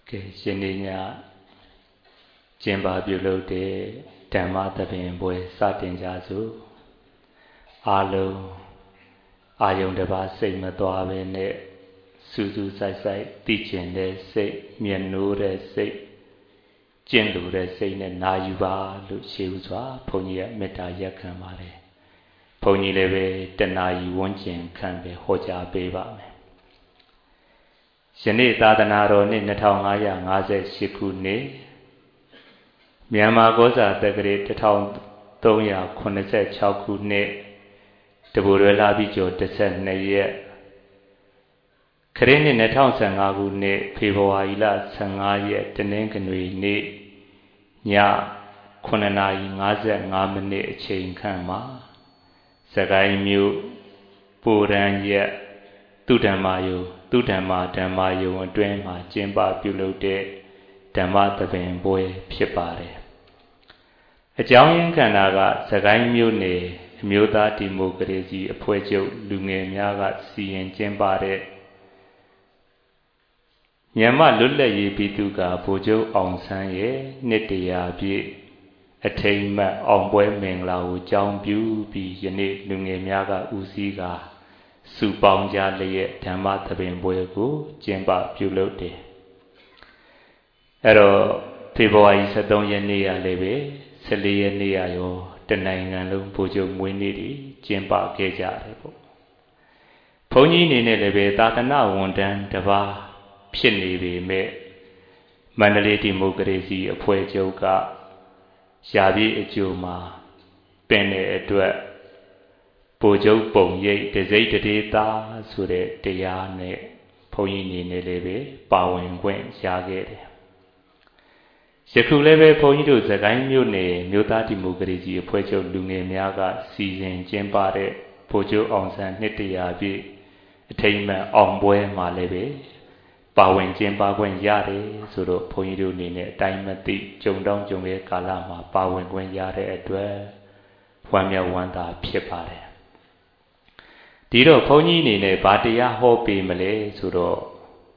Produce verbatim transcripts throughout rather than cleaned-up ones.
Okay, Shininya Jimba Bulote, Damata Boy, Satin Jazu, Alo, Ayong the Basay Matuavene, Suzu Sai, teaching they say, Mianu they say, Jindu they say, Nayuba, Luciuswa, Ponya Meta Yakamare, Pony Leve, Tenayu Wonjin, can be Hoja Beba. Shani Tadanaro ni Natangaya Naze Shikuni Myanmar Goza the Great Town Tonya Konese Chakune the Burela Bijo descent ne ye Karen in a town Sangagu ne Pivoaila Sangaye Tenenkanui ne Nya Konanai Naze Namane Chain Kama Sagai Mu Puran ye Tudamayo Tudama Damayo and Dwema Jimba Bulote Dama the Van Boy Pipare. A giant Kanaga, Sagai Mune, Muda Democracy, a Puejo, Lunge Yaga, Si and Jimbare Yama Lula ye Bituga, Bojo on Sanye, Netia be attainment on Boy Mengla, John Bu be Yane Lunge Yaga Uziga. Subanja leye Dhamma Thabin Boyaku, Jimba Bulote. Ero February Sadon Yania Leve, Celia Niayo, the Nangan Pujo Winidi, Jimba Geja. Pony Nilebe, Tatana Wondan, Dava, Pinibi me Mandalay Democracy, a Puejoga, Shabi Ejuma, Bene Edward. Bojo Bong Ye, the Zeta Data, Sude, Diane, Poini Neleve, Bowing Gwen, Shagade. Sekuleve Pointo, the Gaimune, Muta Democracy, Puejo Lunge Miaga, Season, Jembare, Bojo on San Netia be, attainment on Boy Maleve, Bowing Jemba Gwen Yare, Sudo Pointo Nine, Diamond Deep, Jondong Jonge Kalama, Bowing Gwen Yare, Edward, Wamia Wanda, Pipare. Diro Pony Nine, Batia Hopi Malay, Sudo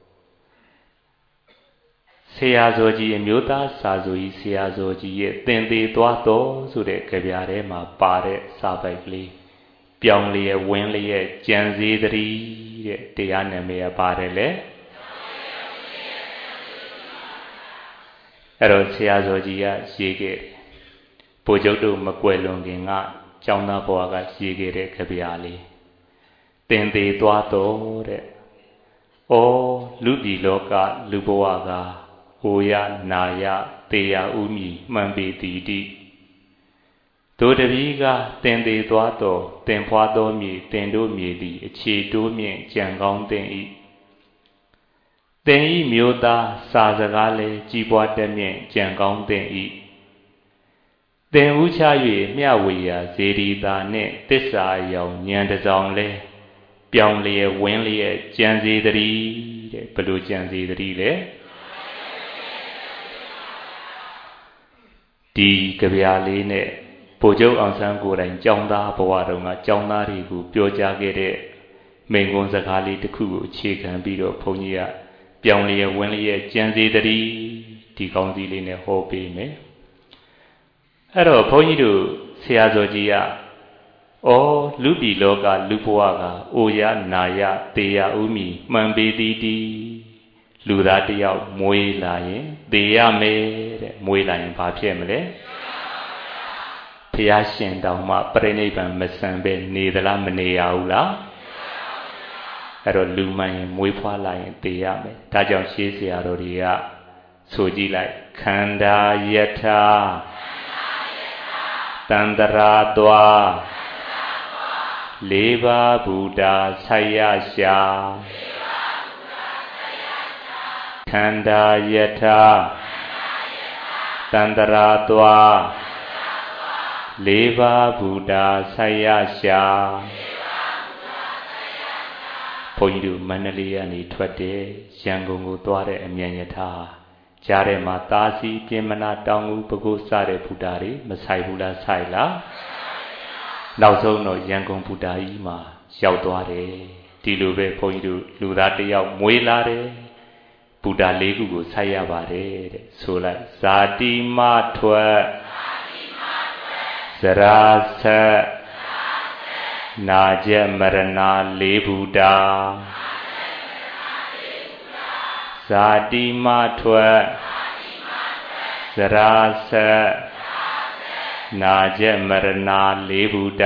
Seazoji and Muta, Sazui, Seazoji, then the Duato, Sude Caviare, Ma Pare, Sabagli, Pyongli, Winley, Janzi, the Dianamea Parele Ero Seazogia, Shigere Pojodu Maquelonginga, Chana Boaga, Shigere, Caviali. Then the Duato, O Lubi Loka, Luboaga, Oya, Naya, Tea Umi, Mambi Didi. Do the Viga, then the Duato, then Pado mi, then do mi, Chi do mi, Jangong den e. Then e Muda, Sazagale, Jibwa demi, Jangong den e. Then Uchaye, Miawia, Zedida ne, Tessa Young, Yandazong le. Pyongli, Winley, Janzi the Blue Janzi the Di Gavialine, Pojo on Sango and Jonda Boadonga, Jona Rigu, Pioja Gede, Mengon Zakali the Ku, Chicken Bido Ponia, Pyongli, Winley, Janzi the Di Gonziline Hopi me. Hello, Ponidu, Seazogia. O Lubi Loga, Lupuaga, Oya, Naya, Tea Umi, Mambi Didi, Ludatia, Mui Lion, Dea me, Mui Lion Papiemle Piashin Dama, Preneban Messambe, Nidala Meneaula Ero Luman, Muipa Lion, Dea me, Tajan Shisia Rodia, Soji like Kanda Yeta Tandara Dwa. Leva Buddha Sayasha Kanda Yeta Tandaratwa Leva Buddha Sayasha Poindu Manalia ni Twate, Yangongo Dware and Yanyata, Jare Matasi, Pimana Dangu Bago Sare Pudari, Masaibula Saila. Now so no Yangon Buddhaima, Xiao Dware, Dilube Poindu, Ludate Yao Muilare, ဗုဒ္ဓလေးခုကိုဆိုက်ရပါတယ်တဲ့ဆိုလိုက်ဇာတိမထွက်ဇရာဆက်နာကျက်မရဏလေးဗုဒ္ဓဇာတိမထွက်ဇရာဆက်နာကျက်မရဏလေးဗုဒ္ဓ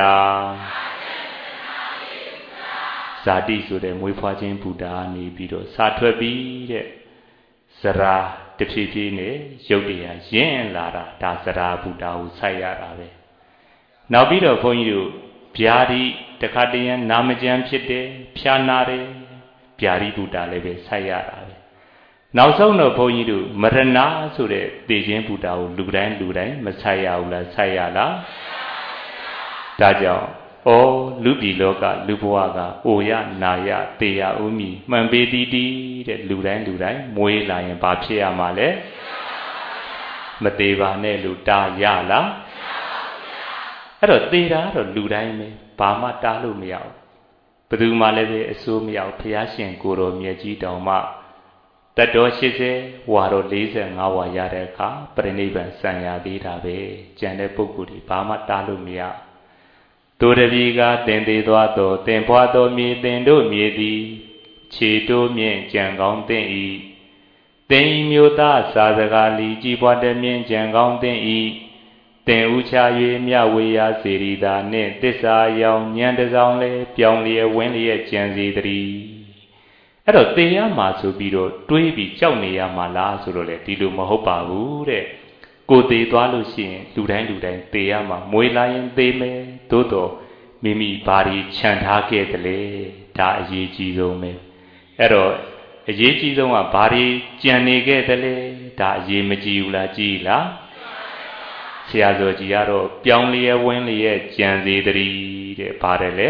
ဇာတိဆိုတဲ့မွေးဖွားခြင်းဗုဒ္ဓနေပြီးတော့စာထွက်ပြီးတဲ့ဇရာတဖြည်းဖြည်းနဲ့ရုပ်တရားရင့်လာတာဒါဇရာဗုဒ္ဓကိုဆိုက်ရတာပဲနောက်ပြီးတော့ဘုန်းကြီးတို့ဗျာတိတခါတည်းနာမကျမ်းဖြစ်တယ်ဖြာနာတယ်ဗျာတိဗုဒ္ဓလည်းပဲဆိုက်ရတာပဲနောက်ဆုံးတော့ဘုန်းကြီးတို့မရဏဆိုတဲ့သိခြင်းဗုဒ္ဓကိုလူတိုင်းလူတိုင်းမဆိုက်ရဘူးလားဆိုက်ရလားဒါကြောင့်ဩလူပြည်လောကလူဘဝကအိုရနာရတေရဥမီမှန်ပေတီးတီးတဲ့လူတိုင်းလူတိုင်းမွေးလာရင်ဘာဖြစ်ရမှာလဲမသေးပါနဲ့လို့တားရလားအဲ့တော့သေတာတော့လူတိုင်းပဲဘာမှတားလို့မရဘူးဘယ်သူမှလည်းပဲအစိုးမရဘူးဘုရားရှင်ကိုယ်တော်မြတ်ကြီးတောင်မှတတ်တော်၈၀ဝါတော်၄၅ဝါရတဲ့အခါပြိဋိဘံစံရသေးတာပဲကျန်တဲ့ပုဂ္ဂိုလ်တွေဘာမှတားလို့မရတို့တပည့်ကတင်သေးသွားတော်တင်ဖွာတော်မြေတင်တို့မြေသည်ခြေတိုးမြင့်ကြံကောင်းတင်၏တင်ဤမျိုးသားစာစကားလီကြည်ပွားတမြင့်ကြံကောင်းတင်၏တင်ဥချ၍မြဝေယစေရီသာနှင့်တစ္ဆာရောင်ညံတစောင်းလဲပြောင်းလျက်ဝင်းလျက်ကြံစီတည်းအဲ့တော့သေရမှာဆိုပြီးတော့တွေးပြီးကြောက်နေရမှာလားဆိုတော့လေဒီလိုမဟုတ်ပါဘူးတဲ့ကိုသေသွားလို့ရှိရင်လူတိုင်းလူတိုင်းသေရမှာမွေးလာရင်သေမယ်သို့တော့မိမိဘာတွေခြံထားခဲ့တယ်လေဒါအရေးကြီးဆုံးပဲအဲ့တော့အရေးကြီးဆုံးကဘာတွေကြံနေခဲ့တယ်လေဒါအရေးမကြီးဘူးလားကြီးလားဆရာတော်ကြီးကတော့ပြောင်းလျက်ဝင်းလျက်ကြံစီတည်းတဲ့ပါတယ်လေ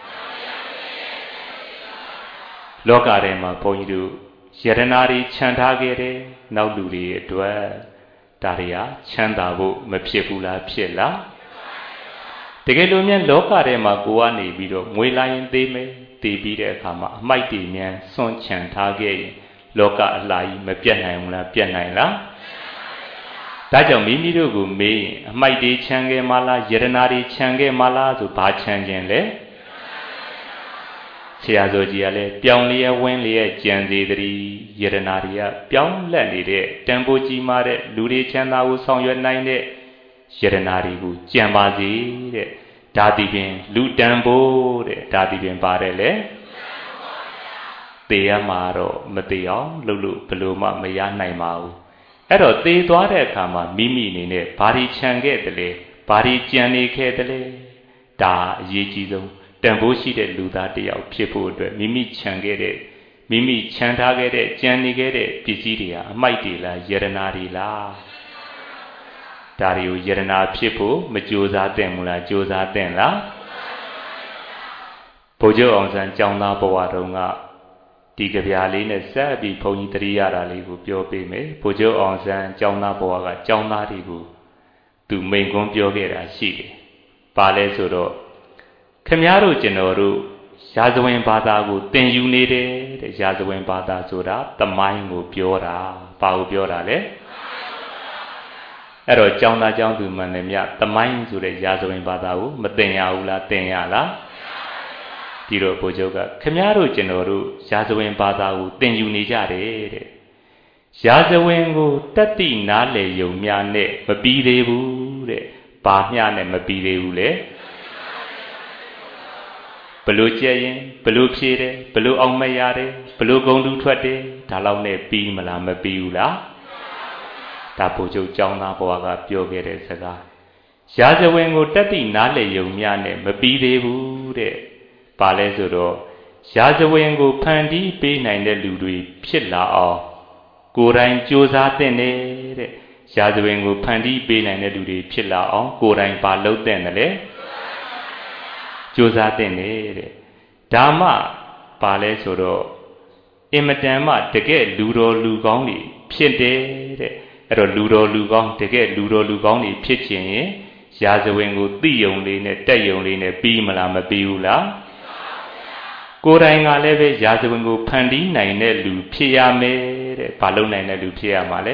လောကထဲမှာဘုန်းကြီးတို့ယရနာတွေခြံထားခဲ့တယ်နောက်လူတွေအတွက်ဒါတွေကချမ်းသာဖို့မဖြစ်ဘူးလားဖြစ်လားတကယ်လို့များလောကထဲမှာကိုကနေပြီးတော့ငွေလာရင်သေးမယ်တည်ပြီးတဲ့အခါမှာအမိုက်တွေများစွန့်ချံထားခဲ့ရင်လောကအလှကြီးမပြတ်နိုင်ဘူးလားပြတ်နိုင်လားဒါကြောင့်မိမိတို့ကိုမေးရင်အမိုက်တွေခြံခဲ့မလားယရနာတွေခြံခဲ့မလားဆိုဘာခြံခြင်းလဲဆရာတော်ကြီးကလည်းပြောင်းလျက်ဝင်းလျက်ကြံစီတည်းယရနာတွေကပြောင်းလက်နေတဲ့တန်ဖိုးကြီးမားတဲ့လူတွေချမ်းသာကိုဆောင်ရွက်နိုင်တဲ့ယရနာတွေကိုကြံပါစေတဲ့ဒါဒီပင်လူတန်ဖိုးတဲ့ဒါဒီပင်ပါတယ်လေသေရမှာတော့မသေအောင်လုပ်လို့ဘယ်လိုမှမရနိုင်ပါဘူးအဲ့တော့သေသွားတဲ့အခါမှာမိမိအနေနဲ့ဘာတွေခြံခဲ့တယ်လဲဘာတွေကြံနေခဲ့တယ်လဲဒါအရေးကြီးဆုံးတန်ဖိုးရှိတဲ့လူသားတစ်ယောက်ဖြစ်ဖို့အတွက်မိမိခြံခဲ့တဲ့မိမိခြံထားခဲ့တဲ့ကြံနေခဲ့တဲ့ပစ္စည်းတွေဟာအမိုက်တွေလားယရနာတွေလားဒါတွေကိုယရနာဖြစ်ဖို့မကြိုးစားသင့်ဘူးလားကြိုးစားသင့်လားဘုရားအောင်ဆန်းကျောင်းသားဘဝတုန်းကဒီကြပြားလေးနဲ့ဆက်ပြီးဘုန်းကြီးတရိရတာလေးကိုပြောပေးမယ်ဘုရားအောင်ဆန်းကျောင်းသားဘဝကကျောင်းသားတွေကိုသူမိန်ကွန်းပြောခဲ့တာရှိတယ်ပါလဲဆိုတော့ခင်ဗျားတို့ကျွန်တော်တို့ရာဇဝင်ဘာသာကိုသင်ယူနေတယ်တဲ့ရာဇဝင်ဘာသာဆိုတာသမိုင်းကိုပြောတာဘာကိုပြောတာလဲအဲ့တော့ကျောင်းသားကျောင်းသူမှန်တယ်မြသမိုင်းဆိုတဲ့ရာဇဝင်ဘာသာကိုမသင်ရဘူးလားသင်ရလားဒီတော့ဘုရားကခင်ဗျားတို့ကျွန်တော်တို့ရာဇဝင်ဘာသာကိုသင်ယူနေကြတယ်တဲ့ရာဇဝင်ကိုတတ်သိနားလည်ယုံများနဲ့မပြီးသေးဘူးတဲ့ဘာမျှနဲ့မပြီးသေးဘူးလေဘလို့ကြည့်ရင်ဘလို့ဖြေတယ်ဘလို့အောင်မရတယ်ဘလို့ဂုံတူထွက်တယ်ဒါလောက်နဲ့ပြီးမလားမပြီးဘူးလားဒါဘုချုပ်ကျောင်းသားဘဝကပြောခဲ့တဲ့စကားရာဇဝင်ကိုတတ်သိနားလည်ယုံများနဲ့မပြီးသေးဘူးတဲ့ဘာလဲဆိုတော့ရာဇဝင်ကိုဖန်တီးပေးနိုင်တဲ့လူတွေဖြစ်လာအောင်ကိုယ်တိုင်ကြိုးစားသင့်တယ်တဲ့ရာဇဝင်ကိုဖန်တီးပေးနိုင်တဲ့လူတွေဖြစ်လာအောင်ကိုယ်တိုင်ပါလုပ်သင့်တယ်လေကြိုးစားသင့်တယ်တဲ့ဒါမှပါလဲဆိုတော့အင်မတန်မှတကယ်လူတော်လူကောင်းတွေဖြစ်တယ်တဲ့အဲ့တော့လူတော်လူကောင်းတကယ်လူတော်လူကောင်းတွေဖြစ်ခြင်းရင်ရာဇဝင်ကိုသိယုံလေးနဲ့တက်ယုံလေးနဲ့ပြီးမလားမပြီးဘူးလားကိုယ်တိုင်ကလည်းပဲရာဇဝင်ကိုဖန်တီးနိုင်တဲ့လူဖြစ်ရမယ်တဲ့ဘာလုံးနိုင်တဲ့လူဖြစ်ရမှာလဲ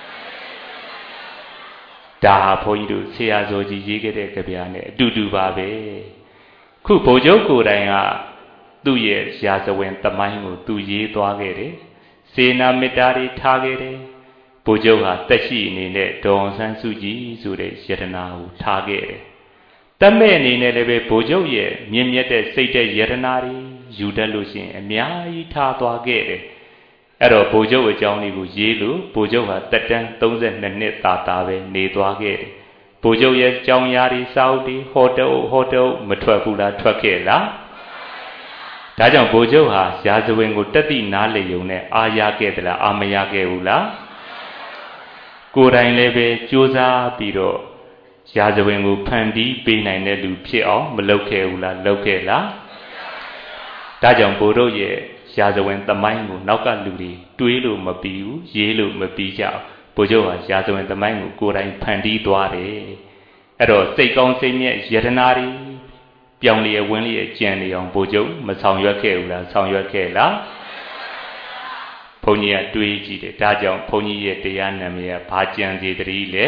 ဒါဘုန်းကြီးတို့ဆရာဇော်ကြီးရေးခဲ့တဲ့ကြပြနဲ့အတူတူပါပဲခုဘုံကျုပ်ကိုယ်တိုင်ကသူ့ရဲ့ရာဇဝင်သမိုင်းကိုသူရေးသွားခဲ့တယ်စေနာမေတ္တာတွေထားခဲ့တယ်ဘုံကျုပ်ဟာတက်ရှိအနေနဲ့ဒေါ်ဆန်းစုကြည်ဆိုတဲ့ယတနာကိုထားခဲ့တယ်တမဲ့အနေနဲ့လည်းပဲဘုံကျုပ်ရဲ့မြင့်မြတ်တဲ့စိတ်တဲ့ယတနာတွေယူတတ်လို့ရှိရင်အများကြီးထားသွားခဲ့တယ်အဲ့တော့ဘုံကျုပ်အကြောင်းလေးကိုရေးလို့ဘုံကျုပ်ဟာတက်တန်းသုံးဆယ်နှစ်နှစ်တာတာပဲနေသွားခဲ့တယ်ဘုံကျုပ်ရဲ့ကြောင်းရာတွေစာအုပ်တွေဟောတုပ်ဟောတုပ်မထွက်ဘူးလားထွက်ခဲ့လားဒါကြောင့်ဘုံကျုပ်ဟာရာဇဝင်ကိုတက်သည့်နားလေုံနဲ့အာရခဲ့သလားအာမရခဲ့ဘူးလားကိုယ်တိုင်လည်းပဲကြိုးစားပြီးတော့ရာဇဝင်ကိုဖန်တီးပေးနိုင်တဲ့လူဖြစ်အောင်မလုပ်ခဲ့ဘူးလားလုပ်ခဲ့လားဒါကြောင့်ဘုံတို့ရဲ့ရာဇဝင်သမိုင်းကိုနောက်ကလူတွေတွေးလို့မပြီးဘူးရေးလို့မပြီးကြဘူးဘုံကျုပ်ဟာရာဇဝင်သမိုင်းကိုကိုယ်တိုင်ဖန်တီးသွားတယ်အဲ့တော့စိတ်ကောင်းစိတ်မြတ်ယတနာတွေပြောင်းလျက်ဝင်းလျက်ကြံနေအောင်ဘုံကျုပ်မဆောင်ရွက်ခဲ့ဘူးလားဆောင်ရွက်ခဲ့လားဘုန်းကြီးကတွေးကြည့်တယ်ဒါကြောင့်ဘုန်းကြီးရဲ့တရားနာမည်ကဘာကြံစီတည်းလဲ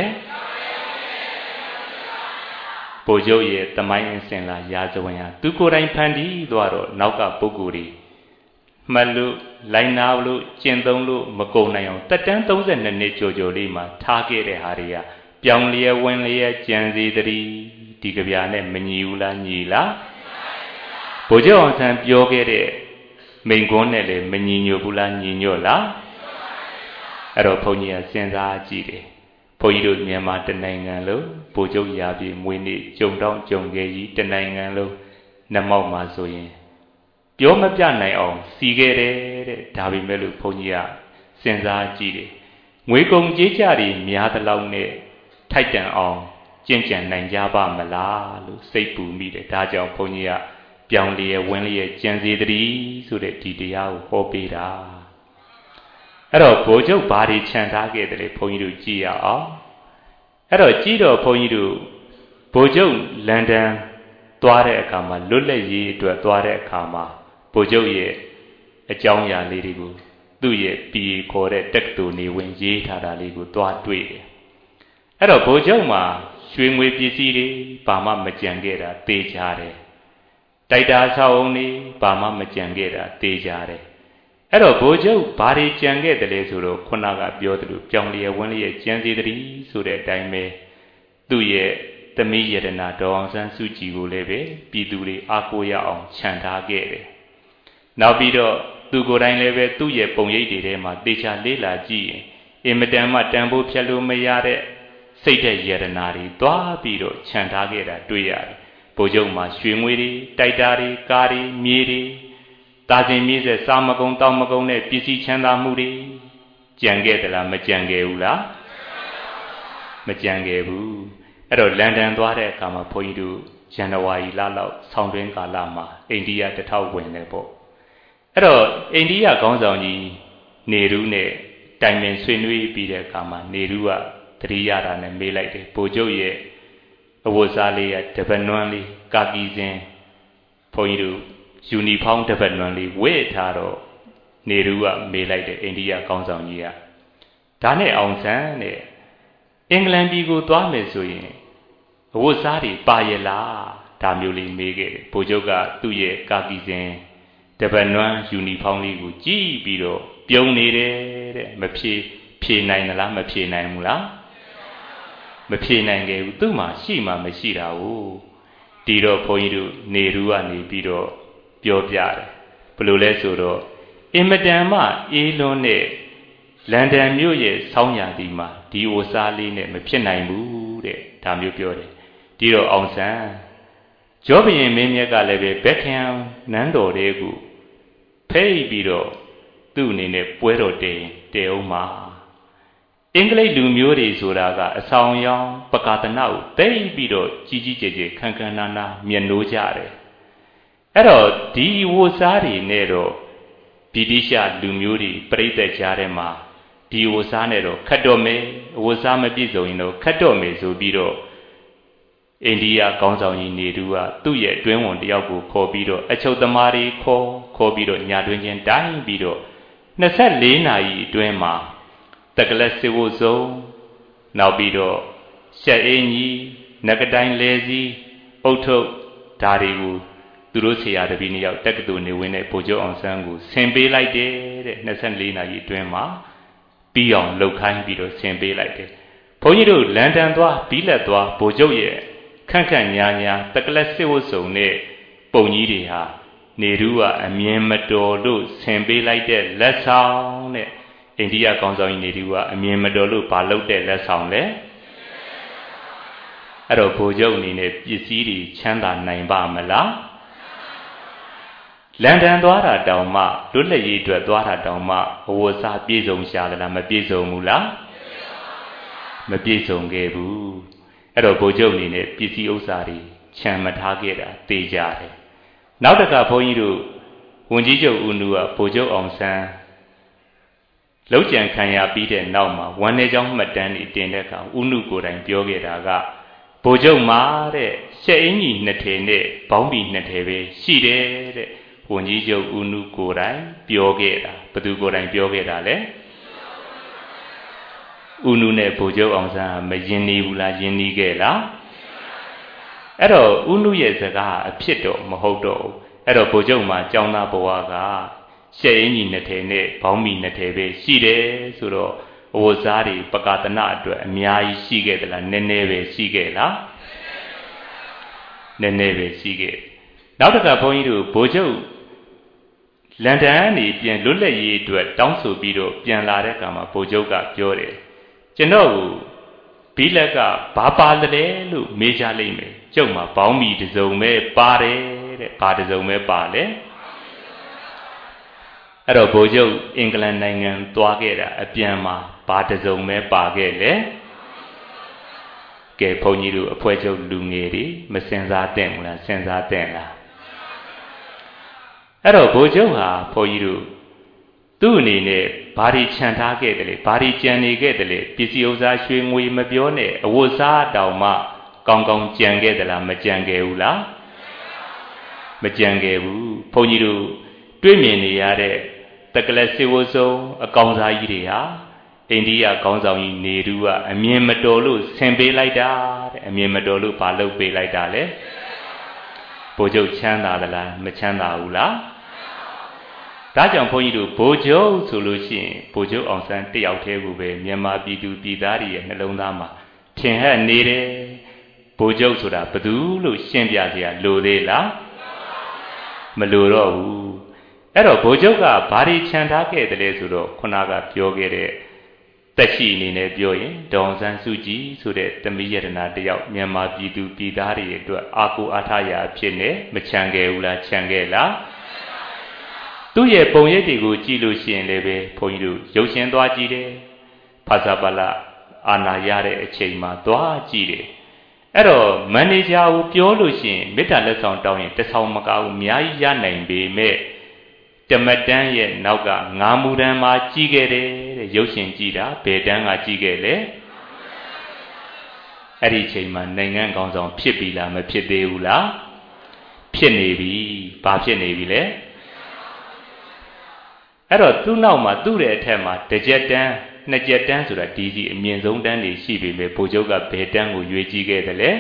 ဘုံကျုပ်ရဲ့သမိုင်းအစဉ်လာရာဇဝင်ဟာသူကိုယ်တိုင်ဖန်တီးသွားတော့နောက်ကပုဂ္ဂိုလ်တွေမှတ်လို့လိုက်နာလို့ကျင့်သုံးလို့မကုန်နိုင်အောင်တက်တန်းသုံးဆယ်နှစ်နှစ်ကြော်ကြော်လေးမှာထားခဲ့တဲ့ဟာတွေကပြောင်းလျက်ဝင်လျက်ကြံစီတည်းဒီကြပြနဲ့မညီဘူးလားညီလားဘုံကျုပ်အောင်ဆန်းပြောခဲ့တဲ့မိန်ကွန်းနဲ့လည်းမညီညွတ်ဘူးလားညီညွတ်လားအဲ့တော့ဘုန်းကြီးကစဉ်းစားကြည့်တယ်ဘုန်းကြီးတို့မြန်မာတနိုင်ငံလုံးဘုံကျုပ်ရာပြည်မွေးနေ့ကြုံတော့ကြုံခဲ့ကြီးတနိုင်ငံလုံးနှမောက်မှာဆိုရင်ပြောမပြနိုင်အောင်စီခဲ့တယ်တဲ့ဒါပေမဲ့လို့ဘုန်းကြီးကစဉ်းစားကြည့်တယ်ငွေကုန်ကြေးကြတွေများသလောက်နဲ့ထိုက်တန်အောင်ကျင့်ကြံနိုင်ကြပါမလားလို့စိတ်ပူမိတယ်ဒါကြောင့်ဘုန်းကြီးကပြောင်းလျက်ဝင်လျက်ကြံစီတည်းဆိုတဲ့ဒီတရားကိုဟောပေးတာအဲ့တော့ဘုံကျုပ်ဘာတွေခြံထားခဲ့တယ်လေဘုန်းကြီးတို့ကြည့်ရအောင်အဲ့တော့ကြည့်တော့ဘုန်းကြီးတို့ဘုံကျုပ်လန်ဒန်သွားတဲ့အခါမှာလွတ်လပ်ရေးအတွက်သွားတဲ့အခါမှာဘုံကျုပ်ရဲ့အကြောင်းအရာလေးတွေကိုသူ့ရဲ့ပြည်ခေါ်တဲ့တက္ကသိုလ်နေဝင်ရေးထားတာလေးကိုသွားတွေ့တယ်အဲ့တော့ဘုံကျုပ်မှာရွှေငွေပစ္စည်းတွေဘာမှမကြံခဲ့တာသိကြတယ်တိုက်တာဆောက်အောင်နေဘာမှမကြံခဲ့တာသိကြတယ်အဲ့တော့ဘိုလ်ချုပ်ဘာတွေကြံခဲ့တယ်လဲဆိုတော့ခုနကပြောသလိုပြောင်းလျက်ဝန်းလျက်ကြံစီတည်းဆိုတဲ့အတိုင်းပဲသူ့ရဲ့သမီးယတနာဒေါ်အောင်ဆန်းစုကြည်ကိုလည်းပဲပြည်သူတွေအားကိုးရအောင်ခြံထားခဲ့တယ်နောက်ပြီးတော့သူကိုယ်တိုင်လည်းပဲသူ့ရဲ့ပုံရိပ်တွေထဲမှာတေချာလေးလာကြည့်ရင်အင်မတန်မှတန်ဖိုးဖြတ်လို့မရတဲ့စိတ်တဲ့ယတနာတွေတွားပြီးတော့ခြံထားခဲ့တာတွေ့ရတယ်ဘိုလ်ချုပ်မှာရွှေငွေတွေတိုက်တာတွေကားတွေမြေတွေတာစင်မြေဆက်စားမကုန်းတောက်မကုန်းနဲ့ပစ္စည်းချမ်းသာမှုတွေကြံခဲ့သလားမကြံခဲ့ဘူးလားမကြံခဲ့ဘူးအဲ့တော့လန်ဒန်သွားတဲ့အခါမှာဘုန်းကြီးတို့ဇန်နဝါရီလလောက်ဆောင်းတွင်းကာလမှာအိန္ဒိယတထောက်ဝင်တယ်ပေါ့အဲ့တော့အိန္ဒိယခေါင်းဆောင်ကြီးနေရူးနဲ့တိုင်ပင်ဆွေးနွေးပြီးတဲ့အခါမှာနေရူးကတတိယတာနဲ့မေးလိုက်တယ်ဘိုလ်ချုပ်ရဲ့အဝတ်စားလေးကတပတ်နွမ်းလေးကာကီစင်ဘုန်းကြီးတို့ယူနီဖောင်းတပတ်နွမ်းလေးဝတ်ထားတော့နေရူကမေးလိုက်တယ်အိန္ဒိယကောင်းဆောင်ကြီးကဒါနဲ့အောင်ဆန်းတဲ့အင်္ဂလန်ပြည်ကိုသွားမယ်ဆိုရင်အဝတ်စားတွေပါရလားဒါမျိုးလေးမေးခဲ့တယ်ဘိုလ်ချုပ်ကသူ့ရဲ့ကာကီစင်တပတ်နွမ်းယူနီဖောင်းလေးကိုကြည့်ပြီးတော့ပြုံးနေတယ်တဲ့မဖြေဖြေနိုင်လားမဖြေနိုင်ဘူးလားမဖြေနိုင်ခဲ့ဘူးသူ့မှာရှိမှမရှိတာကိုဒီတော့ဘုန်းကြီးတို့နေရူကနေပြီးတော့ပြောပြတယ်ဘယ်လိုလဲဆိုတော့အင်မတန်မှအေးလွန်းတဲ့လန်ဒန်မြို့ရဲ့ဆောင်းရာသီမှာဒီဝစားလေးနဲ့မဖြစ်နိုင်ဘူးတဲ့ဒါမျိုးပြောတယ်ဒီတော့အောင်ဆန်းဂျောဘရင်မင်းမြတ်ကလည်းပဲဘက်ခမ်နန်းတော်လေးကိုဖိတ်ပြီးတော့သူ့အနေနဲ့ပွဲတော်တင်တဲအောင်မှာအင်္ဂလိပ်လူမျိုးတွေဆိုတာကအဆောင်ရောင်ပကာသနာကိုတိတ်ပြီးတော့ကြီးကြီးကျယ်ကျယ်ခန်းခန်းနာနာမျက်နှိုးကြတယ်အဲ့တော့ဒီဝတ်စားတွေနဲ့တော့ဗြိတိရှလူမျိုးတွေပြိသက်ကြားထဲမှာဒီဝတ်စားနဲ့တော့ခတ်တော့မယ်ဝတ်စားမပြည့်စုံရင်တော့ခတ်တော့မယ်ဆိုပြီးတော့အိန္ဒိယကောင်းဆောင်ကြီးနေတူကသူ့ရဲ့အတွင်းဝန်တယောက်ကိုခေါ်ပြီးတော့အချုပ်သမားတွေခေါ်ခေါ်ပြီးတော့ညာတွင်ချင်းတိုင်းပြီးတော့နှစ်ဆက်လေးနာရီအတွင်းမှာတက္ကလစေဝစုံနောက်ပြီးတော့ရှက်အင်းကြီးနဂတိုင်းလဲစည်းအုတ်ထုတ်ဓာတွေကိုသူတို့ဆရာတပည့်နှစ်ယောက်တက္ကသိုလ်နေဝင်တဲ့ဗိုလ်ချုပ်အောင်ဆန်းကိုဆင်ပေးလိုက်တယ်တဲ့နှစ်ဆက်လေးနာရီအတွင်းမှာပြီးအောင်လှုပ်ခိုင်းပြီးတော့ဆင်ပေးလိုက်တယ်ဘုန်းကြီးတို့လန်ဒန်သွားဘီလက်သွားဗိုလ်ချုပ်ရဲ့ခန့်ခန့်ညာညာတက္ကလစေဝစုံနဲ့ပုံကြီးတွေဟာနေရူကအမြင်မတော်လို့ဆင်ပေးလိုက်တဲ့လက်ဆောင်တဲ့အိန္ဒိယကောင်းဆောင်ကြီးနေရူကအမြင်မတော်လို့ဘာလုပ်တဲ့လက်ဆောင်လဲအဲ့တော့ဗိုလ်ချုပ်အနေနဲ့ပစ္စည်းတွေချမ်းသာနိုင်ပါမလားလန်ဒန်သွားတာတောင်မှလွတ်လပ်ရေးအတွက်သွားတာတောင်မှအဝတ်စားပြည့်စုံရှာသလားမပြည့်စုံဘူးလားမပြည့်စုံခဲ့ဘူးအဲ့တော့ဗိုလ်ချုပ်အနေနဲ့ပစ္စည်းဥစ္စာတွေချမ်းမထားခဲ့တာသိကြတယ်နောက်တကဘုန်းကြီးတို့ဝန်ကြီးချုပ်ဦးနုကဗိုလ်ချုပ်အောင်ဆန်းလောက်ကြံခံရပြီးတဲ့နောက်မှာဝန်နေကြောင်းမှတ်တမ်းတွေတင်တဲ့အခါဦးနုကိုယ်တိုင်ပြောခဲ့တာကဗိုလ်ချုပ်မှာတဲ့ရှက်အင်းကြီးနှစ်ထည်နဲ့ဘောင်းဘီနှစ်ထည်ပဲရှိတယ်တဲ့ဝန်ကြီးချုပ်ဦးနုကိုယ်တိုင်ပြောခဲ့တာဘသူကိုယ်တိုင်ပြောခဲ့တာလဲဦးနုနဲ့ဗိုလ်ချုပ်အောင်ဆန်းမယဉ်နေဘူးလားယဉ်နေခဲ့လားအဲ့တော့ဦးနုရဲ့စကားအဖြစ်တော့မဟုတ်တော့ဘူးအဲ့တော့ဗိုလ်ချုပ်မှာကျောင်းသားဘဝကရှက်အင်းကြီးနှစ်ထည်နဲ့ဘောင်းမီနှစ်ထည်ပဲရှိတယ်ဆိုတော့အဝတ်စားတွေပကာသနအတွက်အများကြီးရှိခဲ့သလားနည်းနည်းပဲရှိခဲ့လားနည်းနည်းပဲရှိခဲ့နောက်တစ်ခါဘုန်းကြီးတို့ဗိုလ်ချုပ်လန်ဒန်ကနေပြန်လွတ်လပ်ရေးအတွက်တောင်းဆိုပြီးတော့ပြန်လာတဲ့အခါမှာဗိုလ်ချုပ်ကပြောတယ်ကျွန်တော်ကိုဘီလက်ကဘာပါလဲလို့မေးကြလိမ့်မယ်ကျုပ်မှာဘောင်းမီတစ်စုံပဲပါတယ်တဲ့ဘာတစ်စုံပဲပါလဲအဲ့တော့ဗိုလ်ချုပ်အင်္ဂလန်နိုင်ငံသွားခဲ့တာအပြန်မှာဘာတစ်စုံပဲပါခဲ့လေကဲဘုန်းကြီးတို့အဖွဲ့ချုပ်လူငယ်တွေမစင်စားတဲ့မလားစင်စားတဲ့လားအဲ့တော့ဗိုလ်ချုပ်ဟာဘုန်းကြီးတို့သူ့အနေနဲ့ဘာတွေခြံထားခဲ့တယ်လေဘာတွေကြံနေခဲ့တယ်လေပစ္စည်းဥစ္စာရွှေငွေမပြောနဲ့အဝတ်စားတောင်မှကောင်းကောင်းကြံခဲ့သလားမကြံခဲ့ဘူးလားမကြံခဲ့ဘူးဘုန်းကြီးတို့တွေ့မြင်နေရတဲ့တက္ကလစေဝစုံအကောင်စားကြီးတွေဟာအိန္ဒိယကောင်းဆောင်ကြီးနေရူကအမြင်မတော်လို့ဆင်ပေးလိုက်တာတဲ့အမြင်မတော်လို့ဘာလုပ်ပေးလိုက်တာလဲဗိုလ်ချုပ်ချမ်းသာသလားမချမ်းသာဘူးလားဒါကြောင့်ဘုန်းကြီးတို့ဗိုလ်ချုပ်ဆိုလို့ရှိရင်ဗိုလ်ချုပ်အောင်ဆန်းတယောက်တည်းကိုပဲမြန်မာပြည်သူပြည်သားတွေရဲ့နှလုံးသားမှာထင်ဟပ်နေတယ်ဗိုလ်ချုပ်ဆိုတာဘယ်သူလို့ရှင်းပြစရာလိုသေးလားမလိုတော့ဘူးအဲ့တော့ဗိုလ်ချုပ်ကဘာတွေခြံထားခဲ့တယ်လဲဆိုတော့ခုနကပြောခဲ့တဲ့တက်ရှိအနေနဲ့ပြောရင်ဒေါန်ဆန်းစုကြည်ဆိုတဲ့သမီးယတနာတယောက်မြန်မာပြည်သူပြည်သားတွေအတွက်အာကိုအားထားရာအဖြစ်နဲ့မခြံခဲ့ဘူးလားခြံခဲ့လားသူ့ရဲ့ပုံရိပ်တွေကိုကြည့်လို့ရှိရင်လည်းပဲဘုန်းကြီးတို့ရုပ်ရှင်သွားကြည့်တယ်ဖာစာပါဠအာနာရတဲ့အချိန်မှာသွားကြည့်တယ်အဲ့တော့မန်နေဂျာကိုပြောလို့ရှိရင်မေတ္တာလက်ဆောင်တောင်းရင်တစ်ဆောင်မကဘူးအများကြီးရနိုင်ပေမဲ့တမတန်းရဲ့နောက်ကငါးမူတန်းမှာကြီးခဲ့တယ်တဲ့ရုပ်ရှင်ကြည့်တာဘယ်တန်းကကြီးခဲ့လဲအဲ့ဒီအချိန်မှာနိုင်ငံကောင်းဆောင်ဖြစ်ပြီလားမဖြစ်သေးဘူးလားဖြစ်နေပြီဘာဖြစ်နေပြီလဲအဲ့တော့သူ့နောက်မှာသူ့ရဲ့အထက်မှာတစ်ချက်တန်းနှစ်ချက်တန်းဆိုတာဒီစီအမြင့်ဆုံးတန်းတွေရှိပေမဲ့ဗိုလ်ချုပ်ကဘယ်တန်းကိုရွေးကြည့်ခဲ့တယ်လဲ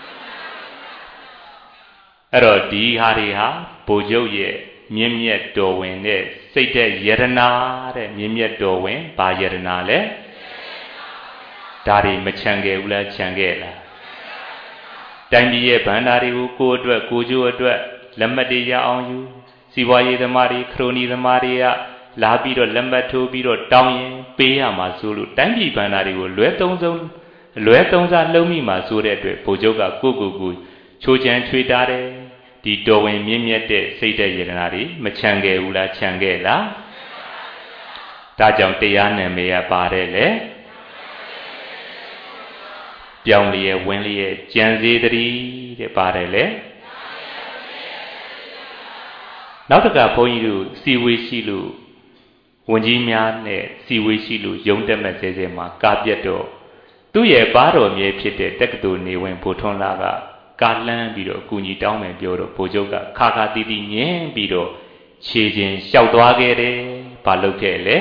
အဲ့တော့ဒီဟာတွေဟာဗိုလ်ချုပ်ရဲ့မြင့်မြတ်တော်ဝင်တဲ့စိတ်တဲ့ယရနာတဲ့မြင့်မြတ်တော်ဝင်ဘာယရနာလဲဒါတွေမချံခဲ့ဘူးလားချံခဲ့လားတိုင်းပြည်ရဲ့ဗန္ဓာတွေကိုကိုယ်အတွက်ကိုကျိုးအတွက်လက်မှတ်တွေရအောင်ယူစီးပွားရေးသမားတွေခရိုနီသမားတွေကလာပြီးတော့လက်မှတ်ထိုးပြီးတော့တောင်းရင်ပေးရမှာဆိုလို့တိုင်းပြည်ဗန္ဓာတွေကိုလွဲသုံးစုံလွဲသုံးစားလုံးမိမှာဆိုတဲ့အတွက်ဗိုလ်ချုပ်ကကိုကိုကိုချိုးချမ်းချွေတာတယ်ဒီတော်ဝင်မြင့်မြတ်တဲ့စိတ်တဲ့ယတနာတွေမချံခဲ့ဘူးလားချံခဲ့လားဒါကြောင့်တရားနာမည်ကပါတယ်လေပြောင်းလျက်ဝင်လျက်ကြံစည်တည်းတဲ့ပါတယ်လေနောက်တစ်ခါဘုန်းကြီးတို့စီဝေးရှိလို့ဝန်ကြီးများနဲ့စီဝေးရှိလို့ရုံးတက်မဲ့ဆဲဆဲမှာကာပြတ်တော့သူ့ရဲ့ဘာတော်မြဲဖြစ်တဲ့တက္ကသိုလ်နေဝင်ဘိုထွန်းလာကကာလန်းပြီးတော့အကူကြီးတောင်းမယ်ပြောတော့ဗိုလ်ချုပ်ကခါခါတီးတီးညင်းပြီးတော့ခြေချင်းလျှောက်သွားခဲ့တယ်ဘာလုပ်ခဲ့လဲ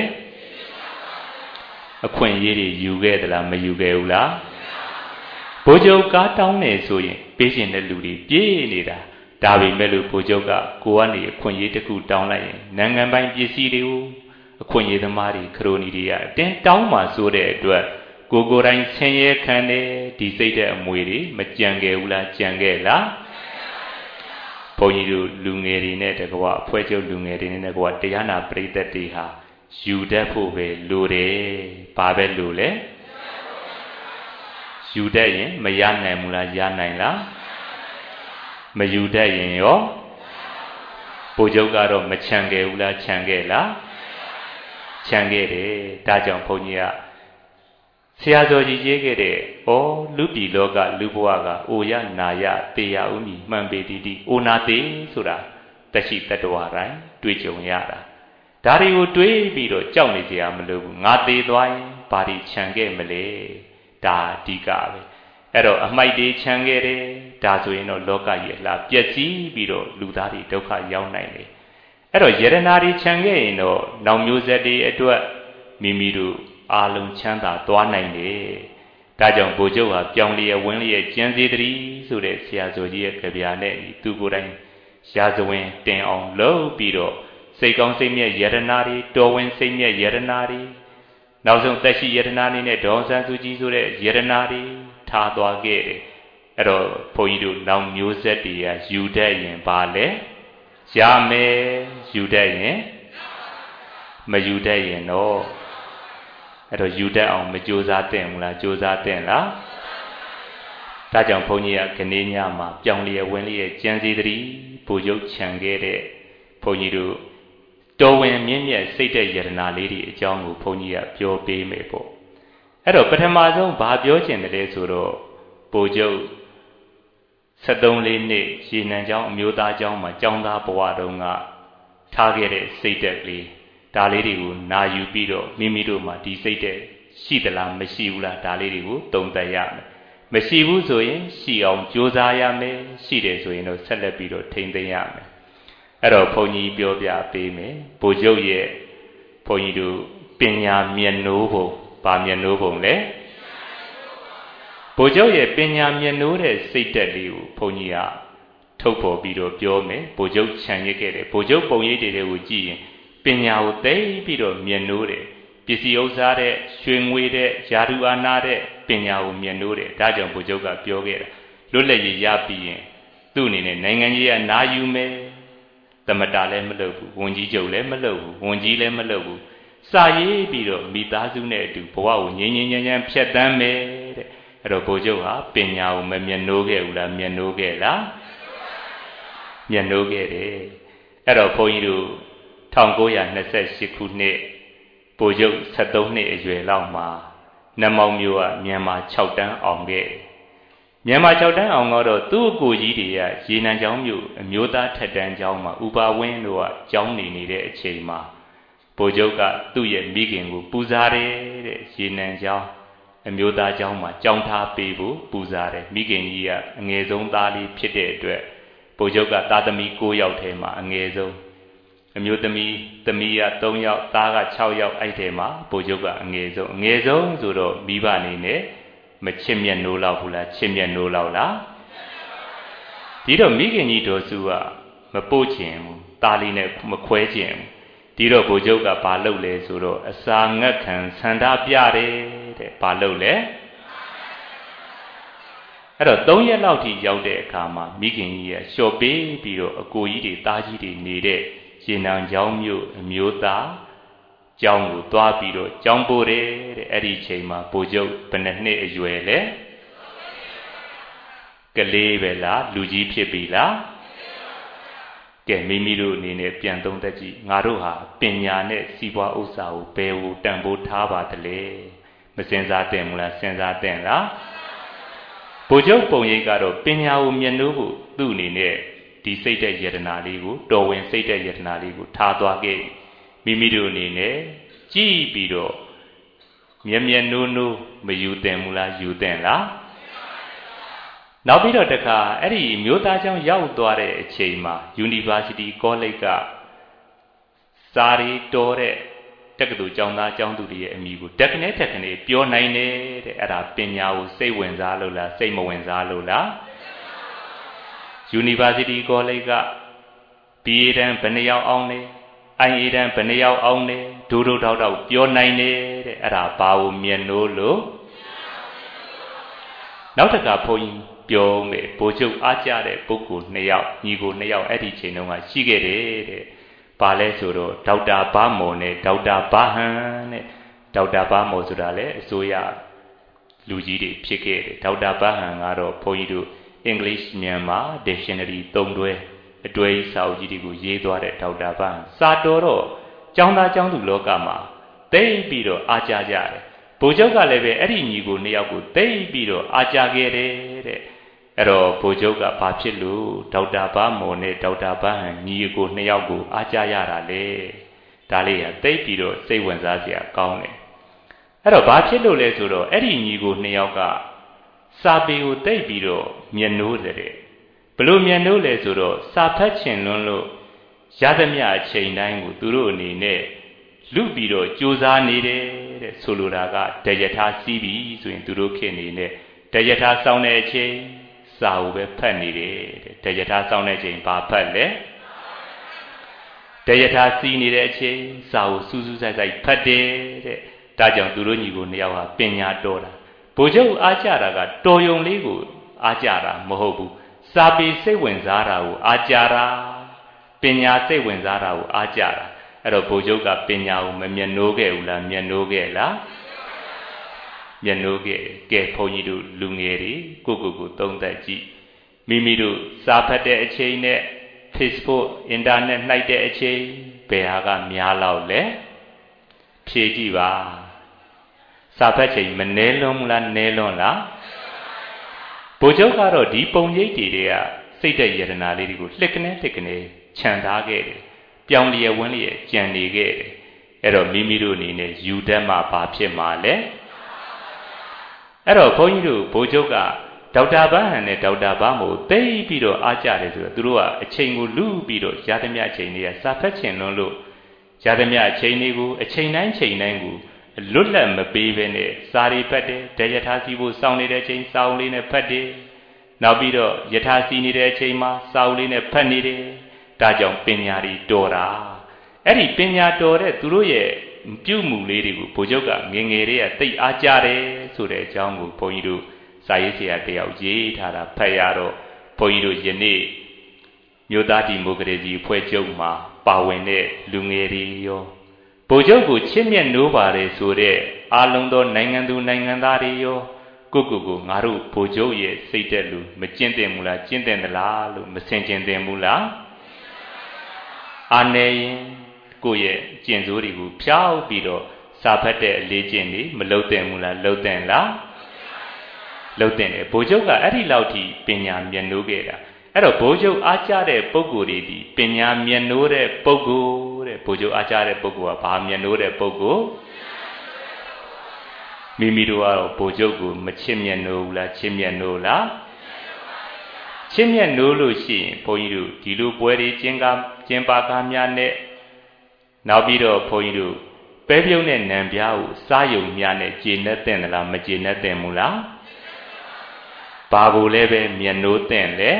အခွင့်အရေးတွေယူခဲ့သလားမယူခဲ့ဘူးလားဘိုးချုပ်ကားတောင်းနေဆိုရင်ပေးရှင်တဲ့လူတွေပြေးနေတာဒါပေမဲ့လို့ဘိုးချုပ်ကကိုကနေအခွင့်အရေးတစ်ခုတောင်းလိုက်ရင်နိုင်ငံပိုင်ပစ္စည်းတွေကိုအခွင့်အရေးသမားတွေခရိုနီတွေကအတင်းတောင်းမှဆိုတဲ့အတွက်ကိုကိုယ်တိုင်ဆင်းရဲခံတယ်ဒီစိတ်တဲ့အမွေတွေမကြံခဲ့ဘူးလားကြံခဲ့လားဘုန်းကြီးတို့လူငယ်တွေနဲ့တကွာအဖွဲ့ချုပ်လူငယ်တွေနဲ့တကွာတရားနာပရိသတ်တွေဟာယူတတ်ဖို့ပဲလိုတယ်ဘာပဲလိုလဲယူတတ်ရင်မရနိုင်ဘူးလားရနိုင်လားမယူတတ်ရင်ရောဘုချုပ်ကတော့မချံခဲ့ဘူးလားချံခဲ့လားချံခဲ့တယ်ဒါကြောင့်ဘုန်းကြီးကဆရာတော်ကြီးရေးခဲ့တဲ့ဩလူပြည်လောကလူဘဝကအိုရနာရတေရဥမီမှန်ပေတိတိအိုနာတေဆိုတာတရှိတတ္တဝါတိုင်းတွေ့ကြုံရတာဒါတွေကိုတွေးပြီးတော့ကြောက်နေကြရမလို့ငါသေးသွားရင်ဘာတွေခြံခဲ့မလဲဒါအဓိကပဲအဲ့တော့အမိုက်တွေခြံခဲ့တယ်ဒါဆိုရင်တော့လောကကြီးအလားပျက်စီးပြီးတော့လူသားတွေဒုက္ခရောက်နိုင်တယ်အဲ့တော့ယရနာတွေခြံခဲ့ရင်တော့နောင်မျိုးဆက်တွေအတွက်မိမိတို့အာလုံးချမ်းသာသွားနိုင်တယ်ဒါကြောင့်ဘိုလ်ချုပ်ဟာပြောင်းလျက်ဝင်းလျက်ကျန်းစေတည်းဆိုတဲ့ဆရာဆိုကြီးရဲ့ကြပြာနဲ့သူကိုယ်တိုင်ရာဇဝင်တင်အောင်လုပ်ပြီးတော့စိတ်ကောင်းစိတ်မြတ်ယရနာတွေတော်ဝင်စိတ်မြတ်ယရနာတွေနောက်ဆုံးသက်ရှိယရနာနေနဲ့ဒေါ်ဆန်းစုကြည်ဆိုတဲ့ယရနာတွေထားသွားခဲ့တယ်အဲ့တော့ဘုန်းကြီးတို့နောင်မျိုးဆက်တွေကယူတတ်ရင်ပါလေရမယ်ယူတတ်ရင်မယူတတ်ရင်တော့အဲ့တော့ယူတတ်အောင်မကြိုးစားသင့်ဘူးလားကြိုးစားသင့်လားဒါကြောင့်ဘုန်းကြီးကခဏညမှာပြောင်းလျက်ဝင်လျက်ကျန်းစီတည်းဘိုလ်ချုပ်ခြံခဲ့တဲ့ဘုန်းကြီးတို့တော်ဝင်မြင့်မြတ်စိတ်တဲ့ယရနာလေးတွေအကြောင်းကိုဘုန်းကြီးကပြောပေးမယ်ပေါ့အဲ့တော့ပထမဆုံးဘာပြောချင်တယ်လဲဆိုတော့ဘိုလ်ချုပ်ဆက်သုံးလေးနှစ်ရေနံကျောင်းအမျိုးသားကျောင်းမှာကျောင်းသားဘဝတုန်းကထားခဲ့တဲ့စိတ်တက်ကလေးဒါလေးတွေကိုနာယူပြီးတော့မိမိတို့မှာဒီစိတ်တက်ရှိသလားမရှိဘူးလားဒါလေးတွေကိုသုံးသပ်ရမယ်မရှိဘူးဆိုရင်ရှိအောင်ကြိုးစားရမယ်ရှိတယ်ဆိုရင်တော့ဆက်လက်ပြီးတော့ထိန်းသိမ်းရမယ်အဲ့တော့ဘုန်းကြီးပြောပြပေးမယ်ဘိုလ်ချုပ်ရဲ့ဘုန်းကြီးတို့ပညာမျက်နှိုးပုံဗာမျက်နှိုးပုံလဲဘိုလ်ချုပ်ရဲ့ပညာမျက်နှိုးတဲ့စိတ်တက်လေးကိုဘုန်းကြီးကထုတ်ဖော်ပြီးတော့ပြောမယ်ဘိုလ်ချုပ်ခြံရစ်ခဲ့တယ်ဘိုလ်ချုပ်ပုံရိပ်တွေကိုကြည့်ရင်ပညာကိုသိပြီးတော့မျက်နှိုးတယ်ပစ္စည်းဥစ္စာတဲ့ရွှေငွေတဲ့ဓာတုအာနာတဲ့ပညာကိုမျက်နှိုးတယ်ဒါကြောင့်ဘုချုပ်ကပြောခဲ့တာလွတ်လပ်ရေးရပြီးရင်သူ့အနေနဲ့နိုင်ငံကြီးကနာယူမယ်သမတာလည်းမလုပ်ဘူးဝန်ကြီးချုပ်လည်းမလုပ်ဘူးဝန်ကြီးလည်းမလုပ်ဘူးစာရေးပြီးတော့မိသားစုနဲ့အတူဘဝကိုငြိမ်းငြိမ်းချမ်းချမ်းဖြတ်တန်းမယ်တဲ့အဲ့တော့ဘုချုပ်ဟာပညာကိုမမျက်နှိုးခဲ့ဘူးလားမျက်နှိုးခဲ့လားမျက်နှိုးခဲ့တယ်အဲ့တော့ဘုန်းကြီးတို့၁၉၂၈ခုနှစ်ဗိုလ်ချုပ်ဆက်သုံးနှစ်အရွယ်လောက်မှာနမောင်မျိုးကမြန်မာ၆တန်းအောင်ခဲ့မြန်မာ၆တန်းအောင်တော့သူ့အကိုကြီးတွေကရေနံကျောင်းမြို့အမျိုးသားထက်တန်းကျောင်းမှာဥပါဝင်းတို့ကကျောင်းနေနေတဲ့အချိန်မှာဗိုလ်ချုပ်ကသူ့ရဲ့မိခင်ကိုပူဇာတယ်တဲ့ရေနံကျောင်းအမျိုးသားကျောင်းမှာကျောင်းထားပေးဖို့ပူဇာတယ်မိခင်ကြီးကအငယ်ဆုံးသားလေးဖြစ်တဲ့အတွက်ဗိုလ်ချုပ်ကသားသမီး၉ယောက်ထဲမှာအငယ်ဆုံးအမျိုးသမီးသမီးက၃ယောက်သားက၆ယောက်အဲ့ထဲမှာဗိုလ်ချုပ်ကအငယ်ဆုံးအငယ်ဆုံးဆိုတော့မိဘအနေနဲ့မချစ်မြတ်နိုးလောက်ဘူးလားချစ်မြတ်နိုးလောက်လားဒီတော့မိခင်ကြီးတော်စုကမပို့ချင်ဘူးသားလေးနဲ့မခွဲချင်ဘူးဒီတော့ဗိုလ်ချုပ်ကဘာလုပ်လဲဆိုတော့အစာငတ်ခံဆန္ဒပြတယ်တဲ့ဘာလုပ်လဲအဲ့တော့၃ရက်လောက်ထိရောက်တဲ့အခါမှာမိခင်ကြီးကလျှော့ပေးပြီးတော့အကိုကြီးတွေသားကြီးတွေနေတဲ့ရေနံကျောင်းမြို့အမျိုးသားကျောင်းကိုသွားပြီးတော့ကျောင်းပို့တယ်တဲ့အဲ့ဒီအချိန်မှာဗိုလ်ချုပ်ဘယ်နှစ်အရွယ်လဲကလေးပဲလားလူကြီးဖြစ်ပြီလားကဲမိမိတို့အနေနဲ့ပြန်သုံးသပ်ကြည့်ငါတို့ဟာပညာနဲ့စီးပွားဥစ္စာကိုဘယ်ကိုတန်ဖိုးထားပါသလဲမစင်စားသင့်ဘူးလားစဉ်းစားသင့်လားဗိုလ်ချုပ်ပုံရိပ်ကတော့ပညာကိုမျက်နှိုးဖို့သူ့အနေနဲ့ဒီစိတ်တဲ့ယတနာလေးကိုတော်ဝင်စိတ်တဲ့ယတနာလေးကိုထားသွားခဲ့မိမိတို့အနေနဲ့ကြည့်ပြီးတော့မျက်မျက်နှိုးနှိုးမယူသင့်ဘူးလားယူသင့်လားနောက်ပြီးတော့တခါအဲ့ဒီမျိုးသားကျောင်းရောက်သွားတဲ့အချိန်မှာ University College ကစာရီတော်တဲ့တက္ကသိုလ်ကျောင်းသားကျောင်းသူတွေရဲ့အမိကိုတက်ကနေတက်ကနေပြောနိုင်တယ်တဲ့အဲ့ဒါပညာကိုစိတ်ဝင်စားလို့လားစိတ်မဝင်စားလို့လား University College က B A တန်းဘယ်နှယောက်အောင်လဲ I A တန်းဘယ်နှယောက်အောင်လဲဒိုးဒိုးတောက်တောက်ပြောနိုင်တယ်တဲ့အဲ့ဒါဘာကိုမြင်လို့လို့နောက်တစ်ခါဘုန်းကြီးပြောမယ်ဘိုလ်ချုပ်အားကြတဲ့ပုဂ္ဂိုလ်နှစ်ယောက်ညီကိုနှစ်ယောက်အဲ့ဒီချိန်တုန်းကရှိခဲ့တယ်တဲ့ဘာလဲဆိုတော့ဒေါက်တာဘာမော်နဲ့ဒေါက်တာဘာဟန်နဲ့ဒေါက်တာဘာမော်ဆိုတာလေအစိုးရလူကြီးတွေဖြစ်ခဲ့တယ်ဒေါက်တာဘာဟန်ကတော့ဘုန်းကြီးတို့ English မြန်မာ Dictionary သုံးတွဲအတွဲစာအုပ်ကြီးတွေကိုရေးသွားတဲ့ဒေါက်တာဘာဟန်စာတော်တော့ကျောင်းသားကျောင်းသူလောကမှာသိပြီးတော့အားကြကြတယ်ဘိုလ်ချုပ်ကလည်းပဲအဲ့ဒီညီကိုနှစ်ယောက်ကိုသိပြီးတော့အားကြခဲ့တယ်တဲ့အဲ့တော့ဘိုလ်ချုပ်ကဘာဖြစ်လို့ဒေါက်တာဘာမော်နဲ့ဒေါက်တာဘာဟန်ညီကိုနှစ်ယောက်ကိုအားကြရတာလဲဒါလေးကသိပြီးတော့စိတ်ဝင်စားစရာကောင်းတယ်အဲ့တော့ဘာဖြစ်လို့လဲဆိုတော့အဲ့ဒီညီကိုနှစ်ယောက်ကစာပေကိုသိပြီးတော့မျက်နှိုးတဲ့ဘလို့မျက်နှိုးလဲဆိုတော့စာဖတ်ချင်လွန်းလို့ရသမျှအချိန်တိုင်းကိုသူတို့အနေနဲ့လူပြီးတော့ကြိုးစားနေတယ်တဲ့ဆိုလိုတာကတယထာစီးပြီဆိုရင်သူတို့ခင်နေနဲ့တယထာစောင်းတဲ့အချိန်စာကိုပဲဖတ်နေတယ်တဲ့တယထာစောင်းတဲ့အချိန်ဘာဖတ်လဲတယထာစီးနေတဲ့အချိန်စာကိုစူးစူးဆိုင်ဆိုင်ဖတ်တယ်တဲ့ဒါကြောင့်သူတို့ညီကိုနှစ်ယောက်ဟာပညာတော်တာဘိုလ်ချုပ်အားကြတာကတော်ယုံလေးကိုအားကြတာမဟုတ်ဘူးစာပေစိတ်ဝင်စားတာကိုအားကြတာပညာစိတ်ဝင်စားတာကိုအားကြတာအဲ့တော့ဘိုလ်ချုပ်ကပညာကိုမမျက်နှိုးခဲ့ဘူးလားမျက်နှိုးခဲ့လားမျက်နှိုးခဲ့ကဲဘုန်းကြီးတို့လူငယ်တွေကိုကိုကိုသုံးသပ်ကြည့်မိမိတို့စာဖတ်တဲ့အချိန်နဲ့ Facebook Internet နှိုက်တဲ့အချိန်ဘယ်ဟာကများလောက်လဲဖြေကြည့်ပါစာဖတ်ချိန်မနှဲလွန်းလားနှဲလွန်းလားဘိုလ်ချုပ်ကတော့ဒီပုံရိပ်တွေကစိတ်တဲ့ယတနာလေးတွေကိုလှစ်ကနေလှစ်ကနေခြံထားခဲ့တယ်ပြောင်းလျက်ဝန်းလျက်ကြံနေခဲ့တယ်အဲ့တော့မိမိတို့အနေနဲ့ယူတတ်မှဘာဖြစ်မှာလဲအဲ့တော့ဘုန်းကြီးတို့ဘိုလ်ချုပ်ကဒေါက်တာဘာဟန်နဲ့ဒေါက်တာဘာမို့သိပြီးတော့အားကြတယ်ဆိုတော့သူတို့ကအချိန်ကိုလူပြီးတော့ရသမျှအချိန်တွေကစာဖတ်ချင်လွန်းလို့ရသမျှအချိန်တွေကိုအချိန်တိုင်းချိန်တိုင်းကိုလွတ်လပ်မပေးဘဲနဲ့စာရီဖတ်တယ်တယထာစီဖို့စောင်းနေတဲ့အချိန်စာအုပ်လေးနဲ့ဖတ်တယ်နောက်ပြီးတော့ယထာစီနေတဲ့အချိန်မှာစာအုပ်လေးနဲ့ဖတ်နေတယ်ဒါကြောင့်ပညာတွေတော်တာအဲ့ဒီပညာတော်တဲ့သူတို့ရဲ့ပြုမှုလေးတွေကိုဘိုလ်ချုပ်ကငငယ်လေးကသိအားကြတယ်ဆိုတဲ့အကြောင်းကိုဘုန်းကြီးတို့စာရေးဆရာတယောက်ရေးထားတာဖတ်ရတော့ဘုန်းကြီးတို့ယနေ့မြို့သားဒီမိုကရေစီအဖွဲ့ချုပ်မှာပါဝင်တဲ့လူငယ်တွေရောဘိုလ်ချုပ်ကိုချစ်မြတ်နိုးပါတယ်ဆိုတဲ့အားလုံးသောနိုင်ငံသူနိုင်ငံသားတွေရောကိုကိုကိုငါတို့ဘိုလ်ချုပ်ရဲ့စိတ်တက်လူမကျင့်တယ်မူလားကျင့်တယ်သလားလို့မစင်ကျင်တယ်မူလားအာနေရင်ကိုရဲ့ကျင့်စိုးတွေကိုဖျောက်ပြီးတော့စာဖတ်တဲ့အလေးကျင့်တွေမလုပ်တယ်မူလားလုပ်တယ်လားလုပ်တယ်ဘိုလ်ချုပ်ကအဲ့ဒီလောက်ထိပညာမျက်နှိုးခဲ့တာအဲ့တော့ဘိုလ်ချုပ်အားကြတဲ့ပုဂ္ဂိုလ်တွေဒီပညာမျက်နှိုးတဲ့ပုဂ္ဂိုလ်တဲ့ဘိုလ်ချုပ်အားကြတဲ့ပုဂ္ဂိုလ်ကဘာမျက်နှိုးတဲ့ပုဂ္ဂိုလ်မိမိတို့ကတော့ဘိုလ်ချုပ်ကိုမချစ်မျက်နှိုးဘူးလားချစ်မျက်နှိုးလားချစ်မျက်နှိုးလို့ရှိရင်ဘုန်းကြီးတို့ဒီလိုပွဲတွေကျင်းကားကျင်းပါကားများနဲ့နောက်ပြီးတော့ဘုန်းကြီးတို့ပဲပြုံးတဲ့နံပြားကိုစားယုံများနဲ့ကျေနပ်တဲ့လားမကျေနပ်တဲ့မူလားဘာကိုလဲပဲမျက်နှိုးတဲ့လေ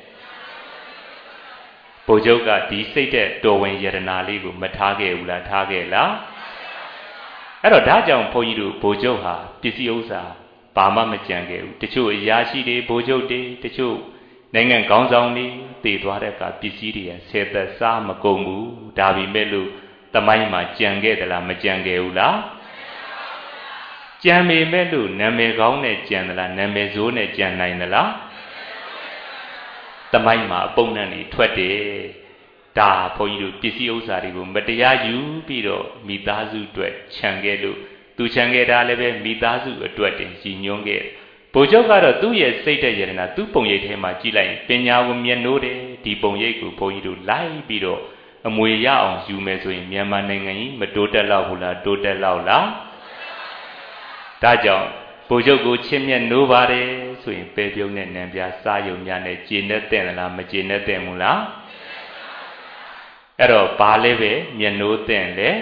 ဘိုလ်ချုပ်ကဒီစိတ်တဲ့တော်ဝင်ယတနာလေးကိုမထားခဲ့ဘူးလားထားခဲ့လားအဲ့တော့ဒါကြောင့်ဘုန်းကြီးတို့ဘိုလ်ချုပ်ဟာပစ္စည်းဥစ္စာဘာမှမကြံခဲ့ဘူးတချို့အရာရှိတွေဘိုလ်ချုပ်တွေတချို့နိုင်ငံခေါင်းဆောင်တွေတည်သွားတဲ့အခါပစ္စည်းတွေကဆယ်သက်စားမကုန်ဘူးဒါပေမဲ့လို့တမိုင်းမှာကြံခဲ့သလားမကြံခဲ့ဘူးလားကြံပေမဲ့လို့နာမည်ကောင်းနဲ့ကြံသလားနာမည်ဆိုးနဲ့ကြံနိုင်သလားတမိုင်းမှာအပုံနဲ့နေထွက်တယ်ဒါဘုန်းကြီးတို့ပစ္စည်းဥစ္စာတွေကိုမတရားယူပြီးတော့မိသားစုအတွက်ခြံခဲ့လို့သူခြံခဲ့တာလည်းပဲမိသားစုအတွက်တင်ကြီးညွှန်းခဲ့ဘိုလ်ချုပ်ကတော့သူ့ရဲ့စိတ်တဲ့ယတနာသူ့ပုံရိပ်ထဲမှာကြည့်လိုက်ပညာကိုမျက်နှိုးတယ်ဒီပုံရိပ်ကိုဘုန်းကြီးတို့လိုက်ပြီးတော့အမွေရအောင်ယူမယ်ဆိုရင်မြန်မာနိုင်ငံကြီးမတိုးတက်လောက်ဘူးလားတိုးတက်လောက်လားဒါကြောင့်ဘိုလ်ချုပ်ကိုချစ်မြတ်နိုးပါတယ်ဆိုရင်ပဲပြုံးတဲ့နံပြားစားယုံများနဲ့ကျေနပ်တဲ့လားမကျေနပ်တဲ့မူလားအဲ့တော့ဘာလဲပဲမျက်နှိုးသင့်လေ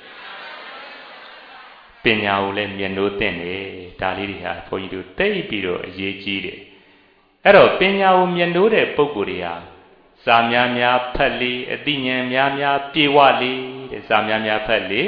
ပညာကိုလည်းမျက်နှိုးသင့်တယ်ဒါလေးတွေဟာဘုန်းကြီးတို့သိပြီးတော့အရေးကြီးတယ်အဲ့တော့ပညာကိုမျက်နှိုးတဲ့ပုဂ္ဂိုလ်တွေဟာစာများများဖတ်လေအသိဉာဏ်များများပြေဝလေတဲ့စာများများဖတ်လေ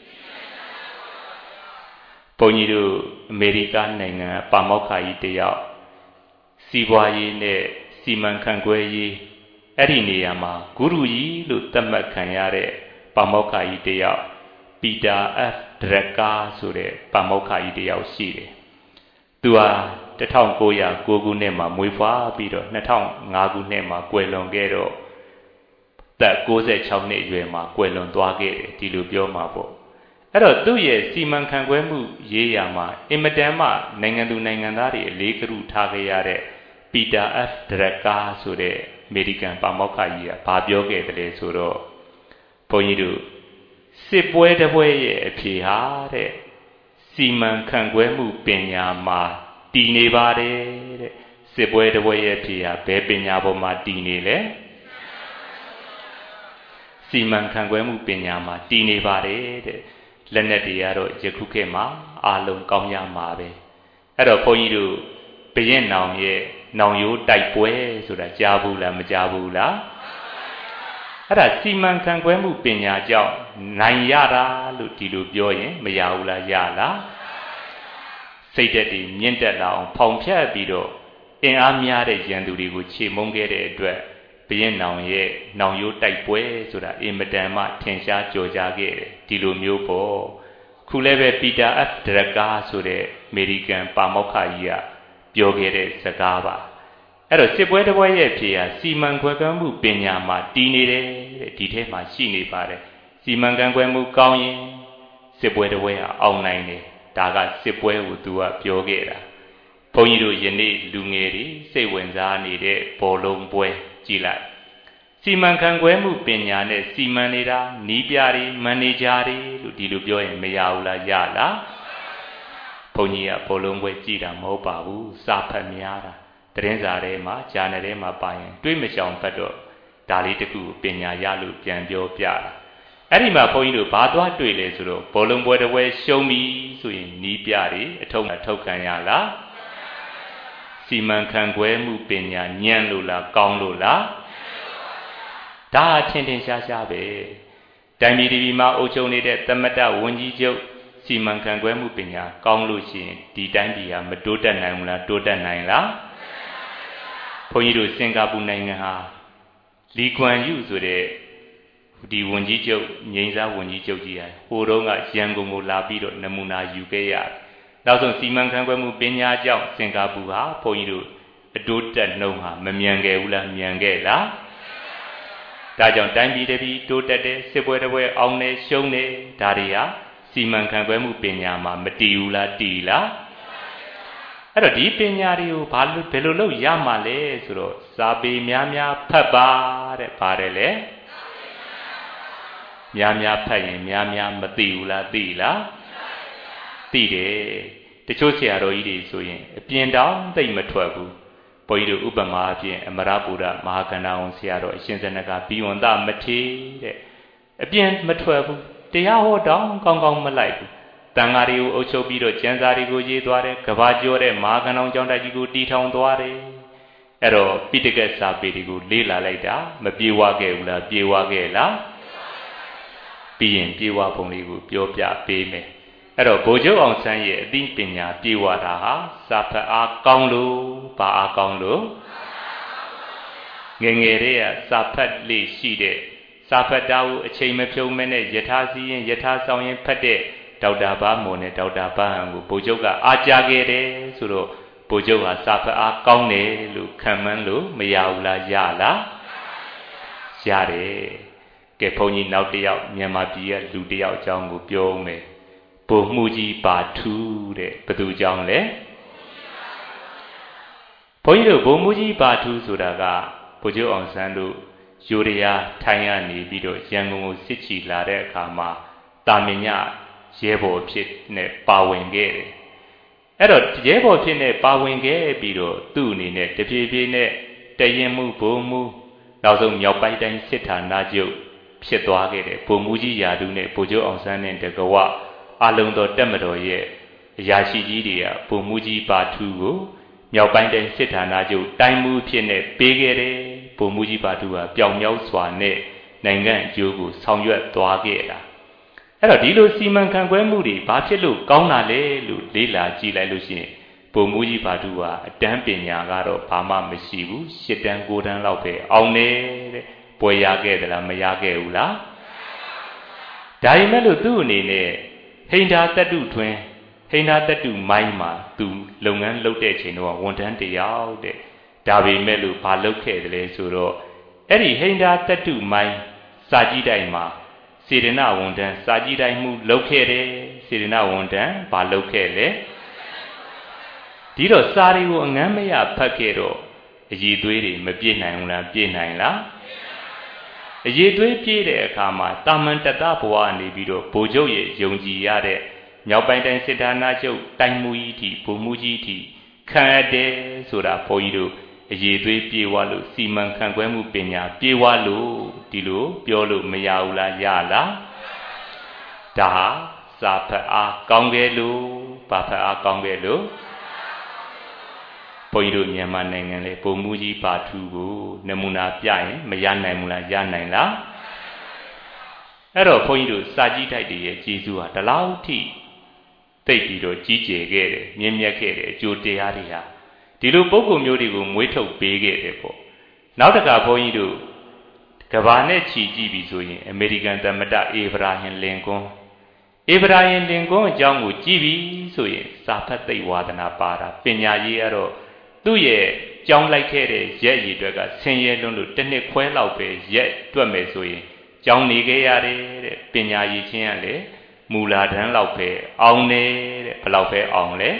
ဘုန်းကြီးတို့အမေရိကန်နိုင်ငံပါမောက္ခကြီးတယောက်စီးပွားရေးနဲ့စီမံခန့်ခွဲရေးအဲ့ဒီနေရာမှာဂုရုကြီးလို့သတ်မှတ်ခံရတဲ့ပါမောက္ခကြီးတယောက်ပီတာ F ဒရကာဆိုတဲ့ပါမောက္ခကြီးတယောက်ရှိတယ်သူဟာ၁၉၀၉ခုနှစ်မှာမွေးဖွားပြီးတော့၂၀၀၅ခုနှစ်မှာကွယ်လွန်ခဲ့တော့သက်၉၆နှစ်အရွယ်မှာကွယ်လွန်သွားခဲ့တယ်ဒီလိုပြောမှာပေါ့အဲ့တော့သူ့ရဲ့စီမံခန့်ခွဲမှုရေးရာမှာအင်မတန်မှနိုင်ငံသူနိုင်ငံသားတွေအလေးကရုထားခဲ့ရတဲ့ပီတာ F ဒရကာဆိုတဲ့အမေရိကန်ပါမောက္ခကြီးကဘာပြောခဲ့တယ်လဲဆိုတော့ဘုန်းကြီးတို့စစ်ပွဲတစ်ပွဲရဲ့အဖြေဟာတဲ့စီမံခန့်ခွဲမှုပညာမှာတည်နေပါတယ်တဲ့စစ်ပွဲတစ်ပွဲရဲ့အဖြေဟာဘယ်ပညာပေါ်မှာတည်နေလဲစီမံခန့်ခွဲမှုပညာမှာတည်နေပါတယ်တဲ့လက်နက်တွေကတော့ယခုခေတ်မှာအလုံးကောင်းရမှာပဲအဲ့တော့ဘုန်းကြီးတို့ဘုရင်နောင်ရဲ့နောင်ရိုးတိုက်ပွဲဆိုတာကြားဘူးလားမကြားဘူးလားအဲ့ဒါစီမံခန့်ခွဲမှုပညာကြောင့်နိုင်ရတာလို့ဒီလိုပြောရင်မရဘူးလားရလားစိတ်ဓာတ်တွေမြင့်တက်လာအောင်ဖောင်ဖြတ်ပြီးတော့အင်အားများတဲ့ရန်သူတွေကိုခြေမုံခဲ့တဲ့အတွက်ဘုရင်နောင်ရဲ့နောင်ရိုးတိုက်ပွဲဆိုတာအင်မတန်မှထင်ရှားကြော်ကြားခဲ့တယ်ဒီလိုမျိုးပေါ့ခုလည်းပဲပီတာ F ဒရကာဆိုတဲ့အမေရိကန်ပါမောက္ခကြီးကပြောခဲ့တဲ့စကားပါအဲ့တော့စစ်ပွဲတစ်ပွဲရဲ့ဖြေဟာစီမံခွဲကမ်းမှုပညာမှာတည်နေတယ်တဲ့ဒီထဲမှာရှိနေပါတယ်စီမံကန့်ခွဲမှုကောင်းရင်စစ်ပွဲတစ်ပွဲဟာအောင်နိုင်တယ်ဒါကစစ်ပွဲကိုသူကပြောခဲ့တာဘုန်းကြီးတို့ယနေ့လူငယ်တွေစိတ်ဝင်စားနေတဲ့ဘောလုံးပွဲကြည်လိုက်စီမံခန့်ခွဲမှုပညာနဲ့စီမံနေတာနီးပြတွေမန်နေဂျာတွေလို့ဒီလိုပြောရင်မရဘူးလားရလားဘုန်းကြီးကဘောလုံးပွဲကြည်တာမဟုတ်ပါဘူးစာဖတ်များတာတရင်စာထဲမှာဂျာနယ်ထဲမှာပါရင်တွေးမချောင်ဖတ်တော့ဒါလေးတခုပညာရလို့ပြန်ပြောပြတာအဲ့ဒီမှာဘုန်းကြီးတို့ဘာသွားတွေ့လဲဆိုတော့ဘောလုံးပွဲတစ်ပွဲရှုံးပြီဆိုရင်နီးပြတွေအထုံးအထောက်ခံရလားစီမံခန့်ခွဲမှုပညာညံ့လို့လားကောင်းလို့လားဒါအထင်ထင်ရှားရှားပဲတိုင်းပြည်ဒီမှာအုပ်ချုပ်နေတဲ့သမတဝန်ကြီးချုပ်စီမံခန့်ခွဲမှုပညာကောင်းလို့ရှိရင်ဒီတိုင်းပြည်ဟာမတိုးတက်နိုင်ဘူးလားတိုးတက်နိုင်လားဘုန်းကြီးတို့စင်ကာပူနိုင်ငံဟာလီကွမ်ယူဆိုတဲ့ဒီဝန်ကြီးချုပ်ငိမ့်စားဝန်ကြီးချုပ်ကြီးဟာဟိုတုန်းကရန်ကုန်ကိုလာပြီးတော့နမူနာယူခဲ့ရတယ်နောက်ဆုံးစီမံခန့်ခွဲမှုပညာကြောင့်စင်ကာပူဟာဘုန်းကြီးတို့အတိုးတက်နှုန်းဟာမမြန်ခဲ့ဘူးလားမြန်ခဲ့လားဒါကြောင့်တိုင်းပြည်တစ်ပြည်တိုးတက်တဲ့စစ်ပွဲတစ်ပွဲအောင်နေရှုံးနေဒါတွေဟာစီမံခန့်ခွဲမှုပညာမှာမတည်ဘူးလားတည်လားအဲ့တော့ဒီပညာတွေကိုဘာလို့ဘယ်လိုလုပ်ရမှာလဲဆိုတော့စာပေများများဖတ်ပါတဲ့ပါတယ်လေများများဖတ်ရင်များများမသိဘူးလားသိလားသိတယ်တချို့ဆရာတော်ကြီးတွေဆိုရင်အပြင်တောင်သိမထွက်ဘူးဘုန်းကြီးတို့ဥပမာအပြင်အမရပူရမဟာကန္နာဝန်ဆရာတော်အရှင်ဇနကဘီဝန္တမထေတဲ့အပြင်မထွက်ဘူးတရားဟောတောင်ကောင်းကောင်းမလိုက်ဘူးတန်ဃာတွေကိုအုပ်ချုပ်ပြီးတော့ကျမ်းစာတွေကိုရေးသွားတယ်ကဘာကျော်တဲ့မဟာကန္နာဝန်ကျောင်းတိုက်ကြီးကိုတီထောင်သွားတယ်အဲ့တော့ပိဋကတ်စာပေတွေကိုလေ့လာလိုက်တာမပြေဝခဲ့ဘူးလားပြေဝခဲ့လားပြီးရင်ပြေဝပုံလေးကိုပြောပြပေးမယ်အဲ့တော့ဗိုလ်ချုပ်အောင်ဆန်းရဲ့အသိပညာပြေဝတာဟာစာဖတ်အားကောင်းလို့ဘာအားကောင်းလို့ငယ်ငယ်လေးကစာဖတ်လေးရှိတဲ့စာဖတ်တာကိုအချိန်မဖြုံးမဲနဲ့ယထာစီရင်ယထာဆောင်ရင်ဖတ်တဲ့ဒေါက်တာဘာမွန်နဲ့ဒေါက်တာဘာဟန်ကိုဗိုလ်ချုပ်ကအားကြခဲ့တယ်ဆိုတော့ဗိုလ်ချုပ်ဟာစာဖတ်အားကောင်းတယ်လို့ခံမှန်းလို့မရဘူးလားရလားရတယ်ကဲဘုန်းကြီးနောက်တစ်ယောက်မြန်မာပြည်ကလူတစ်ယောက်အကြောင်းကိုပြောမယ်ဗိုလ်မှူးကြီးပါထူးတဲ့ဘယ်သူအကြောင်းလဲဘုန်းကြီးတို့ဗိုလ်မှူးကြီးပါထူးဆိုတာကဗိုလ်ချုပ်အောင်ဆန်းတို့ယူရီးယားထိုင်းကနေပြီးတော့ရန်ကုန်ကိုစစ်ချီလာတဲ့အခါမှာတာမင်ညရဲဘော်ဖြစ်နဲ့ပါဝင်ခဲ့တယ်အဲ့တော့ရဲဘော်ဖြစ်နဲ့ပါဝင်ခဲ့ပြီးတော့သူ့အနေနဲ့တပြေးပြေးနဲ့တရင်မှုဘုံမှုနောက်ဆုံးမြောက်ပိုင်းတိုင်းစစ်ဌာနချုပ်ဖြစ်သွားခဲ့တယ်ပုံမူကြီးယာတုနဲ့ဗိုလ်ချုပ်အောင်ဆန်းနဲ့တကဝအလုံးတော်တက်မတော်ရဲ့အရာရှိကြီးတွေကပုံမူကြီးပါထူးကိုမြောက်ပိုင်းတိုင်းစစ်ဌာနချုပ်တိုင်းမှုဖြစ်နေပေးခဲ့တယ်ပုံမူကြီးပါထူးကပျောင်မြောက်စွာနဲ့နိုင်ငံအကျိုးကိုဆောင်ရွက်သွားခဲ့တာအဲ့တော့ဒီလိုစီမံခန့်ခွဲမှုတွေဘာဖြစ်လို့ကောင်းတာလဲလို့လေ့လာကြည့်လိုက်လို့ရှိရင်ပုံမူကြီးပါထူးကအတန်းပညာကတော့ဘာမှမရှိဘူးရှစ်တန်းကိုတန်းလောက်ပဲအောင်တယ်တဲ့ပွဲရခဲ့သလားမရခဲ့ဘူးလားဒါပေမဲ့လို့သူ့အနေနဲ့ဟိန္ဒာတတုထွင်းဟိန္ဒာတတုမိုင်းမှာသူလုပ်ငန်းလုပ်တဲ့ချိန်တော့ဝန်ထမ်းတယောက်တဲ့ဒါပေမဲ့လို့ဘာလုပ်ခဲ့တယ်လဲဆိုတော့အဲ့ဒီဟိန္ဒာတတုမိုင်းစာကြည့်တိုင်းမှာစေရနာဝန်ထမ်းစာကြည့်တိုင်းမှုလုပ်ခဲ့တယ်စေရနာဝန်ထမ်းဘာလုပ်ခဲ့လဲဒီတော့စာတွေကိုအငမ်းမရဖတ်ခဲ့တော့အည်သွေးတွေမပြည့်နိုင်ဘူးလားပြည့်နိုင်လားအည်သွေးပြည့်တဲ့အခါမှာတာမန်တတဘဝနေပြီးတော့ဗိုလ်ချုပ်ရဲ့ယုံကြည်ရတဲ့မြောက်ပိုင်းတိုင်းစစ်ဌာနချုပ်တိုင်းမှုကြီးတီဗိုလ်မှုကြီးတီခံရတဲ့ဆိုတာဘုန်းကြီးတို့အည်သွေးပြေဝလို့စီမံခန့်ခွဲမှုပညာပြေဝလို့ဒီလိုပြောလို့မရဘူးလားရလားဒါဟာစာဖတ်အားကောင်းခဲ့လို့ဘာဖတ်အားကောင်းခဲ့လို့ဘုန်းကြီးတို့မြန်မာနိုင်ငံလေပုံမှုကြီးပါထူးကိုနမူနာပြရင်မရနိုင်ဘူးလားရနိုင်လားအဲ့တော့ဘုန်းကြီးတို့စာကြည့်တိုက်တွေရဲ့ကျေးဇူးဟာဒီလောက်ထိသိပြီးတော့ကြီးကျယ်ခဲ့တယ်မြင့်မြတ်ခဲ့တယ်အကျိုးတရားတွေဟာဒီလိုပုဂ္ဂိုလ်မျိုးတွေကိုမွေးထုတ်ပေးခဲ့တယ်ပေါ့နောက်တစ်ခါဘုန်းကြီးတို့ကဘာနဲ့ချီကြည့်ပြီဆိုရင်အမေရိကန်သမ္မတအေဗရာဟင်လင်ကွန်းအေဗရာဟင်လင်ကွန်းအကြောင်းကိုကြည့်ပြီဆိုရင်စာဖတ်သိဝါဒနာပါတာပညာရေးကတော့သူ့ရဲ့ကြောင်းလိုက်ခဲ့တဲ့ရက်ရည်အတွက်ကဆင်းရဲလွန်းလို့တစ်နှစ်ခွဲလောက်ပဲရက်တွက်မယ်ဆိုရင်ကြောင်းနေခဲ့ရတယ်တဲ့ပညာရေးချင်းကလည်းမူလာတန်းလောက်ပဲအောင်တယ်တဲ့ဘယ်လောက်ပဲအောင်လဲ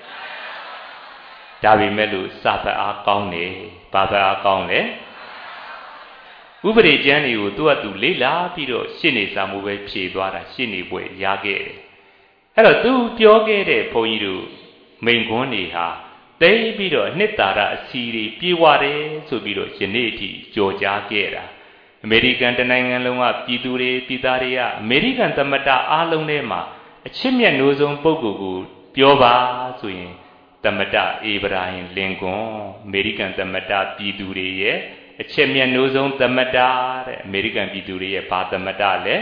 ဒါပေမဲ့လို့စာဖတ်အားကောင်းတယ်ဘာဖတ်အားကောင်းလဲဥပဒေကျမ်းတွေကိုသူ့အတူလေ့လာပြီးတော့ရှင်းနေစာမှုပဲဖြေသွားတာရှင်းနေပွဲရခဲ့တယ်အဲ့တော့သူပြောခဲ့တဲ့ဘုန်းကြီးတို့မိန်ခွန်းတွေဟာသိပြီးတော့နှစ်သာရအစီတွေပြေဝတယ်ဆိုပြီးတော့ယနေ့အထိကြော်ကြားခဲ့တာအမေရိကန်တနိုင်ငံလုံးကပြည်သူတွေပြည်သားတွေကအမေရိကန်သမ္မတအားလုံးထဲမှာအချစ်မြတ်နိုးဆုံးပုဂ္ဂိုလ်ကိုပြောပါဆိုရင်သမ္မတအေဗရာဟင်လင်ကွန်းအမေရိကန်သမ္မတပြည်သူတွေရဲ့အချစ်မြတ်နိုးဆုံးသမ္မတတဲ့အမေရိကန်ပြည်သူတွေရဲ့ဘာသမ္မတလဲ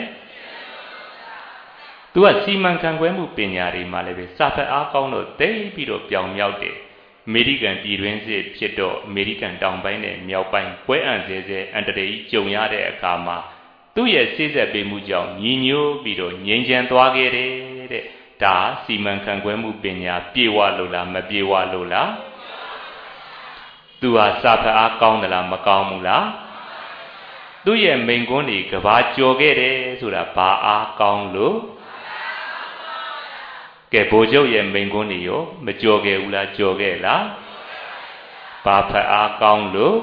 သူကစီမံခန့်ခွဲမှုပညာတွေမှာလည်းပဲစာဖတ်အားကောင်းတော့သိပြီးတော့ပြောင်မြောက်တယ်အမေရိကန်ပြည်တွင်းစစ်ဖြစ်တော့အမေရိကန်တောင်ပိုင်းနဲ့မြောက်ပိုင်းပွဲအံစဲစဲအန်တရေကြီးကြုံရတဲ့အခါမှာသူ့ရဲ့စိစက်ပေးမှုကြောင့်ညီညွတ်ပြီးတော့ငြိမ်းချမ်းသွားခဲ့တယ်တဲ့ဒါစီမံခန့်ခွဲမှုပညာပြေဝလို့လားမပြေဝလို့လားသူဟာစာဖတ်အားကောင်းသလားမကောင်းဘူးလားသူ့ရဲ့မိန်ကွန်းတွေကဘာကြော်ခဲ့တယ်ဆိုတာဘာအားကောင်းလို့ကဲဗိုလ်ချုပ်ရဲ့မိန်ကွန်းတွေရောမကြော်ခဲ့ဘူးလားကြော်ခဲ့လားဘာဖတ်အားကောင်းလို့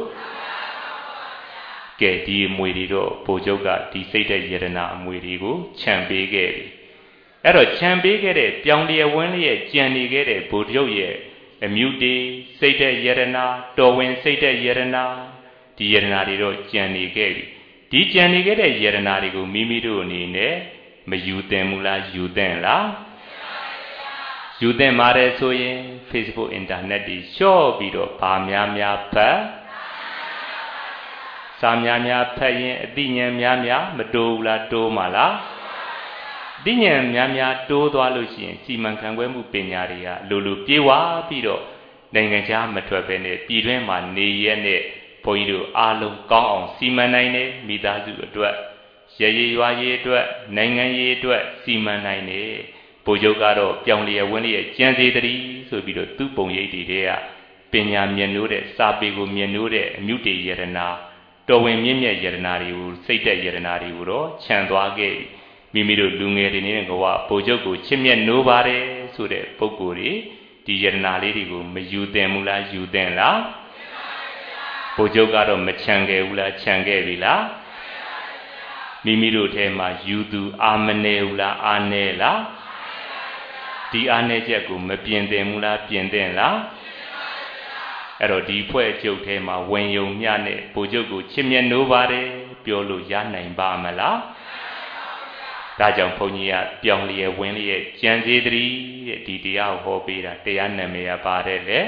ကဲဒီအမွေတွေတော့ဗိုလ်ချုပ်ကဒီစိတ်တဲ့ယရနာအမွေတွေကိုခြံပေးခဲ့ပြီအဲ့တော့ခြံပေးခဲ့တဲ့ပြောင်တရဝင်းလေးရဲ့ကြံနေခဲ့တဲ့ဗိုလ်ချုပ်ရဲ့အမြုတေစိတ်တဲ့ယရနာတော်ဝင်စိတ်တဲ့ယရနာဒီယရနာတွေတော့ကြံနေခဲ့ပြီဒီကြံနေခဲ့တဲ့ယရနာတွေကိုမိမိတို့အနေနဲ့မယူသင့်ဘူးလားယူသင့်လားယူသင့်ပါတယ်ဆိုရင် Facebook Internet တွေလျှော့ပြီးတော့ဗာများများဖတ်စာများများဖတ်ရင်အသိဉာဏ်များများမတိုးဘူးလားတိုးမှာလားအသိဉာဏ်များများတိုးသွားလို့ရှိရင်စီမံခန့်ခွဲမှုပညာတွေကလိုလိုပြေဝပြီးတော့နိုင်ငံခြားမထွက်ဘဲနဲ့ပြည်တွင်းမှာနေရက်နဲ့ဘုန်းကြီးတို့အားလုံးကောင်းအောင်စီမံနိုင်တယ်မိသားစုအတွက်ရရရွာရေးအတွက်နိုင်ငံရေးအတွက်စီမံနိုင်တယ်ဗိုလ်ချုပ်ကတော့ပြောင်လျက်ဝင်းလျက်ကျန်းစေတည်းဆိုပြီးတော့သူ့ပုံရိပ်တွေတဲ့ကပညာမြတ်နိုးတဲ့စာပေကိုမြတ်နိုးတဲ့အမြုတေယရနာတော်ဝင်မြင့်မြတ်ယရနာတွေကိုစိတ်တဲ့ယရနာတွေကိုတော့ခြံသွားခဲ့မိမိတို့လူငယ်တွေနဲ့ကဝဗိုလ်ချုပ်ကိုချစ်မြတ်နိုးပါတယ်ဆိုတဲ့ပုဂ္ဂိုလ်တွေဒီယရနာလေးတွေကိုမယူသင့်ဘူးလားယူသင့်လားဗိုလ်ချုပ်ကတော့မခြံခဲ့ဘူးလားခြံခဲ့ပြီလားမိမိတို့ထဲမှာယူသူအာမနေဘူးလားအာနေလားဒီအားနည်းချက်ကိုမပြင်သင့်ဘူးလားပြင်သင့်လားအဲ့တော့ဒီဖွဲ့ချုပ်ထဲမှာဝင်ယုံမြနဲ့ဗိုလ်ချုပ်ကိုချစ်မြတ်နိုးပါတယ်ပြောလို့ရနိုင်ပါမလားဒါကြောင့်ဘုန်းကြီးကပြောင်းလျက်ဝင်လျက်ကြံစည်တည်းတဲ့ဒီတရားကိုဟောပေးတာတရားနာမည်ပါတယ်လေ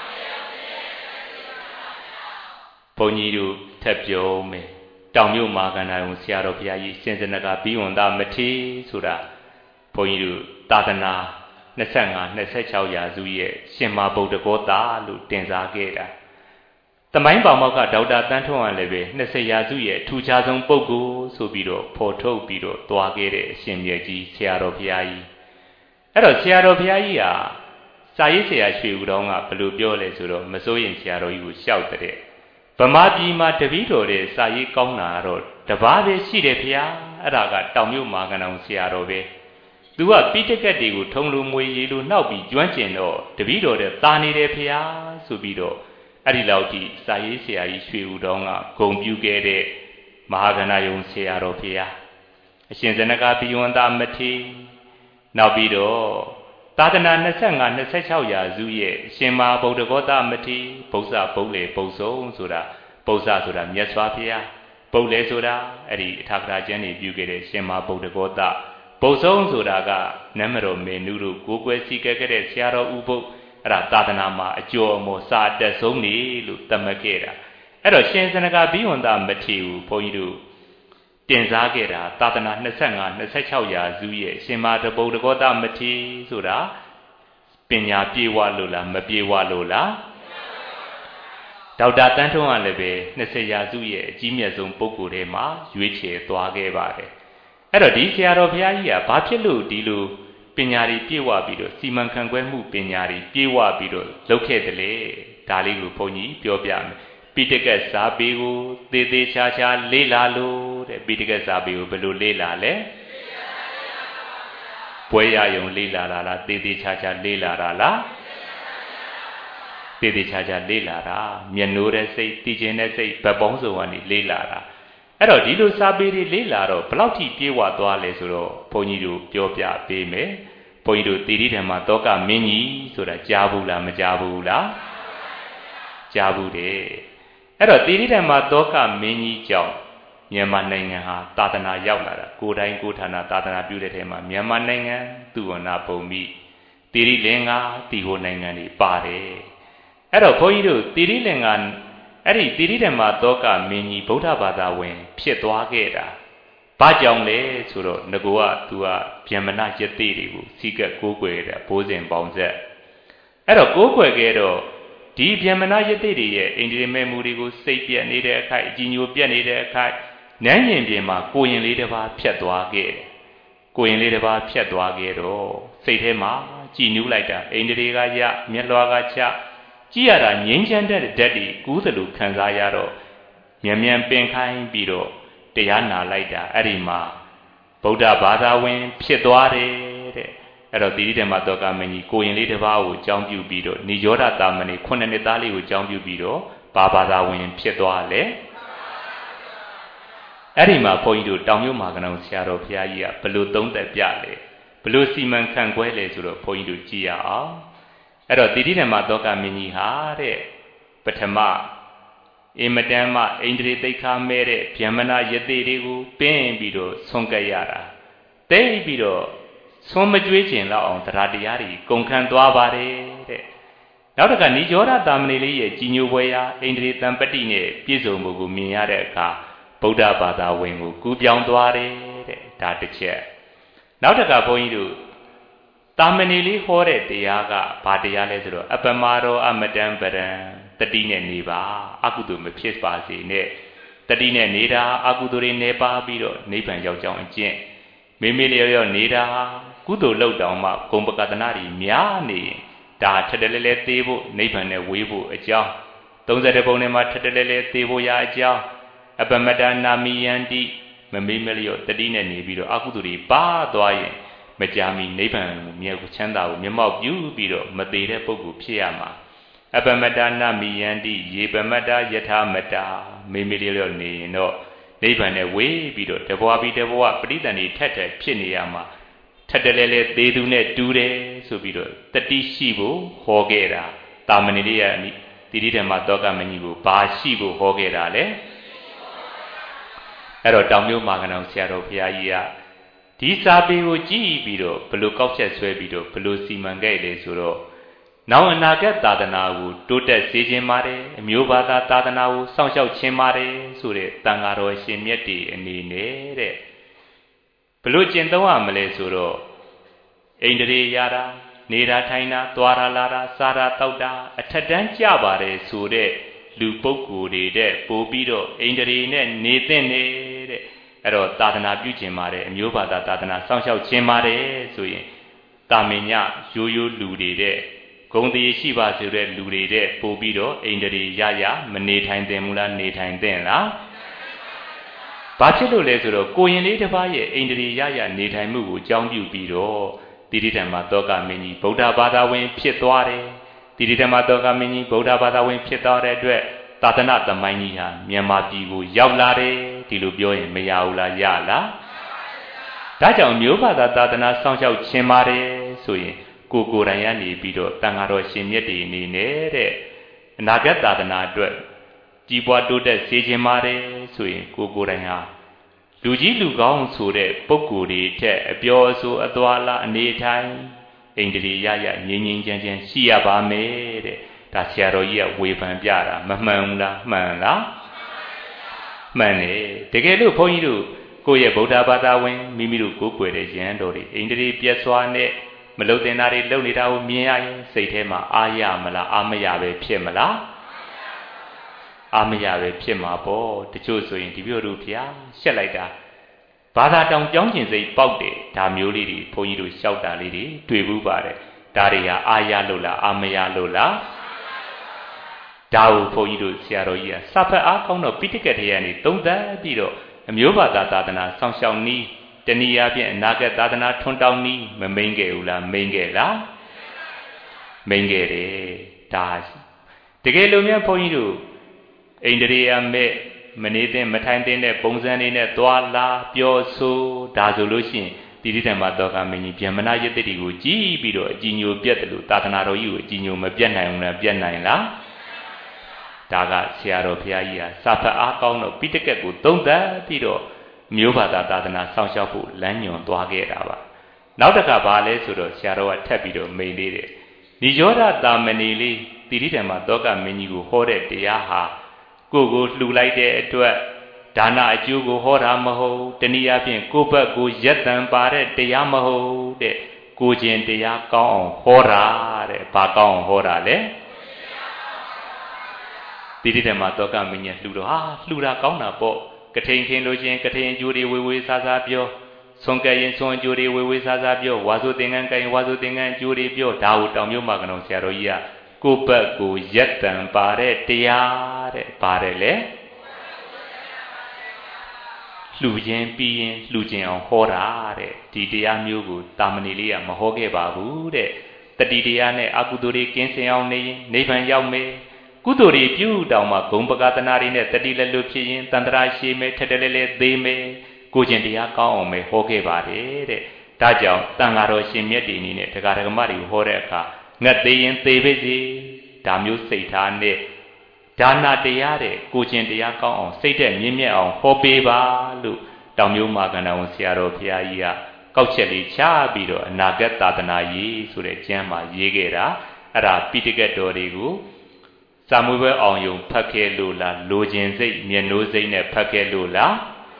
ဘုန်းကြီးတို့ထပ်ပြောမယ်တောင်မြို့မာကန္နာယုံဆရာတော်ဘုရားကြီးရှင်စနကဘိဝန္တမထေဆိုတာဘုန်းကြီးတို့သာသနာနှစ်ဆယ့်ငါ နှစ်ဆယ့်ခြောက်ရာစုရဲ့ရှင်မဗုဒ္ဓဂောတာလို့တင်စားခဲ့တာတမိုင်းပါမောက်ကဒေါက်တာတန်းထွန်းကလည်းပဲနှစ်ဆယ်ရာစုရဲ့ထူခြားဆုံးပုဂ္ဂိုလ်ဆိုပြီးတော့ဖော်ထုတ်ပြီးတော့တွားခဲ့တဲ့အရှင်မြတ်ကြီးဆရာတော်ဘုရားကြီးအဲ့တော့ဆရာတော်ဘုရားကြီးဟာစာရေးဆရာရွှေဦးတော်ကဘယ်လိုပြောလဲဆိုတော့မစိုးရင်ဆရာတော်ကြီးကိုရှောက်တဲ့ဗမာပြည်မှာတပည့်တော်တဲ့စာရေးကောင်းတာတော့တပါးပဲရှိတယ်ဘုရားအဲ့ဒါကတောင်မြို့မာကန္နောင်ဆရာတော်ပဲသူကပိဋကတ်တွေကိုထုံလူမွေရေလိုနှောက်ပြီးကျွမ်းကျင်တော့တပည့်တော်တဲ့တာနေတယ်ဘုရားဆိုပြီးတော့အဲ့ဒီလောက်ထိစာရေးဆရာကြီးရွှေဦးတော်ကဂုံပြုခဲ့တဲ့မဟာကန္နာယုံဆရာတော်ဘုရားအရှင်ဇနကဘိဝန္တမထေနောက်ပြီးတော့သာသနာနှစ်ဆယ့်ငါ နှစ်ဆယ့်ခြောက်ရာစုရဲ့အရှင်မဗုဒ္ဓဂောတမထေဘုဇဘုတ်လေဘုတ်ဆုံးဆိုတာဘုဇဆိုတာမြတ်စွာဘုရားဘုတ်လေဆိုတာအဲ့ဒီအထာဂရကျမ်းနေပြုခဲ့တဲ့ရှင်မဗုဒ္ဓဂောတဘုတ်ဆုံးဆိုတာကနမတော်မေနုတို့ကိုကွယ်စီခဲ့တဲ့ဆရာတော်ဥပုပ်အဲ့ဒါသာသနာမှာအကျော်အမောစာတက်ဆုံးနေလို့သတ်မှတ်ခဲ့တာအဲ့တော့ရှင်စနကဘိဝန္တမထေကိုဘုန်းကြီးတို့တင်စားခဲ့တာသာသနာနှစ်ဆယ့်ငါ နှစ်ဆယ့်ခြောက်ရာစုရဲ့ရှင်မတဗုဒ္ဓဂောတမထေဆိုတာပညာပြေဝလို့လားမပြေဝလို့လားဒေါက်တာတန်းထွန်းကလည်းပဲနှစ်ဆယ်ရာစုရဲ့အကြီးမြတ်ဆုံးပုဂ္ဂိုလ်တွေမှာရွေးချယ်သွားခဲ့ပါတယ်အဲ့တော့ဒီဆရာတော်ဘုရားကြီးကဘာဖြစ်လို့ဒီလိုပညာတွေပြေဝပြီးတော့စီမံခန့်ခွဲမှုပညာတွေပြေဝပြီးတော့လုပ်ခဲ့တယ်လေဒါလေးကိုဘုန်းကြီးပြောပြမယ်ပိဋကတ်စာပေကိုသေသေးချာချာလေ့လာလို့တဲ့ပိဋကတ်စာပေကိုဘယ်လိုလေ့လာလဲပွဲရယုံလေ့လာတာလားသေသေးချာချာလေ့လာတာလားသေသေးချာချာလေ့လာတာမျက်နှိုးတဲ့စိတ်တည်ခြင်းတဲ့စိတ်ဗတ်ပေါင်းစုံကနေလေ့လာတာအဲ့တော့ဒီလိုစာပေတွေလေ့လာတော့ဘလောက်ထိပြေဝသွားလဲဆိုတော့ဘုန်းကြီးတို့ပြောပြပေးမယ်ဘုန်းကြီးတို့တိရိဓမ္မတောကမင်းကြီးဆိုတာကြားဘူးလားမကြားဘူးလားကြားဘူးတယ်အဲ့တော့တိရိဓမ္မတောကမင်းကြီးကြောင့်မြန်မာနိုင်ငံဟာသာသနာရောက်လာတာကိုယ်တိုင်ကိုယ်ဌာနသာသနာပြုတဲ့ထဲမှာမြန်မာနိုင်ငံသူဝနာပုံမိတိရိလင်္ကာတီဟိုနိုင်ငံတွေပါတယ်အဲ့တော့ဘုန်းကြီးတို့တိရိလင်္ကာအဲ့ဒီတိရိဓမ္မတောကမင်းကြီးဗုဒ္ဓဘာသာဝင်ဖြစ်သွားခဲ့တာဘာကြောင့်လဲဆိုတော့ငကောကသူကဗျမနယတိတွေကိုစီကပ်ကိုးကွယ်တဲ့ဘိုးစဉ်ပေါင်းဆက်အဲ့တော့ကိုးကွယ်ခဲ့တော့ဒီဗျမနယတိတွေရဲ့အိန္ဒိယမဲမှုတွေကိုစိတ်ပြက်နေတဲ့အခိုက်အကြည်ညိုပြက်နေတဲ့အခိုက်နန်းရင်ပြင်မှာကိုရင်လေးတစ်ပါးဖြတ်သွားခဲ့တယ်ကိုရင်လေးတစ်ပါးဖြတ်သွားခဲ့တော့စိတ်ထဲမှာကြည်နူးလိုက်တာအိန္ဒိတွေကရမျက်လွှာကချကြည့်ရတာငြိမ်းချမ်းတဲ့ဓာတ်တွေကူးသလိုခံစားရတော့မြန်မြန်ပင်ခိုင်းပြီးတော့တရားနာလိုက်တာအဲ့ဒီမှာဗုဒ္ဓဘာသာဝင်ဖြစ်သွားတယ်တဲ့အဲ့တော့တိရိဓမ္မတောကမင်းကြီးကိုရင်လေးတစ်ပါးကိုကြောင်းပြုပြီးတော့နိရောဓတာမဏိခုနှစ်နှစ်သားလေးကိုကြောင်းပြုပြီးတော့ဘာဘာသာဝင်ဖြစ်သွားလဲအဲ့ဒီမှာဘုန်းကြီးတို့တောင်မြို့မာကန္နောင်ဆရာတော်ဘုရားကြီးကဘလို့သုံးသက်ပြလဲဘလို့စီမံခန့်ခွဲလဲဆိုတော့ဘုန်းကြီးတို့ကြည့်ရအောင်အဲ့တော့တိရိဓမ္မတောကမင်းကြီးဟာတဲ့ပထမအင်မတန်မှအိန္ဒြေသိက္ခာမဲတဲ့ဗျမနယတိတွေကိုပင်းပြီးတော့ဆွန့်ကပ်ရတာတိတ်ပြီးတော့ဆွန့်မကြွေးကျင်လောက်အောင်တရားတရားတွေကုန်ခန်းသွားပါတယ်တဲ့နောက်တစ်ခါနိရောဓတာမဏေလေးရဲ့ကြီးညိုပွဲရာအိန္ဒြေတံပတ္တိနဲ့ပြည့်စုံမှုကိုမြင်ရတဲ့အခါဗုဒ္ဓဘာသာဝင်ကိုကူးပြောင်းသွားတယ်တဲ့ဒါတစ်ချက်နောက်တစ်ခါဘုန်းကြီးတို့တာမဏေလေးဟောတဲ့တရားကဘာတရားလဲဆိုတော့အပမရောအမတံပရံတတိနဲ့နေပါအကုသိုလ်မဖြစ်ပါစေနဲ့တတိနဲ့နေတာအကုသိုလ်တွေနေပါပြီးတော့နိဗ္ဗာန်ရောက်ကြောင်းအကျင့်မိမိလျော်လျော်နေတာကုသိုလ်လောက်တောင်မှဂုံပကတနာတွေများနေရင်ဒါထက်တလဲလဲသေးဖို့နိဗ္ဗာန်နဲ့ဝေးဖို့အကြောင်းသုံးဆယ်ပုံထဲမှာထက်တလဲလဲသေးဖို့ရာအကြောင်းအပမတနာမိယန္တိမမေးမလျော့တတိနဲ့နေပြီးတော့အကုသိုလ်တွေပါသွားရင်မကြာမီနိဗ္ဗာန်ကိုမြတ်ကိုချမ်းသာကိုမျက်မှောက်ပြုပြီးတော့မသေးတဲ့ပုဂ္ဂိုလ်ဖြစ်ရမှာအပမတနာမိယန္တိယေပမတယထာမတမေမေလျော့နေရင်တော့နိဗ္ဗာန်နဲ့ဝေးပြီးတော့တဘွားပြီးတဘွားပရိသန္တိထက်ထက်ဖြစ်နေရမှာထက်တလဲလဲသေးသူနဲ့တူတယ်ဆိုပြီးတော့တတိရှိဖို့ဟောခဲ့တာတာမဏေလေးရတိရိဓမ္မတောကမင်းကြီးကိုဘာရှိဖို့ဟောခဲ့တာလဲအဲ့တော့တောင်မြို့မာကနောင်ဆရာတော်ဘုရားကြီးကဒီစာပေကိုကြည့်ပြီးတော့ဘလို့ကောက်ချက်ဆွဲပြီးတော့ဘလို့စီမံခဲ့လေဆိုတော့နောက်အနာဂတ်သာသနာကိုတိုးတက်စေခြင်းပါတယ်အမျိုးဘာသာသာသနာကိုစောင့်ရှောက်ခြင်းပါတယ်ဆိုတဲ့တန်ဃာတော်ရှင်မြတ်တွေအနေနဲ့တဲ့ဘလို့ကျင့်သုံးရမလဲဆိုတော့အိန္ဒြေရတာနေတာထိုင်တာသွားရလာတာစားတာတောက်တာအထက်တန်းကြပါတယ်ဆိုတဲ့လူပုဂ္ဂိုလ်တွေတဲ့ပို့ပြီးတော့အိန္ဒြေနဲ့နေသင့်နေတဲ့အဲ့တော့သာသနာပြုခြင်းပါတယ်အမျိုးဘာသာသာသနာစောင့်ရှောက်ခြင်းပါတယ်ဆိုရင်တာမင်ညရိုးရိုးလူတွေတဲ့ဂုံတည်ရှိပါဆိုတဲ့လူတွေတဲ့ပို့ပြီးတော့အိန္ဒြေရရမနေထိုင်သင့်ဘူးလားနေထိုင်သင့်လားဘာဖြစ်လို့လဲဆိုတော့ကိုရင်လေးတစ်ပါးရဲ့အိန္ဒြေရရနေထိုင်မှုကိုအကြောင်းပြုပြီးတော့တိရိဓမ္မသောကမင်းကြီးဗုဒ္ဓဘာသာဝင်ဖြစ်သွားတယ်တိရိဓမ္မသောကမင်းကြီးဗုဒ္ဓဘာသာဝင်ဖြစ်သွားတဲ့အတွက်သာသနာသမိုင်းကြီးဟာမြန်မာပြည်ကိုရောက်လာတယ်ဒီလိုပြောရင်မရဘူးလားရလားဒါကြောင့်မျိုးဘာသာသာသနာစောင့်ရှောက်ခြင်းပါတယ်ဆိုရင်ကိုကိုယ်တိုင်ကနေပြီးတော့တန်ဃာတော်ရှင်မြတ်တွေအနေနဲ့တဲ့အနာဂတ်သာသနာအတွက်ကြီးပွားတိုးတက်စေခြင်းပါတယ်ဆိုရင်ကိုကိုယ်တိုင်ဟာလူကြီးလူကောင်းဆိုတဲ့ပုဂ္ဂိုလ်တွေထက်အပြောအဆိုအသွာလာအနေထိုင်အိန္ဒြေရရငြိမ်းငြိမ်းချမ်းချမ်းရှိရပါမယ်တဲ့ဒါဆရာတော်ကြီးကဝေဖန်ပြတာမမှန်ဘူးလားမှန်လားမှန်တယ်တကယ်လို့ဘုန်းကြီးတို့ကိုယ့်ရဲ့ဗုဒ္ဓဘာသာဝင်မိမိတို့ကိုယ်ွယ်တဲ့ယဟန်တော်တွေအိန္ဒြေပြတ်စွာနဲ့မလုံတင်တာတွေလုံနေတာကိုမြင်ရရင်စိတ်ထဲမှာအာရမလားအာမရပဲဖြစ်မလားအာမရပဲဖြစ်မှာပေါ့တချို့ဆိုရင်ဒီပြောတို့ဖျားရှက်လိုက်တာဘာသာတောင်ကြောင်းကျင်စိတ်ပေါက်တယ်ဒါမျိုးလေးတွေဘုန်းကြီးတို့ရှောက်တာလေးတွေတွေ့ဘူးပါတယ်ဒါတွေဟာအာရလို့လားအာမရလို့လားဒါကိုဘုန်းကြီးတို့ဆရာတော်ကြီးကစာဖတ်အားကောင်းတော့ပိဋကတ်တရားနေသုံးသပ်ပြီးတော့အမျိုးဘာသာသာသနာစောင့်ရှောက်နည်းတနည်းအားဖြင့်အနာဂတ်သာသနာထွန်းတောင်းနည်းမမိန်ခဲ့ဘူးလားမိန်ခဲ့လားမိန်ခဲ့တယ်ဒါတကယ်လို့များဘုန်းကြီးတို့အိန္ဒြေယမဲ့မနေသင့်မထိုင်သင့်တဲ့ပုံစံလေးနဲ့သွာလာပြောဆိုဒါဆိုလို့ရှိရင်တိရိဓမ္မသောကမင်းကြီးဗျမနာယတ္တိကိုကြည်ပြီးတော့အကြည်ညိုပြတ်တယ်လို့သာသနာတော်ကြီးကိုအကြည်ညိုမပြတ်နိုင်ဘူးလားပြတ်နိုင်လားဒါကဆရာတော်ဘုရားကြီးဟာစာဖတ်အားကောင်းတော့ပိဋကတ်ကိုသုံးသပ်ပြီးတော့မျိုးဘာသာသာသနာစောင့်ရှောက်ဖို့လမ်းညွှန်သွားခဲ့တာပါနောက်တစ်ခါဘာလဲဆိုတော့ဆရာတော်ကထပ်ပြီးတော့မိန်လေးတယ်နိရောဓတာမဏီလေးတိရိဓမ္မသောကမင်းကြီးကိုဟောတဲ့တရားဟာကိုကိုလှူလိုက်တဲ့အတွက်ဒါနအကျိုးကိုဟောတာမဟုတ်တနည်းအားဖြင့်ကိုယ့်ဘက်ကိုရက်တံပါတဲ့တရားမဟုတ်တဲ့ကိုခြင်းတရားကောင်းအောင်ဟောတာတဲ့ဘာကောင်းအောင်ဟောတာလဲတိရိဓမ္မသောကမင်းကြီးလှူတော့ဟာလှူတာကောင်းတာပေါ့ကထိန်ခင်းလို့ချင်းကထိန်အကျိုးတွေဝေဝေးစားစားပြောဆွန်ကဲရင်ဆွန်အကျိုးတွေဝေဝေးစားစားပြောဝါဆိုသင်္ကန်းကိုင်ဝါဆိုသင်္ကန်းအကျိုးတွေပြောဒါကိုတောင်မြို့မှာကနောင်ဆရာတော်ကြီးကကိုယ့်ဘက်ကိုရက်တံပါတဲ့တရားတဲ့ပါတယ်လေလှူခြင်းပြီးရင်လှူခြင်းအောင်ဟောတာတဲ့ဒီတရားမျိုးကိုတာမဏေလေးကမဟောခဲ့ပါဘူးတဲ့တတိတရားနဲ့အကုသိုလ်တွေကင်းစင်အောင်နေရင်နိဗ္ဗာန်ရောက်မယ်ကုသိုလ်တွေပြုတောင်မှဂုံပကသနာတွေနဲ့တတိလက်လွတ်ဖြစ်ရင်တန်ត្រာရှိမယ်ထက်တလဲလဲသေးမယ်ကိုခြင်းတရားကောင်းအောင်ပဲဟောခဲ့ပါတယ်တဲ့ဒါကြောင့်တန်ဃာတော်ရှင်မြတ်တွေအနေနဲ့တရားဓမ္မတွေကိုဟောတဲ့အခါငတ်သေးရင်သေပါစေဒါမျိုးစိတ်ထားနဲ့ဒါနတရားတဲ့ကိုခြင်းတရားကောင်းအောင်စိတ်တဲ့မြင့်မြတ်အောင်ဟောပေးပါလို့တောင်မျိုးမာကန္တဝန်ဆရာတော်ဘုရားကြီးကကောက်ချက်လေးချပြီးတော့အနာဂတ်သာသနာရေးဆိုတဲ့ကျမ်းမှာရေးခဲ့တာအဲ့ဒါပိဋကတ်တော်တွေကိုစာမွေးပွဲအောင်ယုံဖတ်ခဲ့လို့လားလိုခြင်းစိတ်မျက်နှိုးစိတ်နဲ့ဖတ်ခဲ့လို့လား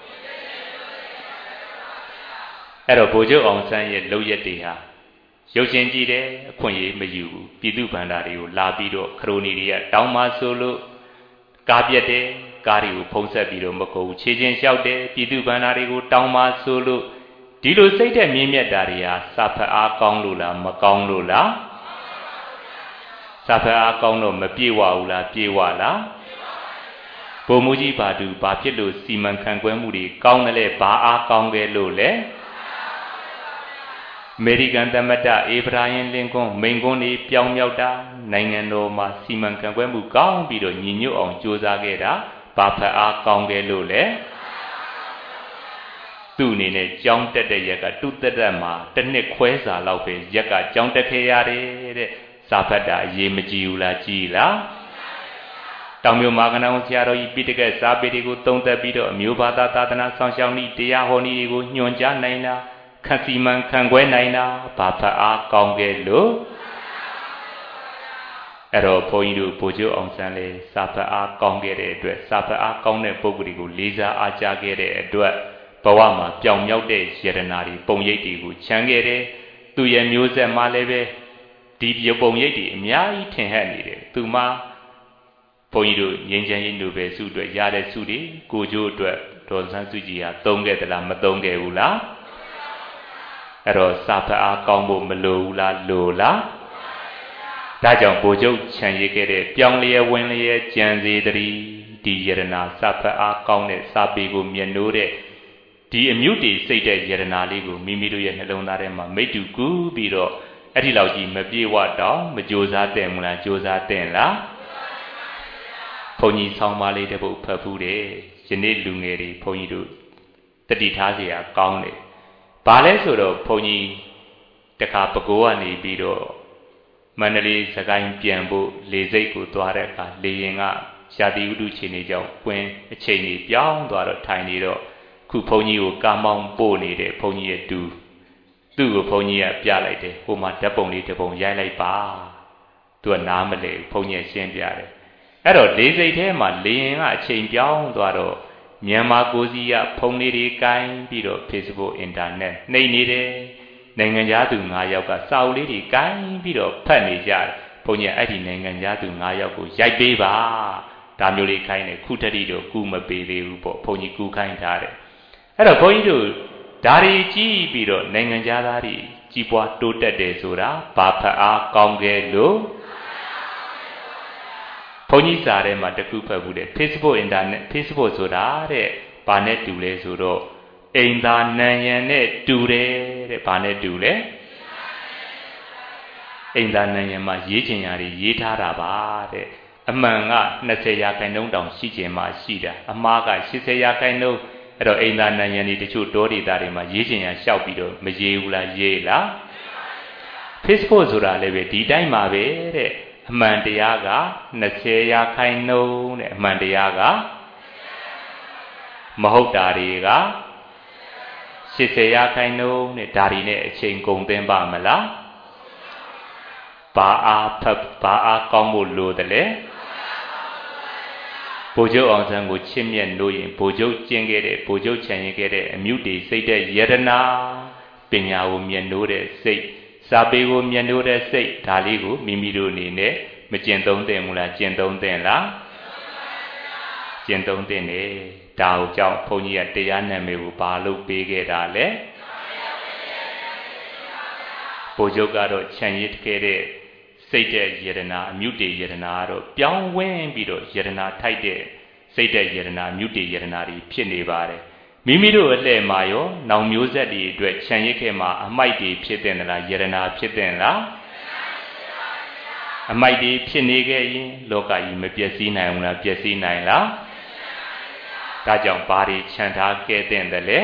အဲ့တော့ဗိုလ်ချုပ်အောင်ဆန်းရဲ့လုပ်ရက်တွေဟာရုပ်ရှင်ကြည့်တယ်အခွင့်အရေးမယူဘူးပြည်သူဗန္ဒာတွေကိုလာပြီးတော့ခရိုနီတွေကတောင်းမဆိုလို့ကားပြက်တယ်ကားတွေကိုဖုံးဆက်ပြီးတော့မကုန်ဘူးခြေချင်းလျှောက်တယ်ပြည်သူဗန္ဒာတွေကိုတောင်းမဆိုလို့ဒီလိုစိတ်တဲ့မြင့်မြတ်တာတွေဟာစာဖတ်အားကောင်းလို့လားမကောင်းလို့လားစာဖတ်အားကောင်းတော့မပြေဝဘူးလားပြေဝလားဘုံမူကြီးဘာတူဘာဖြစ်လို့စီမံခန့်ခွဲမှုတွေကောင်းတယ်လဲဘာအားကောင်းခဲ့လို့လဲအမေရိကန်သမ္မတအေဗရာဟင်လင်ကွန်းမိန်ကွန်းတွေပြောင်းမြောက်တာနိုင်ငံတော်မှာစီမံခန့်ခွဲမှုကောင်းပြီးတော့ညီညွတ်အောင်ကြိုးစားခဲ့တာဘာဖတ်အားကောင်းခဲ့လို့လဲသူ့အနေနဲ့ကြောင်းတက်တဲ့ရက်ကတုသက်သက်မှာတစ်နှစ်ခွဲစာလောက်ပဲရက်ကကြောင်းတက်ခဲ့ရတယ်တဲ့စာဖတ်တာအရေးမကြီးဘူးလားကြီးလားတောင်မြို့မာကနောင်ဆရာတော်ကြီးပိဋကစာပေတွေကိုသုံးသပ်ပြီးတော့အမျိုးဘာသာသာသနာဆောင်ရှောက်နည်းတရားဟောနည်းတွေကိုညွှန်ကြားနိုင်တာခန့်စီမံခံခွဲနိုင်တာဘာဖတ်အားကောင်းခဲ့လို့အဲ့တော့ဘုန်းကြီးတို့ဗိုလ်ချုပ်အောင်ဆန်းလေးစာဖတ်အားကောင်းခဲ့တဲ့အတွက်စာဖတ်အားကောင်းတဲ့ပုဂ္ဂိုလ်တွေကိုလေးစားအားကြားခဲ့တဲ့အတွက်ဘဝမှာပြောင်မြောက်တဲ့ယတနာတွေပုံရိပ်တွေကိုခြံခဲ့တယ်သူရဲ့မျိုးဆက်မှလည်းပဲဒီပြုပုံရိပ်တွေအများကြီးထင်ဟပ်နေတယ်သူမှဘုန်းကြီးတို့ငြိမ်းချမ်းရေးနိုဘယ်ဆုအတွက်ရတဲ့ဆုတွေကိုကျိုးအတွက်ဒေါ်ဆန်းစုကြည်ဟာသုံးခဲ့သလားမသုံးခဲ့ဘူးလားအဲ့တော့စာဖတ်အားကောင်းဖို့မလိုဘူးလားလိုလားဒါကြောင့်ဗိုလ်ချုပ်ခြံရည်ခဲ့တဲ့ပြောင်းလျက်ဝင်လျက်ကြံစေတည်းဒီယရနာစာဖတ်အားကောင်းတဲ့စာပေကိုမြတ်နိုးတဲ့ဒီအမြုပ်တွေစိတ်တဲ့ယရနာလေးကိုမိမိတို့ရဲ့နှလုံးသားထဲမှာမိတ္တူကူးပြီးတော့အဲ့ဒီလောက်ကြီးမပြေဝတော့မကြိုးစားတဲ့မလားကြိုးစားတဲ့လားဘုန်းကြီးဆောင်းပါးလေးတစ်ပုဒ်ဖတ်ဖူးတယ်ယနေ့လူငယ်တွေဘုန်းကြီးတို့တတိထားเสียကောင်းတယ်ဘာလဲဆိုတော့ဘုန်းကြီးတခါပကိုးကနေပြီးတော့မန္တလေးစကိုင်းပြန်ဖို့လေစိတ်ကိုသွားတဲ့အခါလေရင်ကရှာတိဥဒုခြေနေကြောင်းကွင်းအချိန်ကြီးပြောင်းသွားတော့ထိုင်နေတော့ခုဘုန်းကြီးကိုကားမောင်းပို့နေတဲ့ဘုန်းကြီးရဲ့တူသူ့ကိုဘုန်းကြီးကပြလိုက်တယ်ဟိုမှာဓာတ်ပုံလေးတစ်ပုံရိုက်လိုက်ပါသူကနားမလဲဘုန်းကြီးရှင်းပြတယ်အဲ့တော့လေစိတ်ထဲမှာလေရင်ကအချိန်ပြောင်းသွားတော့မြန်မာကိုစီကဖုန်းလေးတွေကိုင်းပြီးတော့ Facebook Internet နှိပ်နေတယ်နိုင်ငံသားသူ၅ယောက်ကစာအုပ်လေးတွေကိုင်းပြီးတော့ဖတ်နေကြတယ်ဘုန်းကြီးအဲ့ဒီနိုင်ငံသားသူ၅ယောက်ကိုရိုက်ပေးပါဒါမျိုးလေးခိုင်းတယ်ခုတတိတော့ကူမပေးသေးဘူးပေါ့ဘုန်းကြီးကူခိုင်းထားတယ်အဲ့တော့ဘုန်းကြီးတို့ဒါတွေကြည့်ပြီးတော့နိုင်ငံသားတွေကြီးပွားတိုးတက်တယ်ဆိုတာဘာဖတ်အားကောင်းခဲ့လို့ဘုန်းကြီးစာထဲမှာတခုဖတ်ဘူးတဲ့ Facebook Internet Facebook ဆိုတာတဲ့ဘာနဲ့တူလဲဆိုတော့အိမ်သာနံရံနဲ့တူတယ်တဲ့ဘာနဲ့တူလဲအိမ်သာနံရံမှာရေးချင်ရာတွေရေးထားတာပါတဲ့အမှန်က၂၀ရာခိုင်နှုန်းတောင်ရှိချင်မှရှိတာအမှားက၈၀ရာခိုင်နှုန်းအဲ့တော့အိမ်သာနံရံတွေတချို့တောဒေသတွေမှာရေးချင်ရာလျှောက်ပြီးတော့မရေးဘူးလားရေးလား Facebook ဆိုတာလည်းပဲဒီတိုင်းပါပဲတဲ့အမှန်တရားက၂၀ရာခိုင်နှုန်းတဲ့အမှန်တရားကမဟုတ်တာတွေက၈၀ရာခိုင်နှုန်းနဲ့ဒါတွေနဲ့အချိန်ကုန်သင်းပါမလားဘာအားဖတ်ဘာအားကောင်းဖို့လိုတယ်လေဗိုလ်ချုပ်အောင်ဆန်းကိုချစ်မြတ်လို့ရင်ဗိုလ်ချုပ်ကျင့်ခဲ့တဲ့ဗိုလ်ချုပ်ခြံရည်ခဲ့တဲ့အမြုတွေစိတ်တဲ့ယတနာပညာကိုမြတ်နိုးတဲ့စိတ်စာပေကိုမြတ်နိုးတဲ့စိတ်ဒါလေးကိုမိမိတို့အနေနဲ့မကျင့်သုံးသင့်ဘူးလားကျင့်သုံးသင့်လားကျင့်သုံးသင့်တယ်ဒါကိုကြောင့်ဘုန်းကြီးကတရားနာမည်ကိုဘာလို့ပေးခဲ့တာလဲဗိုလ်ချုပ်ကတော့ခြံရည်ခဲ့တဲ့စိတ်တဲ့ယတနာအမြုတေယတနာကတော့ပြောင်းဝင်းပြီးတော့ယတနာထိုက်တဲ့စိတ်တဲ့ယတနာအမြုတေယတနာတွေဖြစ်နေပါတယ်မိမိတို့အလှည့်မှာရောနောင်မျိုးဆက်တွေအတွက်ခြံရည်ခဲ့မှာအမိုက်တွေဖြစ်တဲ့လားယတနာဖြစ်တဲ့လားအမိုက်တွေဖြစ်နေခဲ့ရင်လောကကြီးမပျက်စီးနိုင်ဘူးလားပျက်စီးနိုင်လားဒါကြောင့်ဘာတွေခြံထားခဲ့တဲ့တယ်လဲ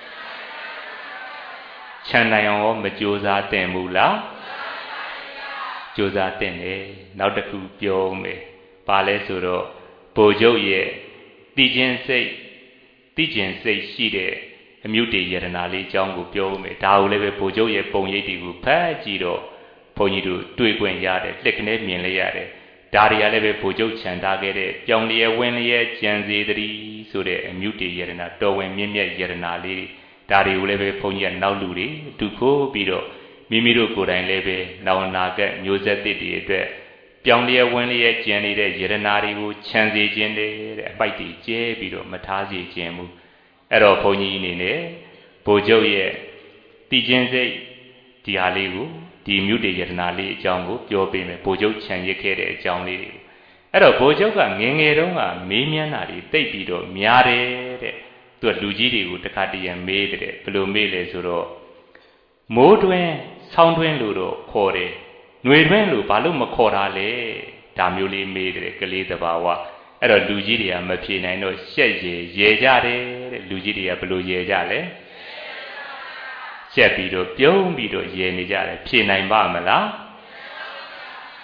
ခြံနိုင်အောင်မကြိုးစားတဲ့ဘူးလားကြိုးစားတဲ့တယ်နောက်တစ်ခုပြောမယ်ဘာလဲဆိုတော့ဗိုလ်ချုပ်ရဲ့တည်ခြင်းစိတ်တည်ခြင်းစိတ်ရှိတဲ့အမြုတေယတနာလေးအကြောင်းကိုပြောမယ်ဒါကိုလည်းပဲဗိုလ်ချုပ်ရဲ့ပုံရိပ်တွေကိုဖတ်ကြည့်တော့ဘုန်းကြီးတို့တွေ့ခွင့်ရတယ်လက်ကနေမြင်လိုက်ရတယ်ဒါတွေကလည်းပဲဗိုလ်ချုပ်ခြံထားခဲ့တဲ့ပြောင်းလျက်ဝင်လျက်ကြံစေတည်းဆိုတဲ့အမြုတေယတနာတော်ဝင်မြင့်မြတ်ယတနာလေးဒါတွေကိုလည်းပဲဘုန်းကြီးကနောက်လူတွေအတူခိုးပြီးတော့မိမိတို့ကိုယ်တိုင်လည်းပဲနောင်နာကမျိုးဆက်သစ်တွေအတွက်ပြောင်းလျက်ဝင်လျက်ကြံနေတဲ့ယတနာတွေကိုခြံစေခြင်းတဲ့အပိုက်တွေကျဲပြီးတော့မထားစေခြင်းဘူးအဲ့တော့ဘုန်းကြီးအနေနဲ့ဗိုလ်ချုပ်ရဲ့တည်ခြင်းစိတ်ဒီဟာလေးကိုဒီမြုတေယတနာလေးအကြောင်းကိုပြောပေးမယ်ဗိုလ်ချုပ်ခြံရစ်ခဲ့တဲ့အကြောင်းလေးတွေအဲ့တော့ဗိုလ်ချုပ်ကငယ်ငယ်တုန်းကမေးမြန်းတာတွေတိတ်ပြီးတော့များတယ်တဲ့သူကလူကြီးတွေကိုတခါတည်းမေးတယ်ဘယ်လိုမေးလဲဆိုတော့မိုးတွင်ဆောင်းတွင်လို့တော့ခေါ်တယ်ຫນွေတွင်လို့ဘာလို့မခေါ်တာလဲဒါမျိုးလေးမေးတယ်ကလေးတဘာဝအဲ့တော့လူကြီးတွေကမဖြေနိုင်တော့ရှက်ရေရေကြတယ်တဲ့လူကြီးတွေကဘယ်လိုရေကြလဲရှက်ပြီးတော့ပြုံးပြီးတော့ရေနေကြတယ်ဖြေနိုင်ပါမလား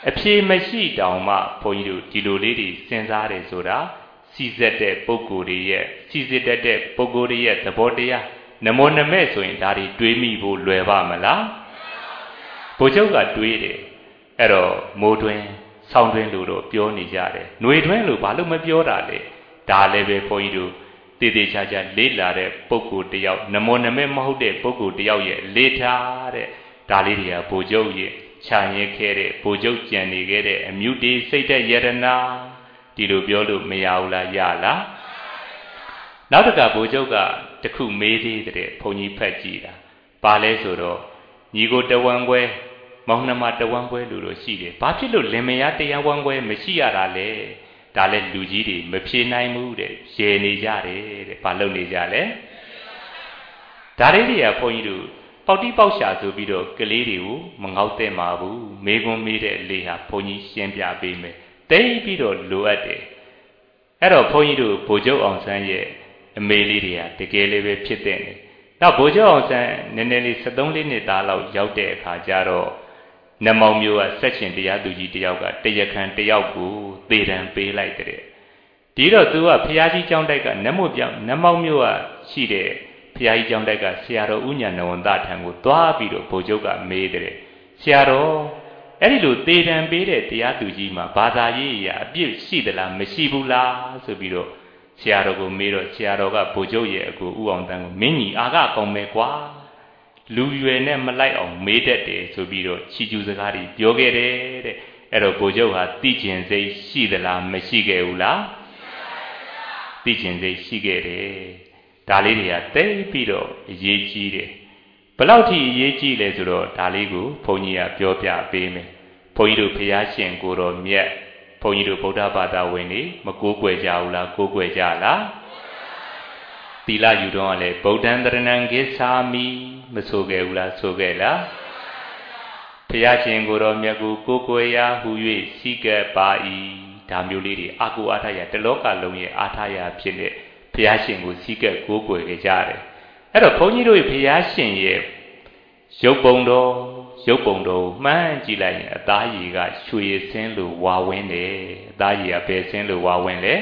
အဖြေမရှိတောင်မှဘုန်းကြီးတို့ဒီလိုလေးတွေစဉ်းစားတယ်ဆိုတာစီစစ်တဲ့ပုဂ္ဂိုလ်တွေရဲ့စီစစ်တတ်တဲ့ပုဂ္ဂိုလ်တွေရဲ့သဘောတရားနမောနမဲ့ဆိုရင်ဒါတွေတွေးမိဖို့လွယ်ပါမလားဘုချုပ်ကတွေးတယ်အဲ့တော့မိုးတွင်ဆောင်းတွင်လို့တော့ပြောနေကြတယ်ຫນွေတွင်လို့ဘာလို့မပြောတာလဲဒါလည်းပဲဘုန်းကြီးတို့တည်တည်ချာချာလေးလာတဲ့ပုဂ္ဂိုလ်တယောက်နမောနမဲ့မဟုတ်တဲ့ပုဂ္ဂိုလ်တယောက်ရဲ့လေးထားတဲ့ဒါလေးတွေကဘုချုပ်ရဲ့ခြံရခဲ့တဲ့ဘုချုပ်ကြံနေခဲ့တဲ့အမြုတေစိတ်တဲ့ယရနာဒီလိုပြောလို့မရဘူးလားရလားနောက်တစ်ခါဘုချုပ်ကတခုမေးသေးတဲ့ဘုန်းကြီးဖတ်ကြည့်တာဘာလဲဆိုတော့ညီကိုတဝမ်းခွဲမောင်နှမတဝမ်းခွဲလူတို့ရှိတယ်ဘာဖြစ်လို့လင်မယားတရားဝမ်းခွဲမရှိရတာလဲဒါလဲလူကြီးတွေမဖြေနိုင်ဘူးတဲ့ရေနေကြတယ်တဲ့ဘာလုပ်နေကြလဲဒါလေးတွေကဘုန်းကြီးတို့ပေါက်တိပေါက်ရှာဆိုပြီးတော့ကလေးတွေကိုမငေါက်တဲ့မှာဘူးမေကွန်မေးတဲ့လေဟာဘုန်းကြီးရှင်းပြပေးမယ်တိတ်ပြီးတော့လိုအပ်တယ်အဲ့တော့ဘုန်းကြီးတို့ဗိုလ်ချုပ်အောင်ဆန်းရဲ့အမေလေးတွေကတကယ်လေးပဲဖြစ်တဲ့နေနောက်ဗိုလ်ချုပ်အောင်ဆန်းနည်းနည်းလေးสิบสามလေးနှစ်သားလောက်ရောက်တဲ့အခါကျတော့နမောင်မျိုးကဆက်ရှင်တရားသူကြီးတယောက်ကတရခန်တယောက်ကိုသေတံပေးလိုက်တဲ့ဒီတော့သူကဖျားကြီးကျောင်းတိုက်ကနတ်မို့ပြောင်းနမောင်မျိုးကရှိတဲ့ဖျားကြီးကျောင်းတိုက်ကဆရာတော်ဥညာဏဝန္တထံကိုသွားပြီးတော့ဗိုလ်ချုပ်ကမေးတဲ့ဆရာတော်အဲ့ဒီလိုသေတံပေးတဲ့တရားသူကြီးမှာဘာသာရေးအရာအပြစ်ရှိသလားမရှိဘူးလားဆိုပြီးတော့ဆရာတော်ကိုမေးတော့ဆရာတော်ကဗိုလ်ချုပ်ရဲ့အကူဥအောင်တန်းကိုမင်းကြီးအာကကောင်းမယ်ကွာလူရွယ်နဲ့မလိုက်အောင်မေးတတ်တယ်ဆိုပြီးတော့ချီကျူးစကားတွေပြောခဲ့တယ်တဲ့အဲ့တော့ဗိုလ်ချုပ်ဟာသိကျင်စိတ်ရှိသလားမရှိခဲ့ဘူးလားသိကျင်စိတ်ရှိခဲ့တယ်ဒါလေးတွေကတိတ်ပြီးတော့အရေးကြီးတယ်ဘယ်လောက်ထိအရေးကြီးလဲဆိုတော့ဒါလေးကိုဘုန်းကြီးကပြောပြပေးမယ်ဘုန်းကြီးတို့ဖျားရှင်ကိုတော်မြတ်ဘုန်းကြီးတို့ဗုဒ္ဓဘာသာဝင်တွေမကိုးကွယ်ကြဘူးလားကိုးကွယ်ကြလားသီလယူတော့ကလည်းဗုဒ္ဓံတရဏံဂစ္ဆာမိမဆိုခဲ့ဘူးလားဆိုခဲ့လားဖျားရှင်ကိုတော်မြတ်ကိုကိုးကွယ်ရာဟူ၍စီကပ်ပါ၏ဒါမျိုးလေးတွေအာကိုအားထားရတလောကလုံးရဲ့အားထားရဖြစ်နေဘုရားရှင်ကိုစီးကပ်ကိုးကွယ်ကြကြတယ်အဲ့တော့ဘုန်းကြီးတို့ဘုရားရှင်ရဲ့ရုပ်ပုံတော်ရုပ်ပုံတော်မှန်းကြည့်လိုက်ရင်အသားရည်ကရွှေဆင်းလိုဝါဝင်းတယ်အသားရည်ကဘယ်ဆင်းလိုဝါဝင်းလဲ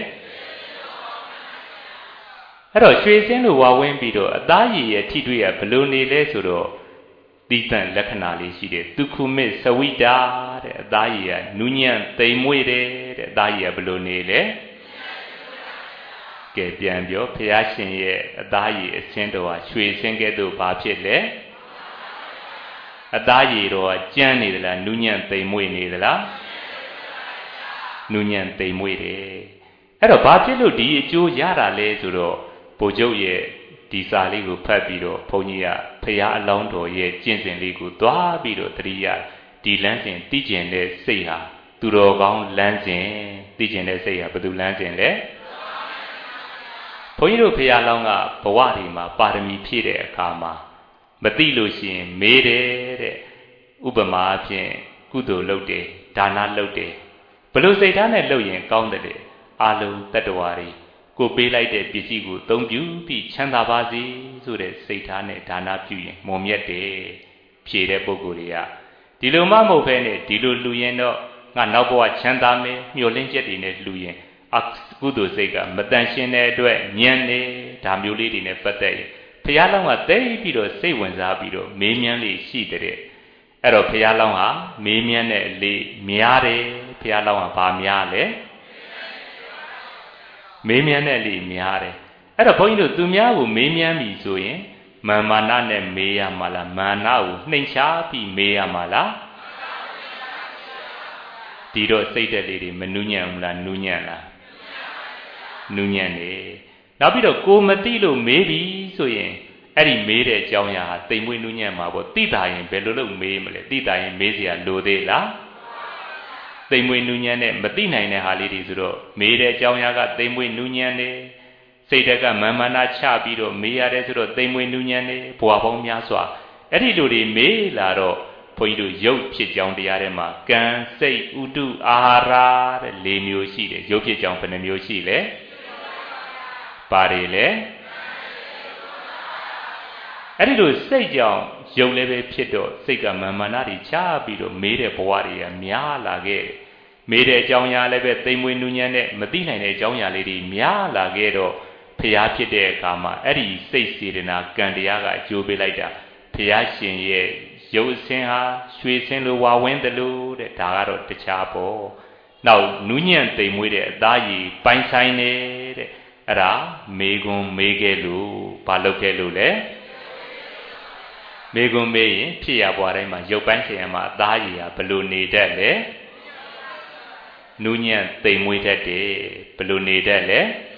အဲ့တော့ရွှေဆင်းလိုဝါဝင်းပြီးတော့အသားရည်ရဲ့ထိတွေ့ရဘလို့နေလဲဆိုတော့တိတန်လက္ခဏာလေးရှိတယ်သူခုမစ်သဝိတာတဲ့အသားရည်ကနူးညံ့သိမ်မွေ့တယ်တဲ့အသားရည်ကဘလို့နေလဲကဲပြန်ပြောဘုရားရှင်ရဲ့အသားရည်အစင်းတော်ဟာရွှေစင်းကဲ့သို့ဘာဖြစ်လဲအသားရည်တော်ကကျန်းနေသလားနူးညံ့သိမ်မွေ့နေသလားနူးညံ့သိမ်မွေ့တယ်အဲ့တော့ဘာဖြစ်လို့ဒီအကျိုးရတာလဲဆိုတော့ဗိုလ်ချုပ်ရဲ့ဒီစာလေးကိုဖတ်ပြီးတော့ဘုန်းကြီးကဘုရားအလောင်းတော်ရဲ့ကျင့်စဉ်လေးကိုသွားပြီးတော့တတိယဒီလမ်းစဉ်သိကျင်တဲ့စိတ်ဟာသူတော်ကောင်းလမ်းစဉ်သိကျင်တဲ့စိတ်ဟာဘယ်သူလမ်းစဉ်လဲဘုန်းကြီးတို့ဖရာလောင်းကဘဝဒီမှာပါရမီဖြည့်တဲ့အခါမှာမသိလို့ရှိရင်မေးတယ်တဲ့ဥပမာအဖြစ်ကုသိုလ်လုပ်တယ်ဒါနလုပ်တယ်ဘလို့စိတ်ထားနဲ့လုပ်ရင်ကောင်းတယ်အာလုံးတတ္တဝါတွေကိုပေးလိုက်တဲ့ပစ္စည်းကိုသုံးပြုပြီးချမ်းသာပါစေဆိုတဲ့စိတ်ထားနဲ့ဒါနပြုရင်မွန်မြတ်တယ်ဖြည့်တဲ့ပုဂ္ဂိုလ်တွေကဒီလိုမှမဟုတ်ဘဲနဲ့ဒီလိုလူရင်တော့ငါနောက်ဘဝချမ်းသာမယ်မျှော်လင့်ချက်တွေနဲ့လူရင်အကုသိုလ်စိတ်ကမတန်ရှင်းတဲ့အတွက်ညံနေဒါမျိုးလေးတွေနဲ့ပတ်သက်ရင်ဘုရားလောင်းကတိတ်ပြီးတော့စိတ်ဝင်စားပြီးတော့မေးမြန်းလေးရှိတဲ့အဲ့တော့ဘုရားလောင်းဟာမေးမြန်းတဲ့လေများတယ်ဘုရားလောင်းကဘာများလဲမေးမြန်းတဲ့လေများတယ်အဲ့တော့ဘုန်းကြီးတို့သူများကိုမေးမြန်းပြီဆိုရင်မာမာနနဲ့မေးရမှာလားမာနကိုနှိမ်ချပြီးမေးရမှာလားဒီတော့စိတ်တက်လေးတွေမနူးညံ့ဘူးလားနူးညံ့လားနူးညံ့နေနောက်ပြီးတော့ကိုမသိလို့မေးပြီဆိုရင်အဲ့ဒီမေးတဲ့အကြောင်းအရာဟာတိမ်မွေးနူးညံ့မှာပေါ့သိတာရင်ဘယ်လိုလုပ်မေးမလဲသိတာရင်မေးเสียလိုသေးလားတိမ်မွေးနူးညံ့တဲ့မသိနိုင်တဲ့ဟာလေးတွေဆိုတော့မေးတဲ့အကြောင်းအရာကတိမ်မွေးနူးညံ့နေစိတ်တက်ကမာမာနာချပြီးတော့မေးရတယ်ဆိုတော့တိမ်မွေးနူးညံ့နေဘွာပေါင်းများစွာအဲ့ဒီလိုတွေမေးလာတော့ဘုန်းကြီးတို့ရုပ်ဖြစ်ကြောင်းတရားထဲမှာကံစိတ်ဥတုအာဟာရတဲ့၄မျိုးရှိတယ်ရုပ်ဖြစ်ကြောင်းဘယ်နှမျိုးရှိလဲပါတယ်လေအဲ့ဒီလိုစိတ်ကြောင့်ရုပ်လည်းပဲဖြစ်တော့စိတ်ကမာမာနတွေချပြီးတော့မေးတဲ့ဘဝတွေကများလာခဲ့မေးတဲ့အကြောင်းအရာလည်းပဲသိမ်မွေနူးညံ့တဲ့မသိနိုင်တဲ့အကြောင်းအရာလေးတွေများလာခဲ့တော့ဖျားဖြစ်တဲ့အခါမှာအဲ့ဒီစိတ်စေတနာကံတရားကအကျိုးပေးလိုက်တာဖျားရှင်ရဲ့ရုပ်ဆင်းဟာရွှေဆင်းလိုဝါဝင်းတယ်လို့တဲ့ဒါကတော့တခြားပေါ့နောက်နူးညံ့သိမ်မွေးတဲ့အသားရည်ပိုင်ဆိုင်နေတဲ့အဲ့ဒါမေကွန်မေးခဲ့လို့ဘာလုပ်ခဲ့လို့လဲမေကွန်မေးရင်ဖြစ်ရပွားတိုင်းမှာရုပ်ပိုင်းဆိုင်ရာမှာအသားရည်ဟာဘယ်လိုနေတတ်လဲနူးညံ့သိမ်မွေးတတ်တယ်ဘယ်လိုနေတတ်လဲ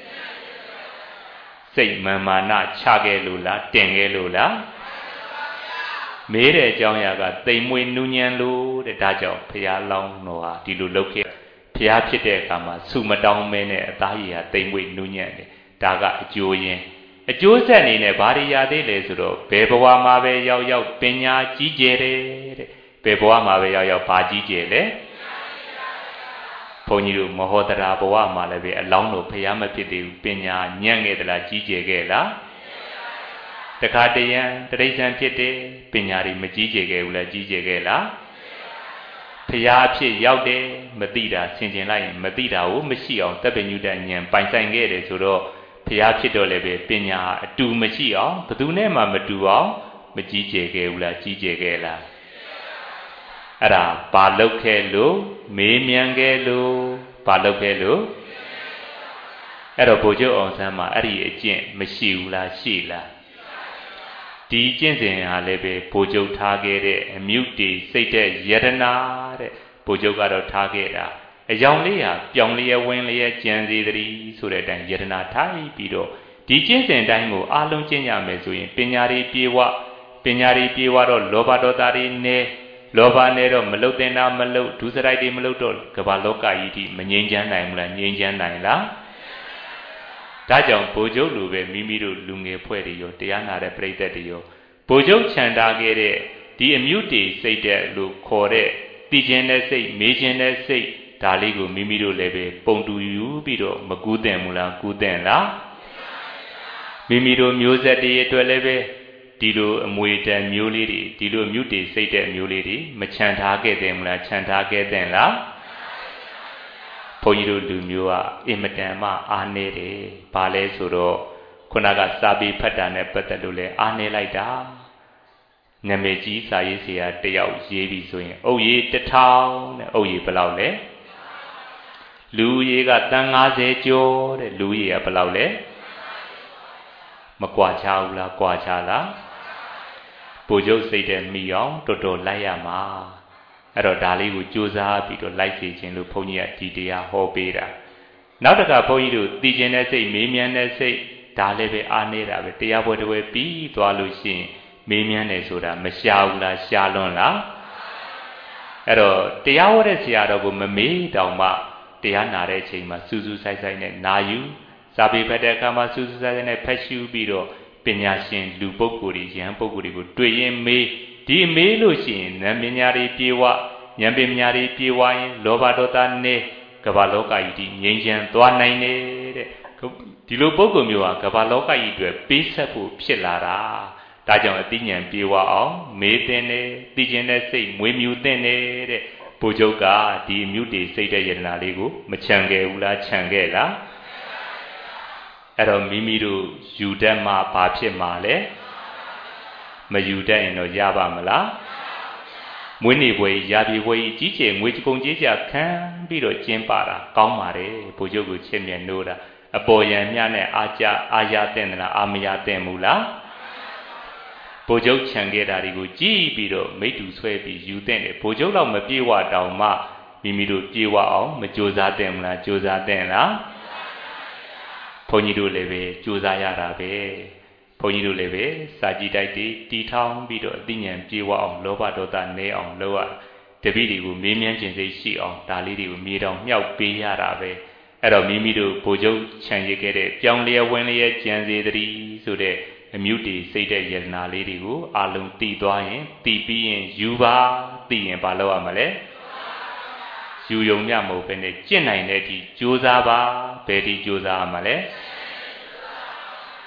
စိတ်မာမာနချခဲ့လို့လားတင်ခဲ့လို့လားမေးတဲ့အကြောင်းအရာကသိမ်မွေနူးညံ့လို့တဲ့ဒါကြောင့်ဘုရားလောင်းတော်ဟာဒီလိုလုပ်ခဲ့ဘုရားဖြစ်တဲ့အခါမှာဆုမတောင်းမဲနဲ့အသားရည်ဟာသိမ်မွေနူးညံ့တယ်ဒါကအကျိုးရင်းအကျိုးဆက်အနေနဲ့ဘာတွေရသေးလဲဆိုတော့ဘယ်ဘဝမှာပဲရောက်ရောက်ပညာကြီးကျယ်တယ်တဲ့ဘယ်ဘဝမှာပဲရောက်ရောက်ဘာကြီးကျယ်လဲဘုန်းကြီးတို့မဟောတရာဘဝမှာလည်းပဲအလောင်းတော်ဘုရားမဖြစ်သေးဘူးပညာညံ့ခဲ့သလားကြီးကျယ်ခဲ့လားတခါတရံတရိစ္ဆာန်ဖြစ်တယ်ပညာတွေမကြီးကျယ်ခဲ့ဘူးလားကြီးကျယ်ခဲ့လားဖျားဖြစ်ရောက်တယ်မသိတာဆင်ခြင်လိုက်ရင်မသိတာကိုမရှိအောင်တပ်ပညုတဉာဏ်ပိုင်ဆိုင်ခဲ့တယ်ဆိုတော့ဖျားဖြစ်တော့လည်းပဲပညာအတူမရှိအောင်ဘယ်သူနဲ့မှမတူအောင်မကြီးကျယ်ခဲ့ဘူးလားကြီးကျယ်ခဲ့လားအဲ့ဒါဘာလုပ်ခဲ့လို့မေးမြန်းခဲ့လို့ဘာလုပ်ခဲ့လို့အဲ့တော့ဘုရားအောင်ဆန်းမှာအဲ့ဒီအကျင့်မရှိဘူးလားရှိလားဒီကျင့်စဉ်ဟာလည်းပဲဘိုလ်ချုပ်ထားခဲ့တဲ့အမြုပ်တွေစိတ်တဲ့ယတနာတဲ့ဘိုလ်ချုပ်ကတော့ထားခဲ့တာအယောင်လေးဟာပြောင်လျက်ဝင်လျက်ကြံစီသည်ဆိုတဲ့အတိုင်းယတနာထားပြီးတော့ဒီကျင့်စဉ်တိုင်းကိုအားလုံးကျင့်ရမယ်ဆိုရင်ပညာတွေပြေဝပညာတွေပြေဝတော့လောဘဒေါသတွေနဲ့လောဘနဲ့တော့မလုတ်တင်တာမလုတ်ဒုစရိုက်တွေမလုတ်တော့ကမ္ဘာလောကကြီးဒီမငြိမ်းချမ်းနိုင်ဘူးလားငြိမ်းချမ်းနိုင်လားဒါကြောင့်ဘိုလ်ချုပ်လူပဲမိမိတို့လူငယ်ဖွဲ့တွေရောတရားနာတဲ့ပြိဿတွေရောဘိုလ်ချုပ်ခြံထားခဲ့တဲ့ဒီအမြုတေစိတ်တဲ့လို့ခေါ်တဲ့သိခြင်းတဲ့စိတ်မေးခြင်းတဲ့စိတ်ဒါလေးကိုမိမိတို့လည်းပဲပုံတူယူပြီးတော့မကူးတင်ဘူးလားကူးတင်လားမိမိတို့မျိုးဆက်တွေအတွက်လည်းပဲဒီလိုအမွေတန်မျိုးလေးတွေဒီလိုမြုတေစိတ်တဲ့မျိုးလေးတွေမခြံထားခဲ့တယ်မလားခြံထားခဲ့တယ်လားဘုန်းကြီးတို့လူမျိုးကအင်မတန်မှအားနေတယ်။ဘာလဲဆိုတော့ခုနကစာပေဖတ်တာနဲ့ပတ်သက်လို့လဲအားနေလိုက်တာ။နာမည်ကြီးစာရေးဆရာတယောက်ရေးပြီးဆိုရင်အုပ်ရေးတစ်ထောင်နဲ့အုပ်ရေးဘယ်လောက်လဲ။လူရေးကတန်၅၀ကျော်တဲ့လူရေးကဘယ်လောက်လဲ။မကွာချဘူးလားကွာချလား။ပူချုပ်စိတ်တဲ့မိအောင်တော်တော်လိုက်ရမှာ။အဲ့တော့ဒါလေးကိုကြိုးစားပြီးတော့လိုက်စီခြင်းလို့ဘုန်းကြီးကဒီတရားဟောပေးတာနောက်တစ်ခါဘုန်းကြီးတို့သိခြင်းတဲ့စိတ်မေးမြန်းတဲ့စိတ်ဒါလည်းပဲအားနေတာပဲတရားပွဲတစ်ပွဲပြီးသွားလို့ရှိရင်မေးမြန်းတယ်ဆိုတာမရှားဘူးလားရှားလွန်းလားအဲ့တော့တရားဟောတဲ့ဆရာတော်ကိုမမေးတောင်မှတရားနာတဲ့အချိန်မှာစူးစူးဆိုင်ဆိုင်နဲ့နာယူစာပေဖတ်တဲ့အခါမှာစူးစူးဆိုင်ဆိုင်နဲ့ဖတ်ရှုပြီးတော့ပညာရှင်လူပုဂ္ဂိုလ်တွေယဟန်ပုဂ္ဂိုလ်တွေကိုတွေ့ရင်မေးဒီမေးလို့ရှိရင်ဉာဏ်ပညာတွေပြေဝဉာဏ်ပညာတွေပြေဝရင်လောဘဒေါသနဲ့ကမ္ဘာလောကကြီးဒီငြိမ်းချမ်းသွားနိုင်တယ်တဲ့ဒီလိုပုဂ္ဂိုလ်မျိုးဟာကမ္ဘာလောကကြီးအတွက်ပေးဆက်ဖို့ဖြစ်လာတာဒါကြောင့်အသိဉာဏ်ပြေဝအောင်မေးတဲ့နဲ့သိခြင်းနဲ့စိတ်မွေးမြူတဲ့နဲ့တဲ့ဘုချုပ်ကဒီအမြုတေစိတ်တဲ့ယတနာလေးကိုမချံခဲ့ဘူးလားချံခဲ့လားအဲ့တော့မိမိတို့ယူတတ်မှဘာဖြစ်မှာလဲမယူတတ်ရင်တော့ရပါမလားမွေးနေပွဲရာပြေပွဲကြီးကျယ်ငွေကုန်ကြေးကြခံပြီးတော့ကျင်းပတာကောင်းပါတယ်ဘုချုပ်ကိုချစ်မြတ်နိုးတာအပေါ်ယံမြနဲ့အာကြအာရတဲ့လားအာမရတဲ့မူလားဘုချုပ်ခြံခဲ့တာတွေကိုကြည်ပြီးတော့မိတူဆွဲပြီးယူတဲ့တယ်ဘုချုပ်တော့မပြေဝတောင်မှမိမိတို့ပြေဝအောင်မကြိုးစားတဲ့မလားကြိုးစားတဲ့လားဘုန်းကြီးတို့လည်းပဲကြိုးစားရတာပဲဘုန်းကြီးတို့လည်းပဲစာကြည့်တိုက်တီတီထောင်ပြီးတော့အသိဉာဏ်ပြေဝအောင်လောဘဒေါသနည်းအောင်လုပ်ရတပည့်တွေကိုမေးမြန်းခြင်းစိတ်ရှိအောင်ဒါလေးတွေကိုမြေတောင်မြောက်ပေးရတာပဲအဲ့တော့မိမိတို့ဘိုလ်ချုပ်ခြံရစ်ခဲ့တဲ့ပြောင်းလျက်ဝင်လျက်ကြံစေသည်ဆိုတဲ့အမြုတေစိတ်တဲ့ယတနာလေးတွေကိုအာလုံးတည်သွားရင်တည်ပြီးရင်ယူပါတည်ရင်ဘာလုပ်ရမလဲယူယုံမြမဟုတ်ဘဲနဲ့ကျင့်နိုင်တဲ့အထိကြိုးစားပါဘယ်ဒီကြိုးစားရမလဲ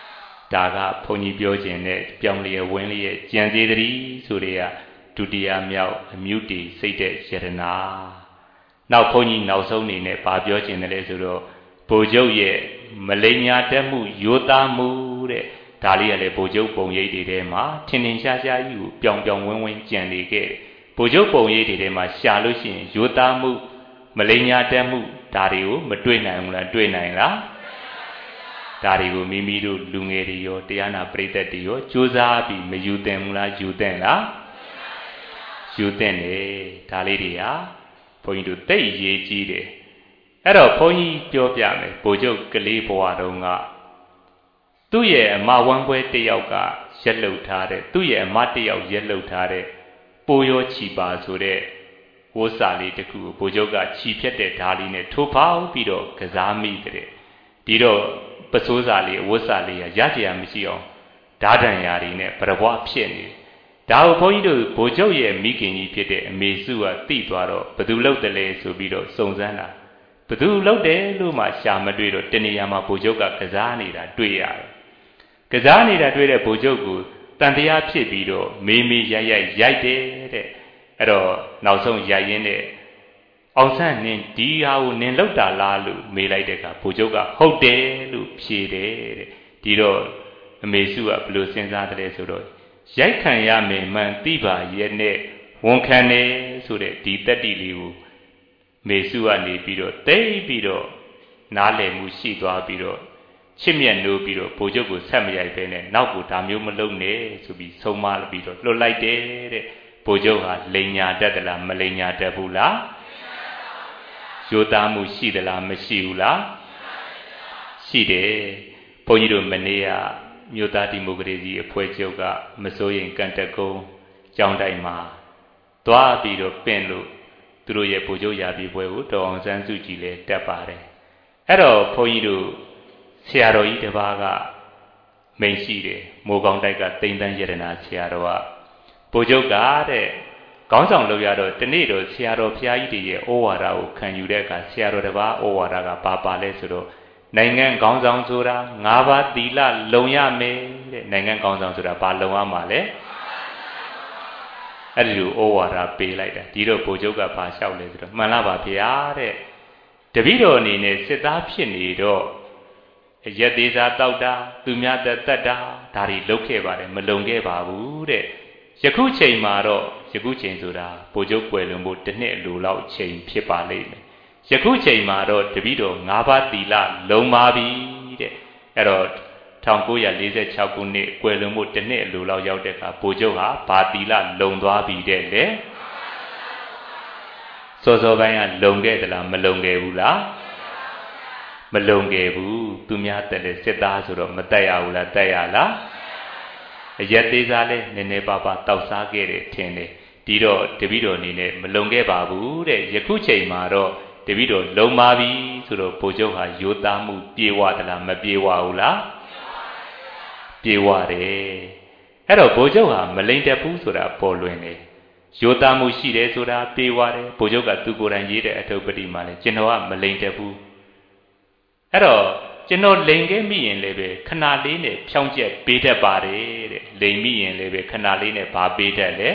ဒါကဘုန်းကြီးပြောခြင်းနဲ့ပြောင်းလျက်ဝင်လျက်ကြံသေးသည်ဆိုတဲ့ဒုတိယမြောက်အမြုတေစိတ်တဲ့ယတနာနောက်ဘုန်းကြီးနောက်ဆုံးနေနဲ့ဗာပြောခြင်းတယ်လေဆိုတော့ဘိုလ်ချုပ်ရဲ့မလိမ်ညာတက်မှုရိုးသားမှုတဲ့ဒါလေးကလည်းဘိုလ်ချုပ်ပုံရိပ်တွေထဲမှာထင်ထင်ရှားရှားကြီးကိုပြောင်ပြောင်ဝင်းဝင်းကြံနေခဲ့ဘိုလ်ချုပ်ပုံရိပ်တွေထဲမှာရှာလို့ရှိရင်ရိုးသားမှုမလိမ်ညာတက်မှုဒါတွေကိုမတွေ့နိုင်ဘူးလားတွေ့နိုင်လားဒါတွေကိုမိမိတို့လူငယ်တွေရောတရားနာပရိသတ်တွေရောကြိုးစားပြီးမယူသင့်ဘူးလားယူသင့်လားယူသင့်တယ်ဒါလေးတွေဟာဘုန်းကြီးတို့သိရေးကြီးတယ်အဲ့တော့ဘုန်းကြီးပြောပြမယ်ဘိုလ်ချုပ်ကလေးဘဝတုန်းကသူ့ရဲ့အမဝမ်းပွဲတစ်ယောက်ကရက်လှုပ်ထားတဲ့သူ့ရဲ့အမတစ်ယောက်ရက်လှုပ်ထားတဲ့ပိုးရောချီပါဆိုတဲ့ဝတ်စာလေးတစ်ခုကိုဘိုလ်ချုပ်ကခြီဖြတ်တဲ့ဓာလီနဲ့ထိုးဖောက်ပြီးတော့ကစားမိတဲ့ဒီတော့ပစိုးစာလေးဝတ်စာလေးရကြရမရှိအောင်ဓာတန်ရာတွေနဲ့ပြဘွားဖြစ်နေဒါကိုဘုန်းကြီးတို့ဘိုလ်ချုပ်ရဲ့မိခင်ကြီးဖြစ်တဲ့အမေစုကသိသွားတော့ဘသူလုပ်တယ်လဲဆိုပြီးတော့စုံစမ်းတာဘသူလုပ်တယ်လို့မှရှာမတွေ့တော့တနေရာမှာဘိုလ်ချုပ်ကကစားနေတာတွေ့ရတယ်ကစားနေတာတွေ့တဲ့ဘိုလ်ချုပ်ကိုတန်တရားဖြစ်ပြီးတော့မေးမေးရိုက်ရိုက်ရိုက်တယ်တဲ့အဲ့တော့နောက်ဆုံးရိုက်ရင်းနဲ့အောင်ဆန်းနင်ဒီဟာကိုနင်လောက်တာလားလို့မေးလိုက်တဲ့အခါဘိုလ်ချုပ်ကဟုတ်တယ်လို့ဖြေတယ်တဲ့ဒီတော့အမေစုကဘယ်လိုစဉ်းစားတယ်ဆိုတော့ရိုက်ခံရမယ်မှန်သိပါရဲ့နဲ့ဝန်ခံတယ်ဆိုတဲ့ဒီတတ္တိလေးကိုမေစုကနေပြီးတော့တိတ်ပြီးတော့နားလည်မှုရှိသွားပြီးတော့ချစ်မြတ်နိုးပြီးတော့ဘိုလ်ချုပ်ကိုဆက်မရိုက်ပဲနဲ့နောက်ကိုဒါမျိုးမလုပ်နဲ့ဆိုပြီးဆုံးမပြီးတော့လွတ်လိုက်တယ်တဲ့ဘိုလ်ချုပ်ဟာလိန်ညာတတ်သလားမလိန်ညာတတ်ဘူးလားရိုးသားမှုရှိသလားမရှိဘူးလားရှိတယ်ဘုန်းကြီးတို့မနေ့ကမြို့သားဒီမိုကရေစီအဖွဲ့ချုပ်ကမစိုးရင်ကန့်တက်ကုန်းကျောင်းတိုင်းမှာသွားပြီးတော့ပင့်လို့သူတို့ရဲ့ဗိုလ်ချုပ်ရာပြည်ပွဲကိုဒေါ်အောင်ဆန်းစုကြည်လည်းတက်ပါတယ်အဲ့တော့ဘုန်းကြီးတို့ဆရာတော်ကြီးတစ်ပါးကမိန်ရှိတယ်မိုးကောင်းတိုက်ကတိမ်တန်းယရနာဆရာတော်ကဗိုလ်ချုပ်ကတဲ့ခေါင်းဆောင်လုပ်ရတော့တနေ့တော့ဆရာတော်ဘုရားကြီးတွေရဲ့ဩဝါဒကိုခံယူတဲ့အခါဆရာတော်တစ်ပါးဩဝါဒကဘာပါလဲဆိုတော့နိုင်ငံခေါင်းဆောင်ဆိုတာ၅ပါးသီလလုံရမယ်တဲ့နိုင်ငံခေါင်းဆောင်ဆိုတာဘာလုံရမှာလဲအဲ့ဒီလိုဩဝါဒပေးလိုက်တာဒီတော့ဗိုလ်ချုပ်ကဘာလျှောက်လဲဆိုတော့မှန်လားပါဗျာတဲ့တပည့်တော်အနေနဲ့စစ်သားဖြစ်နေတော့ရက်သေးစားတောက်တာသူများသက်သက်တာဒါတွေလုပ်ခဲ့ပါတယ်မလုံခဲ့ပါဘူးတဲ့ယခုချိန်မှာတော့ယခုချိန်ဆိုတာဗိုလ်ချုပ်ကွယ်လွန်ဖို့တစ်နှစ်အလိုလောက်ချိန်ဖြစ်ပါလိမ့်မယ်ယခုချိန်မှာတော့တပည့်တော်၅ပါးသီလလုံပါပြီတဲ့အဲ့တော့၁၉၄၆ခုနှစ်ကွယ်လွန်ဖို့တစ်နှစ်အလိုလောက်ရောက်တဲ့အခါဗိုလ်ချုပ်ဟာဘာသီလလုံသွားပြီတဲ့လေစောစောပိုင်းကလုံခဲ့သလားမလုံခဲ့ဘူးလားမလုံခဲ့ဘူးသူများတက်တဲ့စစ်သားဆိုတော့မတက်ရဘူးလားတက်ရလားအရက်သေးစားလဲနည်းနည်းပါးပါးတောက်စားခဲ့တယ်ထင်တယ်ဒီတော့တပည့်တော်အနေနဲ့မလုံခဲ့ပါဘူးတဲ့ယခုချိန်မှာတော့တပည့်တော်လုံပါပြီဆိုတော့ဗိုလ်ချုပ်ဟာရိုးသားမှုပြေဝသလားမပြေဝဘူးလားပြေဝတယ်အဲ့တော့ဗိုလ်ချုပ်ဟာမလိမ်တတ်ဘူးဆိုတာပေါ်လွင်တယ်ရိုးသားမှုရှိတယ်ဆိုတာပြေဝတယ်ဗိုလ်ချုပ်ကသူကိုယ်တိုင်ရေးတဲ့အထုပ်ပတိမှာလဲကျွန်တော်ကမလိမ်တတ်ဘူးအဲ့တော့ကျွန်တော်လိန်ခဲ့မိရင်လည်းပဲခဏလေးနဲ့ဖြောင်းချက်ပေးတတ်ပါတယ်တဲ့လိန်မိရင်လည်းပဲခဏလေးနဲ့ဗာပေးတတ်လေ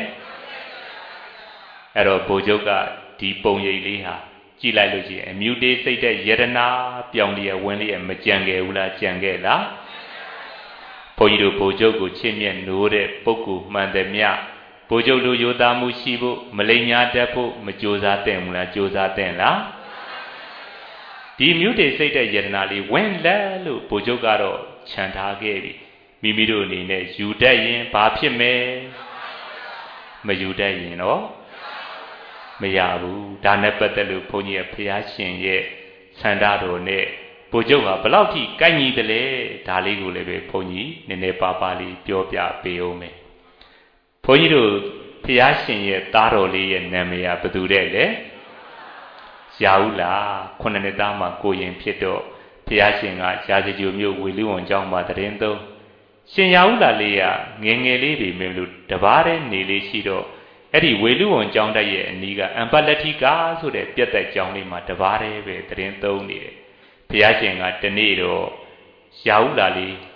အဲ့တော့ဗိုလ်ချုပ်ကဒီပုံရိပ်လေးဟာကြည့်လိုက်လို့ရှိရင်အမြူတေးစိတ်တဲ့ယရနာပြောင်းလျက်ဝင်လျက်မကြံခဲ့ဘူးလားကြံခဲ့လားဘုန်းကြီးတို့ဗိုလ်ချုပ်ကိုချစ်မြတ်နိုးတဲ့ပုဂ္ဂိုလ်မှန်တယ်မြဗိုလ်ချုပ်တို့ရိုးသားမှုရှိဖို့မလိမ်ညာတတ်ဖို့မကြိုးစားတဲ့ဘူးလားကြိုးစားတဲ့လားဒီမြူတေစိတ်တဲ့ယတနာလေးဝင်လက်လို့ဗိုလ်ချုပ်ကတော့ခြံထားခဲ့ပြီမိမိတို့အနေနဲ့ယူတတ်ရင်ဘာဖြစ်မယ်မယူတတ်ရင်တော့မရဘူးဒါနဲ့ပတ်သက်လို့ဘုန်းကြီးရဲ့ဖျားရှင်ရဲ့ဆန္ဒတော်နဲ့ဗိုလ်ချုပ်ဟာဘလောက်ထိကိုက်ညီတယ်လဲဒါလေးကိုလည်းပဲဘုန်းကြီးနည်းနည်းပါးပါးလေးပြောပြပေးအောင်မယ်ဘုန်းကြီးတို့ဖျားရှင်ရဲ့သားတော်လေးရဲ့နာမည်ကဘယ်သူတဲ့လဲရာဟုလာခုနှစ်နှစ်သားမှာကိုရင်ဖြစ်တော့ဘုရားရှင်ကရာဇဂိုမြို့ဝေလူဝန်ကျောင်းမှာတရင်သုံးရှင်ရာဟုလာလေးကငယ်ငယ်လေးပြီမင်းတို့တပါးတည်းနေလေးရှိတော့အဲ့ဒီဝေလူဝန်ကျောင်းတိုက်ရဲ့အနီးကအံပလက်ထိကာဆိုတဲ့ပြက်သက်ကျောင်းလေးမှာတပါးတည်းပဲတရင်သုံးနေတယ်ဘုရားရှင်ကတနေ့တော့ရာဟုလာလေး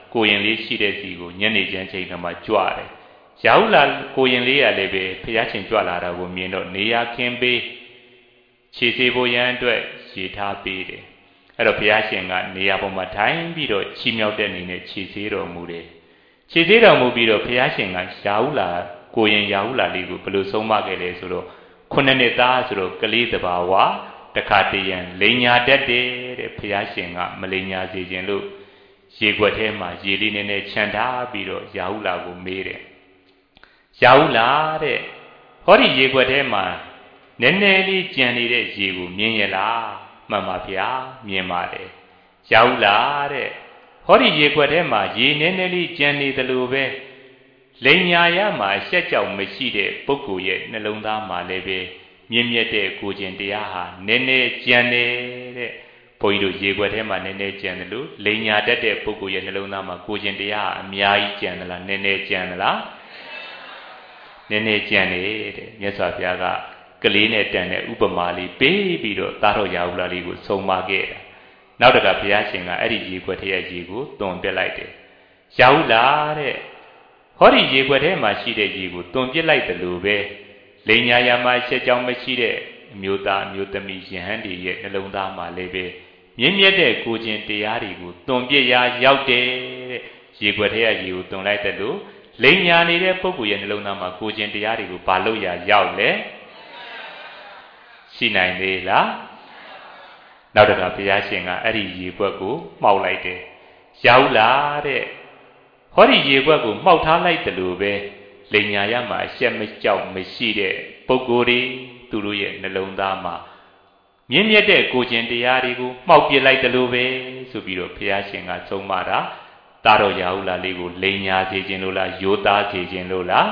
ကိုရင်လေးရှိတဲ့စီကိုညနေချမ်းချိန်တော့မှကြွတယ်ရာဟုလာကိုရင်လေးရလည်းပဲဖျားရှင်ကြွလာတာကိုမြင်တော့နေရခင်းပေးခြေစေဖို့ရန်အတွက်ရေထားပေးတယ်အဲ့တော့ဘုရားရှင်ကနေရာပေါ်မှာထိုင်ပြီးတော့ချီးမြှောက်တဲ့အနေနဲ့ခြေစေတော်မူတယ်ခြေစေတော်မူပြီးတော့ဘုရားရှင်ကရာဟုလာကိုရင်ရာဟုလာလေးကိုဘယ်လိုဆုံးမခဲ့လဲဆိုတော့ခုနှစ်နှစ်သားဆိုတော့ကလေးတဘာဝတခါတည်းရန်လိန်ညာတတ်တယ်တဲ့ဘုရားရှင်ကမလိန်ညာစေခြင်းလို့ရေခွက်ထဲမှာရေလေးနည်းနည်းခြံထားပြီးတော့ရာဟုလာကိုမေးတယ်ရာဟုလာတဲ့ဟောဒီရေခွက်ထဲမှာနည်းနည်းလေးကြံနေတဲ့ရေကိုမြင်ရလားမှန်ပါဗျာမြင်ပါတယ်ရာဟုလာတဲ့ဟောဒီရေခွက်ထဲမှာရေနည်းနည်းလေးကြံနေသလိုပဲလိန်ညာရမှာရှက်ကြောင်မရှိတဲ့ပုဂ္ဂိုလ်ရဲ့နှလုံးသားမှာလည်းပဲမြင့်မြတ်တဲ့ကိုယ်ကျင်တရားဟာနည်းနည်းကြံနေတဲ့ဘုန်းကြီးတို့ရေခွက်ထဲမှာနည်းနည်းကြံတယ်လို့လိန်ညာတတ်တဲ့ပုဂ္ဂိုလ်ရဲ့နှလုံးသားမှာကိုယ်ကျင်တရားအများကြီးကြံသလားနည်းနည်းကြံသလားနည်းနည်းကြံနေတဲ့မြတ်စွာဘုရားကကလေးနဲ့တန်တဲ့ဥပမာလေးပေးပြီးတော့သားတော်ရာဟုလာလေးကိုဆုံးမခဲ့တာနောက်တကဘုရားရှင်ကအဲ့ဒီရေခွက်ထဲရဲ့ရေကိုတွန်ပြစ်လိုက်တယ်ရာဟုလာတဲ့ဟောဒီရေခွက်ထဲမှာရှိတဲ့ရေကိုတွန်ပြစ်လိုက်တယ်လို့ပဲလိန်ညာယာမှာရှက်ကြောင်မရှိတဲ့အမျိုးသားအမျိုးသမီးယဟန်တွေရဲ့နှလုံးသားမှာလည်းပဲမြင့်မြတ်တဲ့ကိုယ်ကျင်တရားတွေကိုတွန်ပြစ်ရာရောက်တယ်တဲ့ရေခွက်ထဲရဲ့ရေကိုတွန်လိုက်တယ်လို့လိန်ညာနေတဲ့ပုဂ္ဂိုလ်ရဲ့နှလုံးသားမှာကိုယ်ကျင်တရားတွေကိုဘာလို့ရာရောက်လဲရှိနိုင်သေးလားနောက်တခါဘုရားရှင်ကအဲ့ဒီရေခွက်ကိုမှောက်လိုက်တယ်ရာဟုလာတဲ့ဟောဒီရေခွက်ကိုမှောက်ထားလိုက်တယ်လို့ပဲလိန်ညာရမှာအရှက်မကြောက်မရှိတဲ့ပုဂ္ဂိုလ်တွေသူတို့ရဲ့နှလုံးသားမှာမြင့်မြတ်တဲ့ကိုယ်ကျင်တရားတွေကိုမှောက်ပြစ်လိုက်တယ်လို့ပဲဆိုပြီးတော့ဘုရားရှင်ကဆုံးမတာတာတော်ရာဟုလာလေးကိုလိန်ညာစေခြင်းလို့လားရိုးသားစေခြင်းလို့လား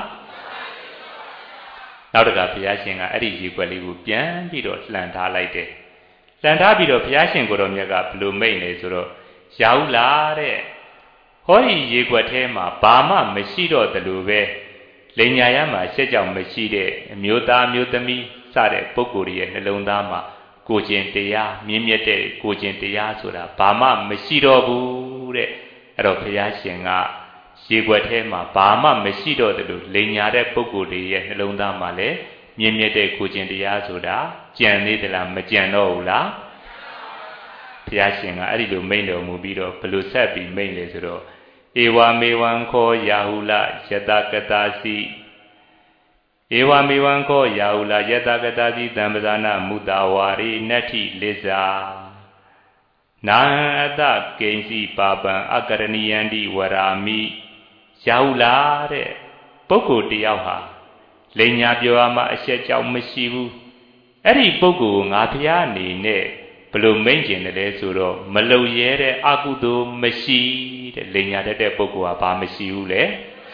နောက်တကဘုရားရှင်ကအဲ့ဒီရေခွက်လေးကိုပြန်ပြီးတော့လှန်ထားလိုက်တယ်လှန်ထားပြီးတော့ဘုရားရှင်ကိုယ်တော်မြတ်ကဘယ်လိုမိန့်လဲဆိုတော့ရာဟုလာတဲ့ဟောဒီရေခွက်ထဲမှာဘာမှမရှိတော့တယ်လို့ပဲလိန်ညာရမှာရှက်ကြောင်မရှိတဲ့အမျိုးသားမျိုးသမီးစတဲ့ပုဂ္ဂိုလ်ရဲ့နှလုံးသားမှာကိုယ်ကျင်တရားမြင့်မြတ်တဲ့ကိုယ်ကျင်တရားဆိုတာဘာမှမရှိတော့ဘူးတဲ့အဲ့တော့ဘုရားရှင်ကရေခွက်ထဲမှာဘာမှမရှိတော့တယ်လို့လိန်ညာတဲ့ပုဂ္ဂိုလ်တွေရဲ့နှလုံးသားမှာလည်းမြင့်မြတ်တဲ့ကိုယ်ကျင်တရားဆိုတာကြံသေးသလားမကြံတော့ဘူးလားဘုရားရှင်ကအဲ့ဒီလိုမိန့်တော်မူပြီးတော့ဘယ်လိုဆက်ပြီးမိန့်လဲဆိုတော့ဧဝမေဝံခောရာဟုလယတကတာစီဧဝမေဝံခောရာဟုလယတကတာစီတံပဇာနာမုတဝါရိနတ္ထိလိဇာနာအတကိဉ္စီပါပံအကရဏီယန္တိဝရာမိရာဟုလာတဲ့ပုဂ္ဂိုလ်တယောက်ဟာလိန်ညာပြောရမှာအရှက်ကြောင့်မရှိဘူးအဲ့ဒီပုဂ္ဂိုလ်ကိုငါဖျားအနေနဲ့ဘလို့မိန့်ကျင်တယ်လဲဆိုတော့မလုံရဲတဲ့အကုသိုလ်မရှိတဲ့လိန်ညာတတ်တဲ့ပုဂ္ဂိုလ်ကဘာမရှိဘူးလေ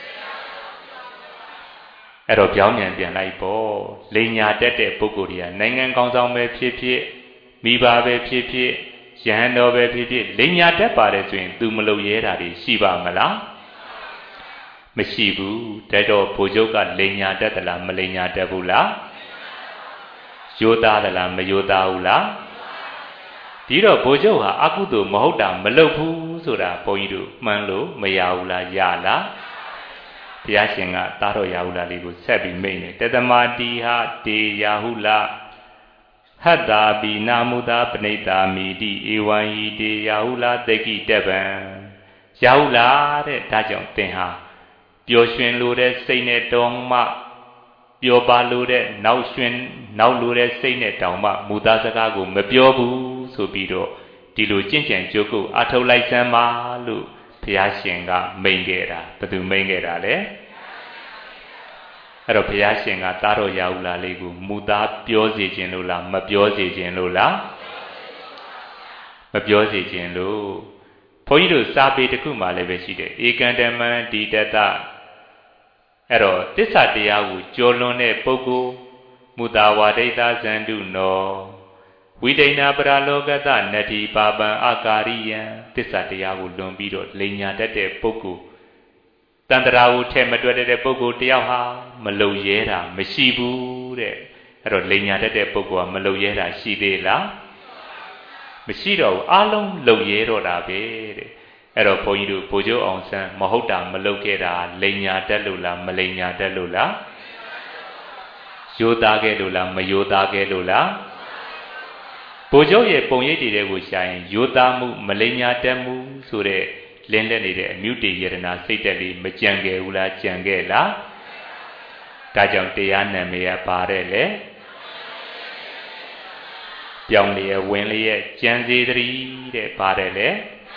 အဲ့တော့ပြောင်းပြန်ပြန်လိုက်ပေါ့လိန်ညာတတ်တဲ့ပုဂ္ဂိုလ်တွေကနိုင်ငံကောင်းဆောင်ပဲဖြစ်ဖြစ်မိဘပဲဖြစ်ဖြစ်ယဟန်တော်ပဲဖြစ်ဖြစ်လိန်ညာတတ်ပါတယ်ဆိုရင် तू မလုံရဲတာတွေရှိပါမလားမရှိဘူးတဲ့တော့ဘုချုပ်ကလိန်ညာတတ်သလားမလိန်ညာတတ်ဘူးလားရိုးသားသလားမရိုးသားဘူးလားဒီတော့ဘုချုပ်ဟာအကုသိုလ်မဟုတ်တာမလုပ်ဘူးဆိုတာဘုန်းကြီးတို့မှန်းလို့မရဘူးလားရလားဘုရားရှင်ကတာတော်ရာဟုလာလေးကိုဆက်ပြီးမိန့်တယ်တတမတိဟတေရာဟုလာဟတ္တာပိနာမုတာပဏိတာမိတိဧဝံဟိတေရာဟုလာတက္ကိတပံရာဟုလာတဲ့ဒါကြောင့်သင်ဟာပျော်ရွှင်လိုတဲ့စိတ်နဲ့တောင်းမှပျော်ပါလိုတဲ့နောက်ရွှင်နောက်လိုတဲ့စိတ်နဲ့တောင်းမှမူသားစကားကိုမပြောဘူးဆိုပြီးတော့ဒီလိုကြင်ကြံကြိုးကုပ်အထုတ်လိုက်စမ်းပါလို့ဘုရားရှင်ကမိန့်ခဲ့တာဘယ်သူမိန့်ခဲ့တာလဲအဲ့တော့ဘုရားရှင်ကတာတော်ရာဟုလာလေးကိုမူသားပြောစေခြင်းလို့လားမပြောစေခြင်းလို့လားမပြောစေခြင်းလို့ဘုန်းကြီးတို့စာပေတစ်ခုမှလည်းပဲရှိတယ်ဧကံတမံဒီတတအဲ့တော့တစ္ဆာတရားကိုကြော်လွန်တဲ့ပုဂ္ဂိုလ်မူတာဝါဒိတာဇန္တုနောဝိဒိဏပရလောကတနတ္တိပါပံအာကာရိယံတစ္ဆာတရားကိုလွန်ပြီးတော့လိန်ညာတတ်တဲ့ပုဂ္ဂိုလ်တန်တရာကိုထဲမတွက်တဲ့ပုဂ္ဂိုလ်တယောက်ဟာမလုံရဲတာမရှိဘူးတဲ့အဲ့တော့လိန်ညာတတ်တဲ့ပုဂ္ဂိုလ်ကမလုံရဲတာရှိသေးလားမရှိတော့ဘူးအလုံးလုံရဲတော့တာပဲတဲ့အဲ့တော့ဘုန်းကြီးတို့ဘိုလ်ချုပ်အောင်ဆန်းမဟုတ်တာမလုပ်ခဲ့တာလိန်ညာတတ်လို့လားမလိန်ညာတတ်လို့လားရိုးသားခဲ့လို့လားမရိုးသားခဲ့လို့လားဘိုလ်ချုပ်ရဲ့ပုံရိပ်တွေကိုရှာရင်ရိုးသားမှုမလိန်ညာတတ်မှုဆိုတဲ့လင်းလက်နေတဲ့အမြုတေယရနာစိတ်တက်လေးမကြံခဲ့ဘူးလားကြံခဲ့လားဒါကြောင့်တရားနာမည်ကပါတယ်လေပြောင်းလျက်ဝင်လျက်ကြံစေတည်းတဲ့ပါတယ်လေ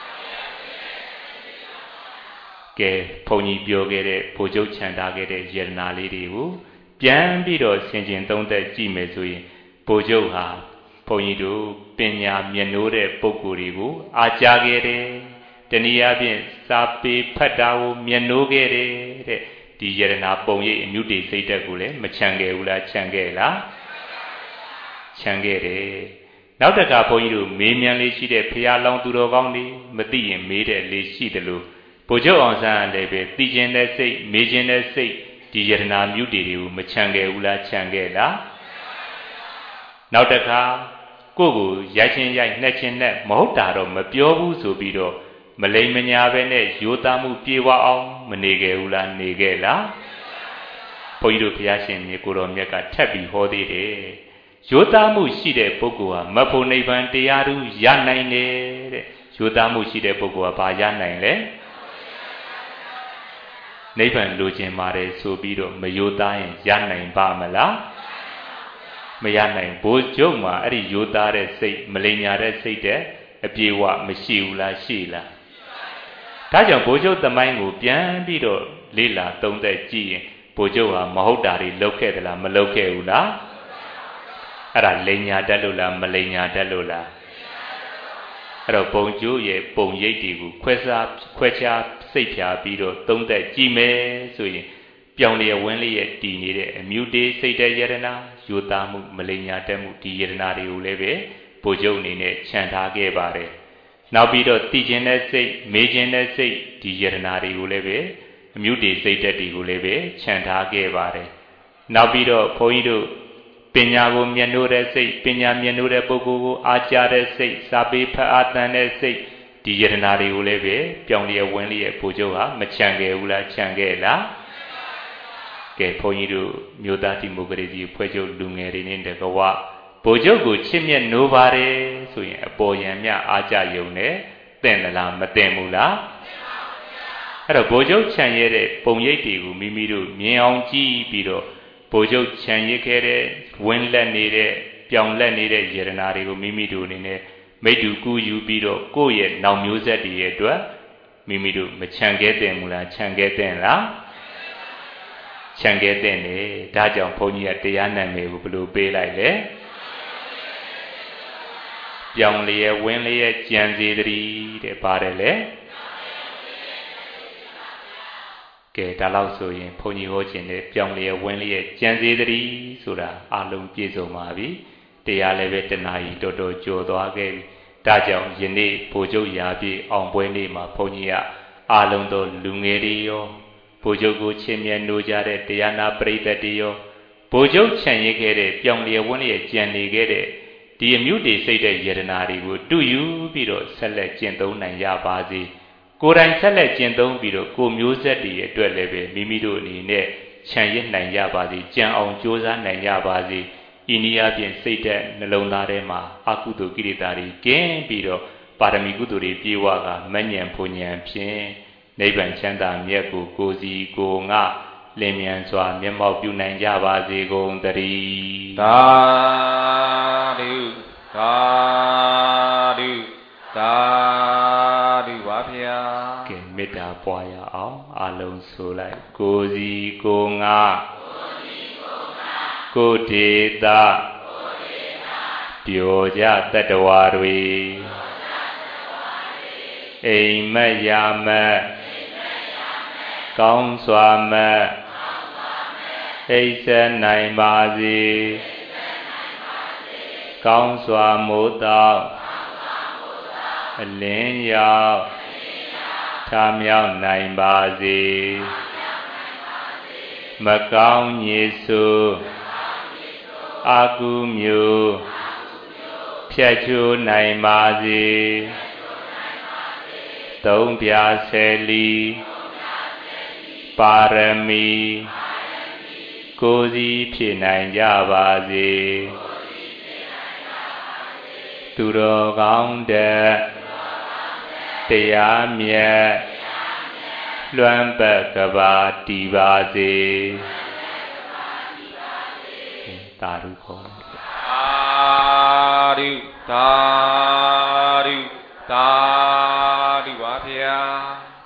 ကဲဘုန်းကြီးပြောခဲ့တဲ့ဘိုလ်ချုပ်ချန်ထားခဲ့တဲ့ယရနာလေးတွေကိုပြန်ပြီးတော့ဆင်ခြင်သုံးသပ်ကြည့်မယ်ဆိုရင်ဘိုလ်ချုပ်ဟာဘုန်းကြီးတို့ပညာမျက်နှိုးတဲ့ပုဂ္ဂိုလ်တွေကိုအားကြားခဲ့တယ်တနည်းအားဖြင့်စာပေဖတ်တာကိုမျက်နှိုးခဲ့တယ်တဲ့ဒီယရနာပုံရိပ်အမြုတေစိတ်တက်ကိုလည်းမချမ်းခဲ့ဘူးလားချမ်းခဲ့လားချမ်းခဲ့တယ်နောက်တခါဘုန်းကြီးတို့မေးမြန်းလေးရှိတဲ့ဖရာလောင်းသူတော်ကောင်းတွေမသိရင်မေးတဲ့လေးရှိတယ်လို့ဘုချုပ်အောင်ဆန်းလည်းပဲသိခြင်းတဲ့စိတ်မေးခြင်းတဲ့စိတ်ဒီယရနာမြုတေတွေကိုမချမ်းခဲ့ဘူးလားချမ်းခဲ့လားနောက်တခါကိုယ့်ကိုရိုက်ချင်းရိုက်နှက်ချင်းနဲ့မဟုတ်တာတော့မပြောဘူးဆိုပြီးတော့မလိမ်မညာပဲနဲ့ရိုးသားမှုပြေဝအောင်မနေခဲ့ဘူးလားနေခဲ့လားဘုန်းကြီးတို့ဘုရားရှင်မြေကိုတော်မြတ်ကထပ်ပြီးဟောသေးတယ်ရိုးသားမှုရှိတဲ့ပုဂ္ဂိုလ်ဟာမဖို့နိဗ္ဗာန်တရားသူရနိုင်တယ်တဲ့ရိုးသားမှုရှိတဲ့ပုဂ္ဂိုလ်ကဘာရနိုင်လဲနိဗ္ဗာန်လိုချင်ပါတယ်ဆိုပြီးတော့မရိုးသားရင်ရနိုင်ပါမလားမရနိုင်ဘိုးကျုံမှာအဲ့ဒီရိုးသားတဲ့စိတ်မလိမ်ညာတဲ့စိတ်တဲ့အပြေဝမရှိဘူးလားရှိလားဒါကြောင့်ဘိုးကျုံသမိုင်းကိုပြန်ပြီးတော့လေ့လာသုံးသပ်ကြည့်ရင်ဘိုးကျုံဟာမဟုတ်တာတွေလုပ်ခဲ့သလားမလုပ်ခဲ့ဘူးလားအဲ့ဒါလိမ်ညာတတ်လို့လားမလိမ်ညာတတ်လို့လားအဲ့တော့ဘုံကျိုးရဲ့ပုံရိပ်တွေကိုခွဲစားခွဲခြားစိတ်ဖြာပြီးတော့သုံးသက်ကြည့်မယ်ဆိုရင်ပြောင်းလျက်ဝင်းလျက်တည်နေတဲ့အမြုတေစိတ်တဲ့ယရနာယူသားမှုမလိမ်ညာတတ်မှုဒီယရနာတွေကိုလည်းပဲဘုံကျုံအနေနဲ့ခြံထားခဲ့ပါတယ်နောက်ပြီးတော့တည်ခြင်းတဲ့စိတ်မေးခြင်းတဲ့စိတ်ဒီယရနာတွေကိုလည်းပဲအမြုတေစိတ်တဲ့တွေကိုလည်းပဲခြံထားခဲ့ပါတယ်နောက်ပြီးတော့ဘုန်းကြီးတို့ပညာကိုမျက်နှိုးတဲ့စိတ်ပညာမျက်နှိုးတဲ့ပုဂ္ဂိုလ်ကိုအားကြတဲ့စိတ်စာပေဖတ်အားတန်တဲ့စိတ်ဒီယရနာတွေကိုလည်းပဲပြောင်းလျက်ဝင်လျက်ဘုချုပ်ဟာမချမ်းခဲ့ဘူးလားချမ်းခဲ့လားကဲဘုန်းကြီးတို့မြို့သားဒီမိုကရေစီဖွဲ့ချုပ်လူငယ်တွေနဲ့တကွာဘုချုပ်ကိုချစ်မြတ်နိုးပါတယ်ဆိုရင်အပေါ်ယံမြအားကြယုံနဲ့တင့်သလားမတင့်ဘူးလားအဲ့တော့ဘုချုပ်ချမ်းရတဲ့ပုံရိပ်တွေကိုမိမိတို့မြင်အောင်ကြည့်ပြီးတော့ဘိုလ်ချုပ်ခြံရစ်ခဲ့တဲ့ဝင်းလက်နေတဲ့ပြောင်လက်နေတဲ့ယရနာတွေကိုမိမိတို့အနေနဲ့မိတ္တူကူယူပြီးတော့ကိုယ့်ရဲ့နောက်မျိုးဆက်တွေရဲ့အတွက်မိမိတို့မချံခဲ့တဲ့မူလားချံခဲ့တဲ့လားချံခဲ့တဲ့နေဒါကြောင့်ဘုန်းကြီးကတရားနာမည်ကိုဘယ်လိုပေးလိုက်လဲပြောင်လျက်ဝင်းလျက်ကြံစေတည်းတဲ့ပါတယ်လေကဲဒါလောက်ဆိုရင်ဘုန်းကြီးဟောခြင်းနဲ့ပြောင်းလျက်ဝင်လျက်ကြံစေတည်းဆိုတာအလုံးပြည့်စုံပါပြီတရားလည်းပဲတဏှာကြီးတော်တော်ကြော်သွားခဲ့ပြီဒါကြောင့်ယနေ့ဘိုလ်ချုပ်ရာပြည့်အောင်ပွဲနေ့မှာဘုန်းကြီးကအလုံးသောလူငယ်တွေရောဘိုလ်ချုပ်ကိုချစ်မြတ်နိုးကြတဲ့တရားနာပရိသတ်တွေရောဘိုလ်ချုပ်ခြံရစ်ခဲ့တဲ့ပြောင်းလျက်ဝင်လျက်ကြံနေခဲ့တဲ့ဒီအမြုတေစိတ်တဲ့ယရနာတွေကိုတူယူပြီးတော့ဆက်လက်ကျင့်သုံးနိုင်ရပါစေကိုယ်တိုင်ဆက်လက်ကျင့်သုံးပြီးတော့ကိုမျိုးဆက်တွေအတွက်လည်းပဲမိမိတို့အနေနဲ့ခြံရစ်နိုင်ကြပါစေကြံအောင်ကြိုးစားနိုင်ကြပါစေဤနည်းအားဖြင့်စိတ်သက်နှလုံးသားထဲမှာအကုသိုလ်ကိလေသာတွေကင်းပြီးတော့ပါရမီကုသိုလ်တွေပြေဝကမဉ္ဇဉ်ဖူဉ္ဇဉ်ဖြင့်နိဗ္ဗာန်ချမ်းသာမြတ်ကိုကိုစီကိုငါလင်းမြန်စွာမျက်မှောက်ပြုနိုင်ကြပါစေကုန်သတည်းသာဓုသာဓုသာဓုပါဗျာကဲမေတ္တာပွားရအောင်အလုံးဆိုလိုက်ကိုစီကိုငါကိုဒေတာပျော်ကြတတ္တဝါတွေအိမ်မက်ရမက်ကောင်းစွာမက်အိပ်ဆက်နိုင်ပါစေကောင်းစွာမိုးတောက်အလင်းရောက်ထမြောက်နိုင်ပါစေမကောင်းညစ်ဆိုးအာကုမျိုးဖြတ်ချိုးနိုင်ပါစေသုံးပြဆယ်လီပါရမီကိုယ်စီဖြစ်နိုင်ကြပါစေသူတော်ကောင်းတဲ့တရားမြတ်လွမ်းပတ်ကဘာတည်ပါစေသာဓုခေါ်သာဓုသာဓုသာဓုပါဗျာ